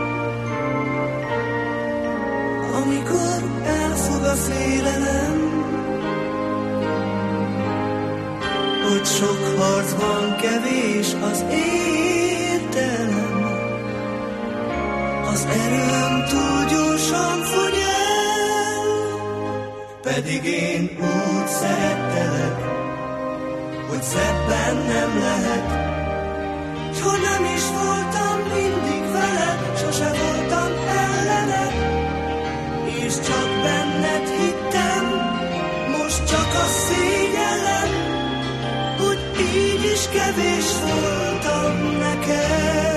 Amikor elfog a félelem, hogy sok harcban kevés az értelem, az erőm túl gyorsan fogy el, pedig én úgy szerettelek, hogy szebben nem lehet. S ha nem is voltam mindig veled, sose voltam ellened, és csak benned hittem, most csak azt szégyellem, hogy így is kevés voltam neked.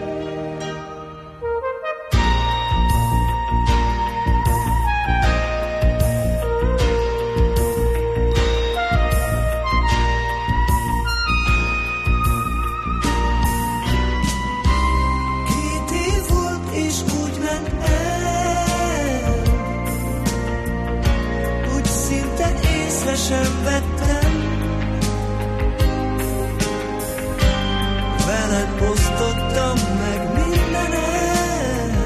Sem vettem, veled osztottam meg mindenem,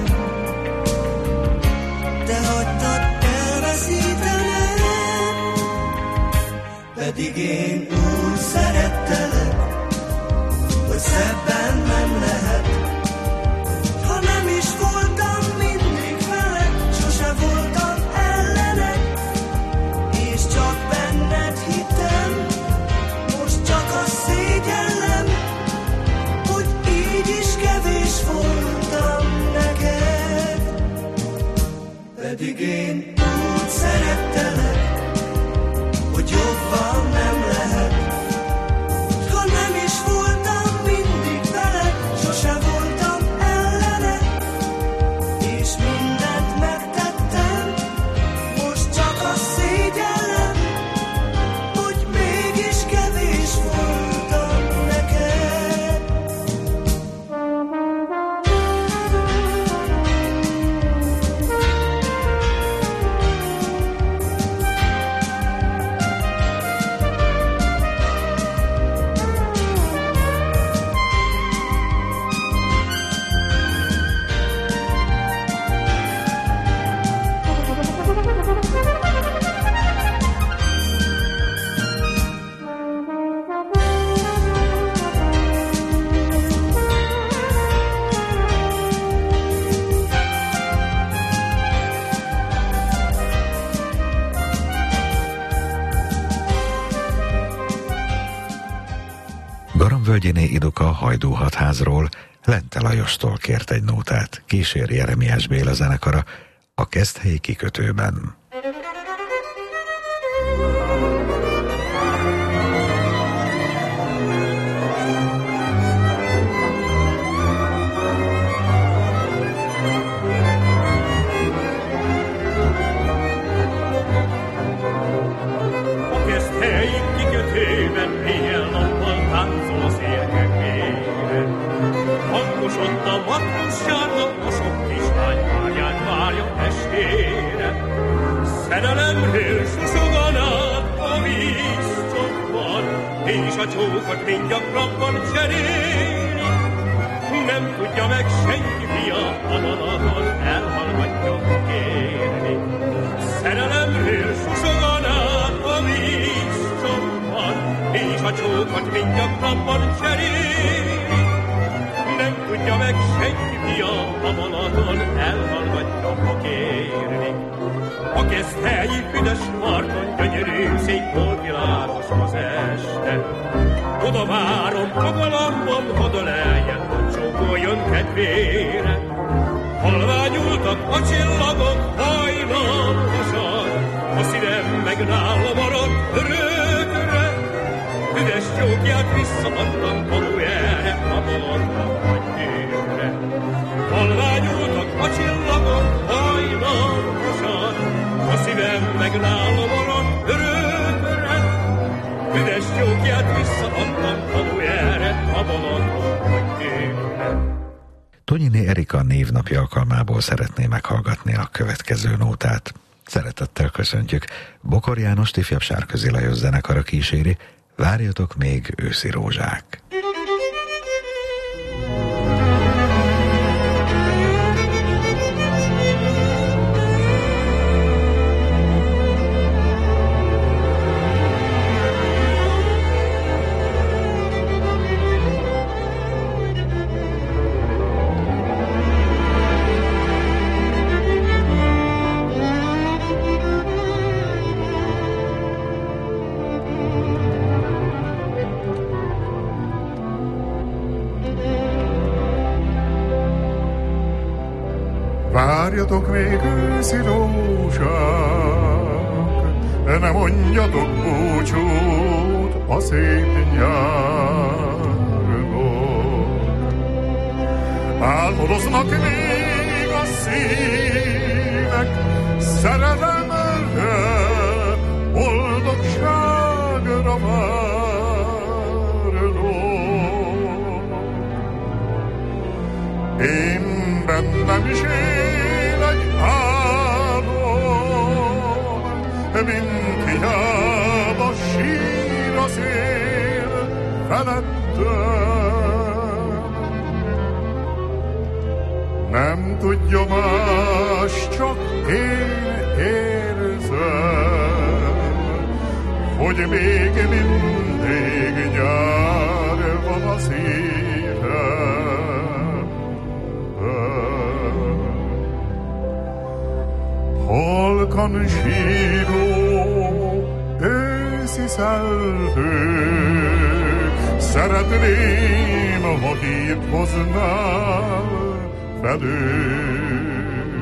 de hagytad elveszítenem, pedig én úgy szerettelek, hogy szebben nem lehet. Ha nem is voltam mindig veled, sose voltam ellened, és csak benned hittem, most csak azt szégyellem, hogy így is kevés voltam neked. Pedig én úgy szerettelek, hogy jobban nem lehet. Ha nem is voltam mindig veled, sose voltam ellened, és mindent megtettem, most csak azt szégyellem, hogy mégis kevés voltam neked. Garamvölgyiné Iduka Hajdúhatházról Lente Lajostól kért egy nótát, kísér Jeremiás Béla zenekara a Keszthelyi kikötőben. Hangosott a matrózsárga, a sok kislány várját várja estére. Szerelemről susogad át a vízcsokban, és a csókot mindgyakrabban cseréli. Nem tudja meg senki fia, a dalaton elhallgatja kérni. Szerelemről susogad át a vízcsokban, és a csókot mindgyakrabban cseréli. Nem tudja meg senki fia, a Balaton elhallgatja a kérni. A Keszthelyi üdes parton gyönyörű, szép volt világos az este. Oda várom fogalomban, oda lejjebb, hogy csókoljon kedvére. Halvány Halványultak a csillagok hajlamosan, a szívem meg nála maradt örökre. Üdes csókját visszaadtam valójára, a bolondnak vagy nőre. Halványultak a csillagok hajlamosan, a szívem meg nála maradt örökre. Üdes csókját visszaadtam valójára, a bolondnak vagy nőre. Tonyiné Erika névnapja alkalmából szeretné meghallgatni a következő nótát. Szeretettel köszöntjük. Bokor Jánost ifjabb Sárközi Lajos zenekara kíséri. Várjatok még őszi rózsák! Várjatok még őszi rózsák, ne mondjatok búcsút a szép nyárnak. Álmodoznak még a szívek szerelemre, boldogságra várnak. Én bennem is él egy álom, mint hiába sír a szél felettem. Nem tudja más, csak én érzem, hogy még mindig nyár van a szívem. Halkan síró őszi szelvő, szeretném, ha hírt hoznál felőle.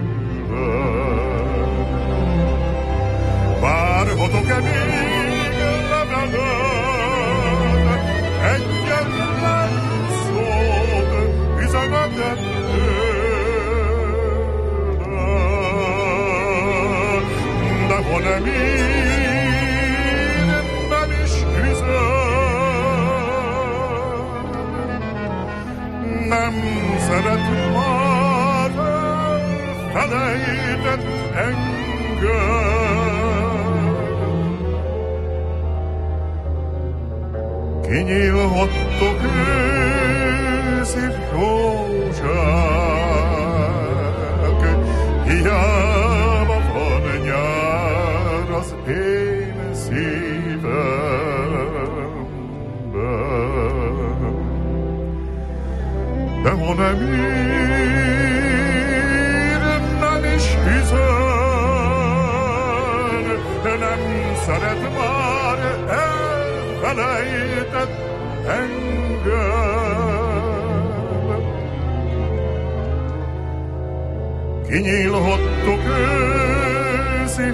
Várhatok-e még leveled, egyetlen szót, üzenetet de ha nem ír, nem is üzen. Nem szeret már elfelejtett engem. Kinyílhattok őszi rózsák, hiába van nyár az én szívemben. De ha nem ír, nem is üzen, nem szeret már elfelejtett engem. Kinyílhattok őszi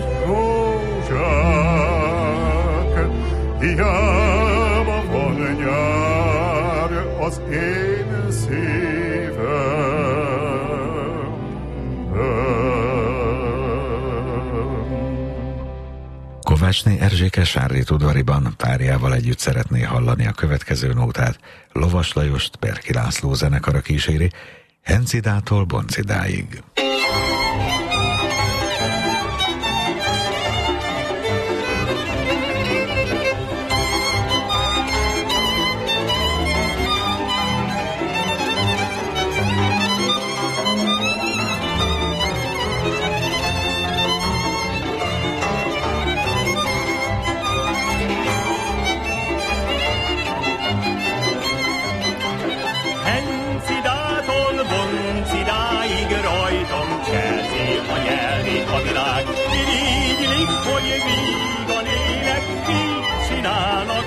rózsák, hiába van nyár az én szívemben. Kovácsné Erzséke Sárrét udvariban párjával együtt szeretné hallani a következő nótát. Lovas Lajost Berki László zenekara kíséri, Hencidától Boncidáig.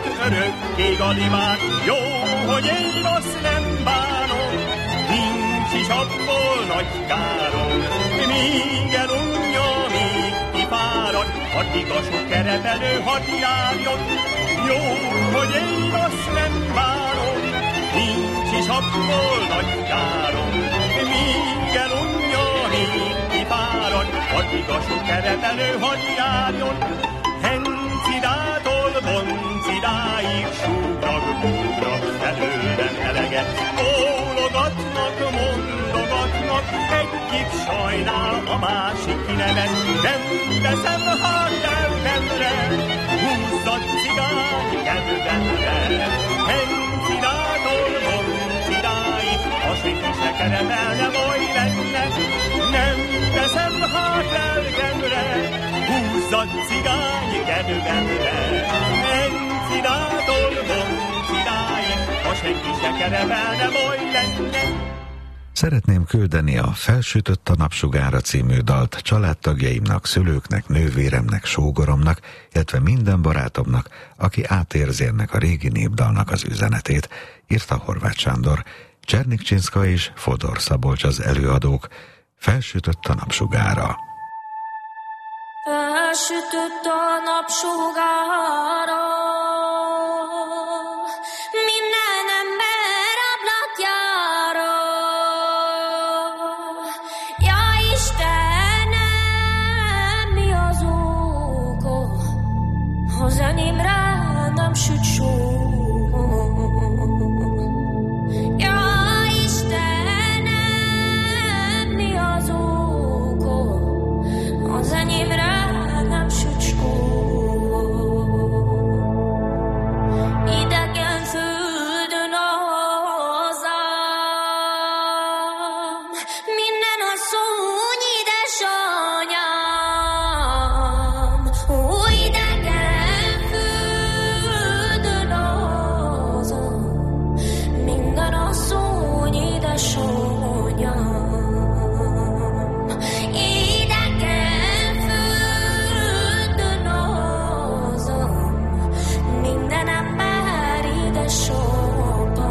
Örökké galimák, jó, hogy én azt nem bánom, nincs nincs is abból nagy károm. Míg elunja, míg kifárad, addig a sok kerepelő hadd járjon. Jó, hogy én azt nem várom, nincs is abból nagy károm. Míg elunja, míg kifárad, addig a sok kerepelő hadd járjon. Hencidától Boncidáig súgnak, búgnak felőlem eleget. Bólogatnak, mondogatnak, egyik sajnál, a másik kinevet. Nem veszem hát lelkemre, húzzad cigány kedvemre. Hencidától Boncidáig, ha senki se kerepelne, baj lenne. Nem veszem hát lelkemre, húzzad cigány kedvemre. Hencidától Boncidáig, ha senki se kerepelne, baj lenne. Szeretném küldeni a Felsütött a napsugára című dalt családtagjaimnak, szülőknek, nővéremnek, sógoromnak, illetve minden barátomnak, aki átérzi ennek a régi népdalnak az üzenetét, írta Horváth Sándor. Csernik Csinszka és Fodor Szabolcs az előadók. Felsütött a napsugára. Felsütött a napsugára, minden ember ablakjára. Ja Istenem, mi az oka, az enyémre nem süt só. Ja Istenem, mi az oka, az enyémre nem süt só. Idegen földön hazám, minden asszony édesanyám. Ó, idegen földön hazám, minden asszony édesanyám. Idegen földön hazám, minden ember édesapa.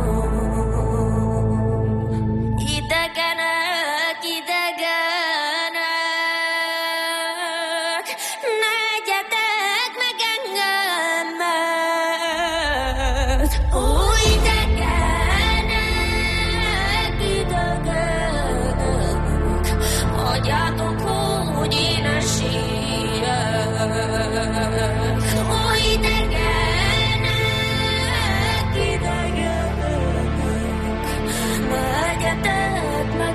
Idegenek, idegenek, ne egyetek meg engemet. Ó, idegenek, idegenek, adjátok, hogy én esélyek. Ó, idegenek, idegenek, ne egyetek meg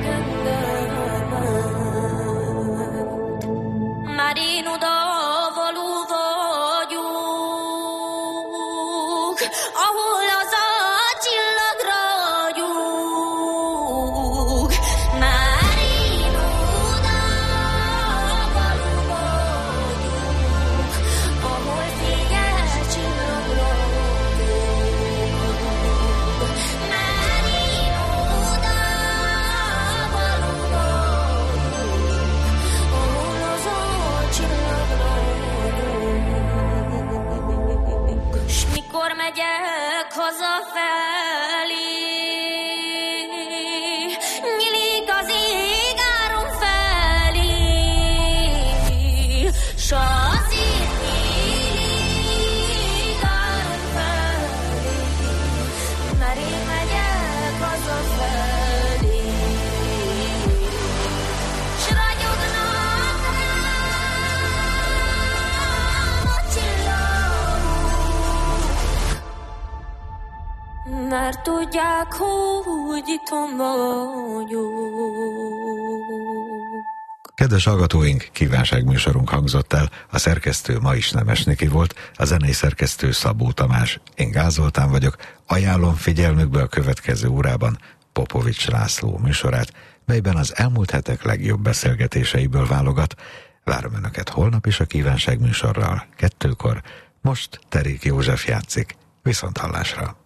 engemet. Már én odavaló vagyok, ahol az a csillag ragyog. Már én odavaló vagyok, ahol fényes csillag ragyog. Már én odavaló vagyok, ahol az a csillag ragyog. S mikor megyek hazafelé, nyílik az ég áron felé, s azért nyílik áron felé, mert én megyek hazafelé. S ragyognak rám a csillagok, mert tudják, hogy itthon vagyok. Kedves hallgatóink, kívánságműsorunk hangzott el, a szerkesztő ma is Nemes Niki volt, a zenei szerkesztő Szabó Tamás, én Gál Zoltán vagyok, ajánlom figyelmükbe a következő órában Popovics László műsorát, melyben az elmúlt hetek legjobb beszélgetéseiből válogat. Várom Önöket holnap is a kívánságműsorral, kettőkor, most Terék József játszik, viszont hallásra.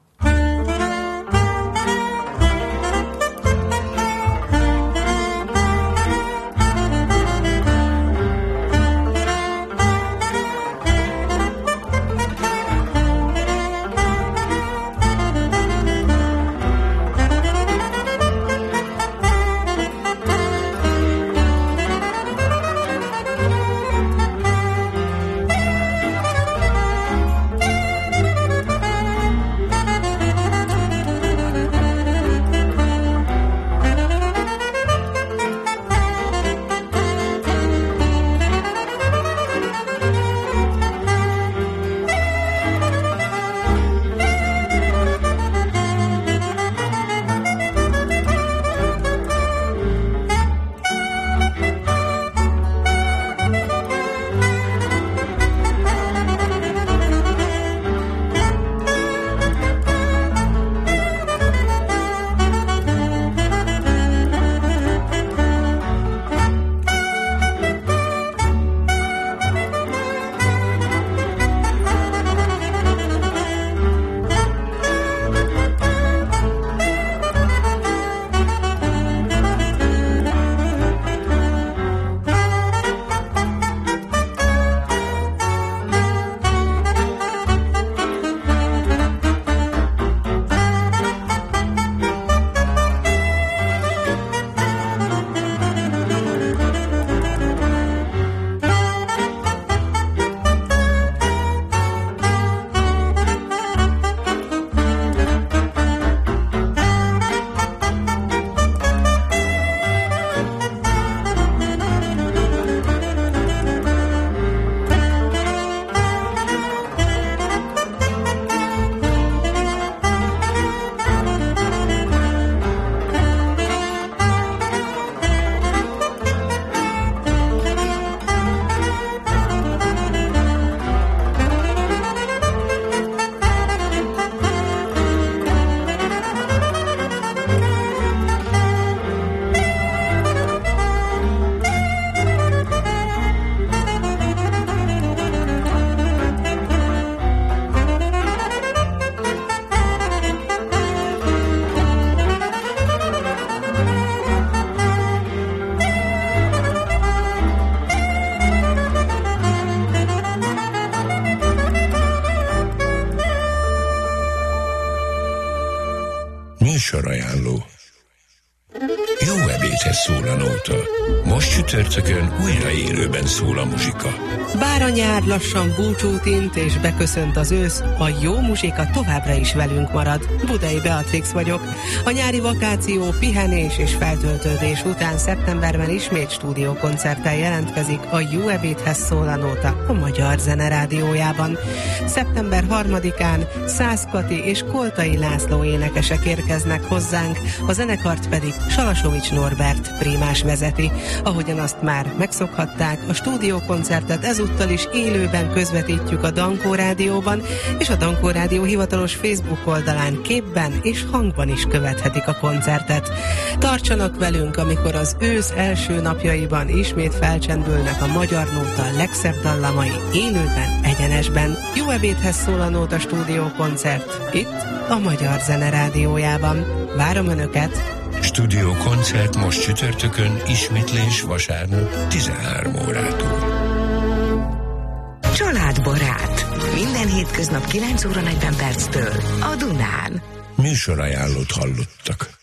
Műsorajánló. Jó ebédhez szól a nóta. Most csütörtökön újra élőben szól a muzsika. Bár a nyár lassan búcsút int és beköszönt az ősz, a jó muzsika továbbra is velünk marad. Budai Beatrix vagyok. A nyári vakáció, pihenés és feltöltődés után szeptemberben ismét stúdiókoncerttel jelentkezik a Jó ebédhez szól a nóta a Magyar Zene Rádiójában. szeptember harmadikán Szász Kati és Koltai László énekesek érkeznek hozzánk, a zenekart pedig Salasovics Norbert prímás vezeti. Ahogyan azt már megszokhatták, a stúdiókoncertet ezúttal is élőben közvetítjük a Dankó Rádióban, és a Dankó Rádió hivatalos Facebook oldalán képben és hangban is követhetik a koncertet. Tartsanak velünk, amikor az ősz első napjaiban ismét felcsendülnek a magyar nóta legszebb dallamai élőben, egyenesben. Jó ebédhez szól a nóta stúdiókoncert itt a Magyar Zene Rádiójában. Várom Önöket! Stúdió koncert most csütörtökön, ismétlés vasárnap tizenhárom órától. Családbarát. Minden hétköznap kilenc óra negyven perctől a Dunán. Műsorajánlót hallottak.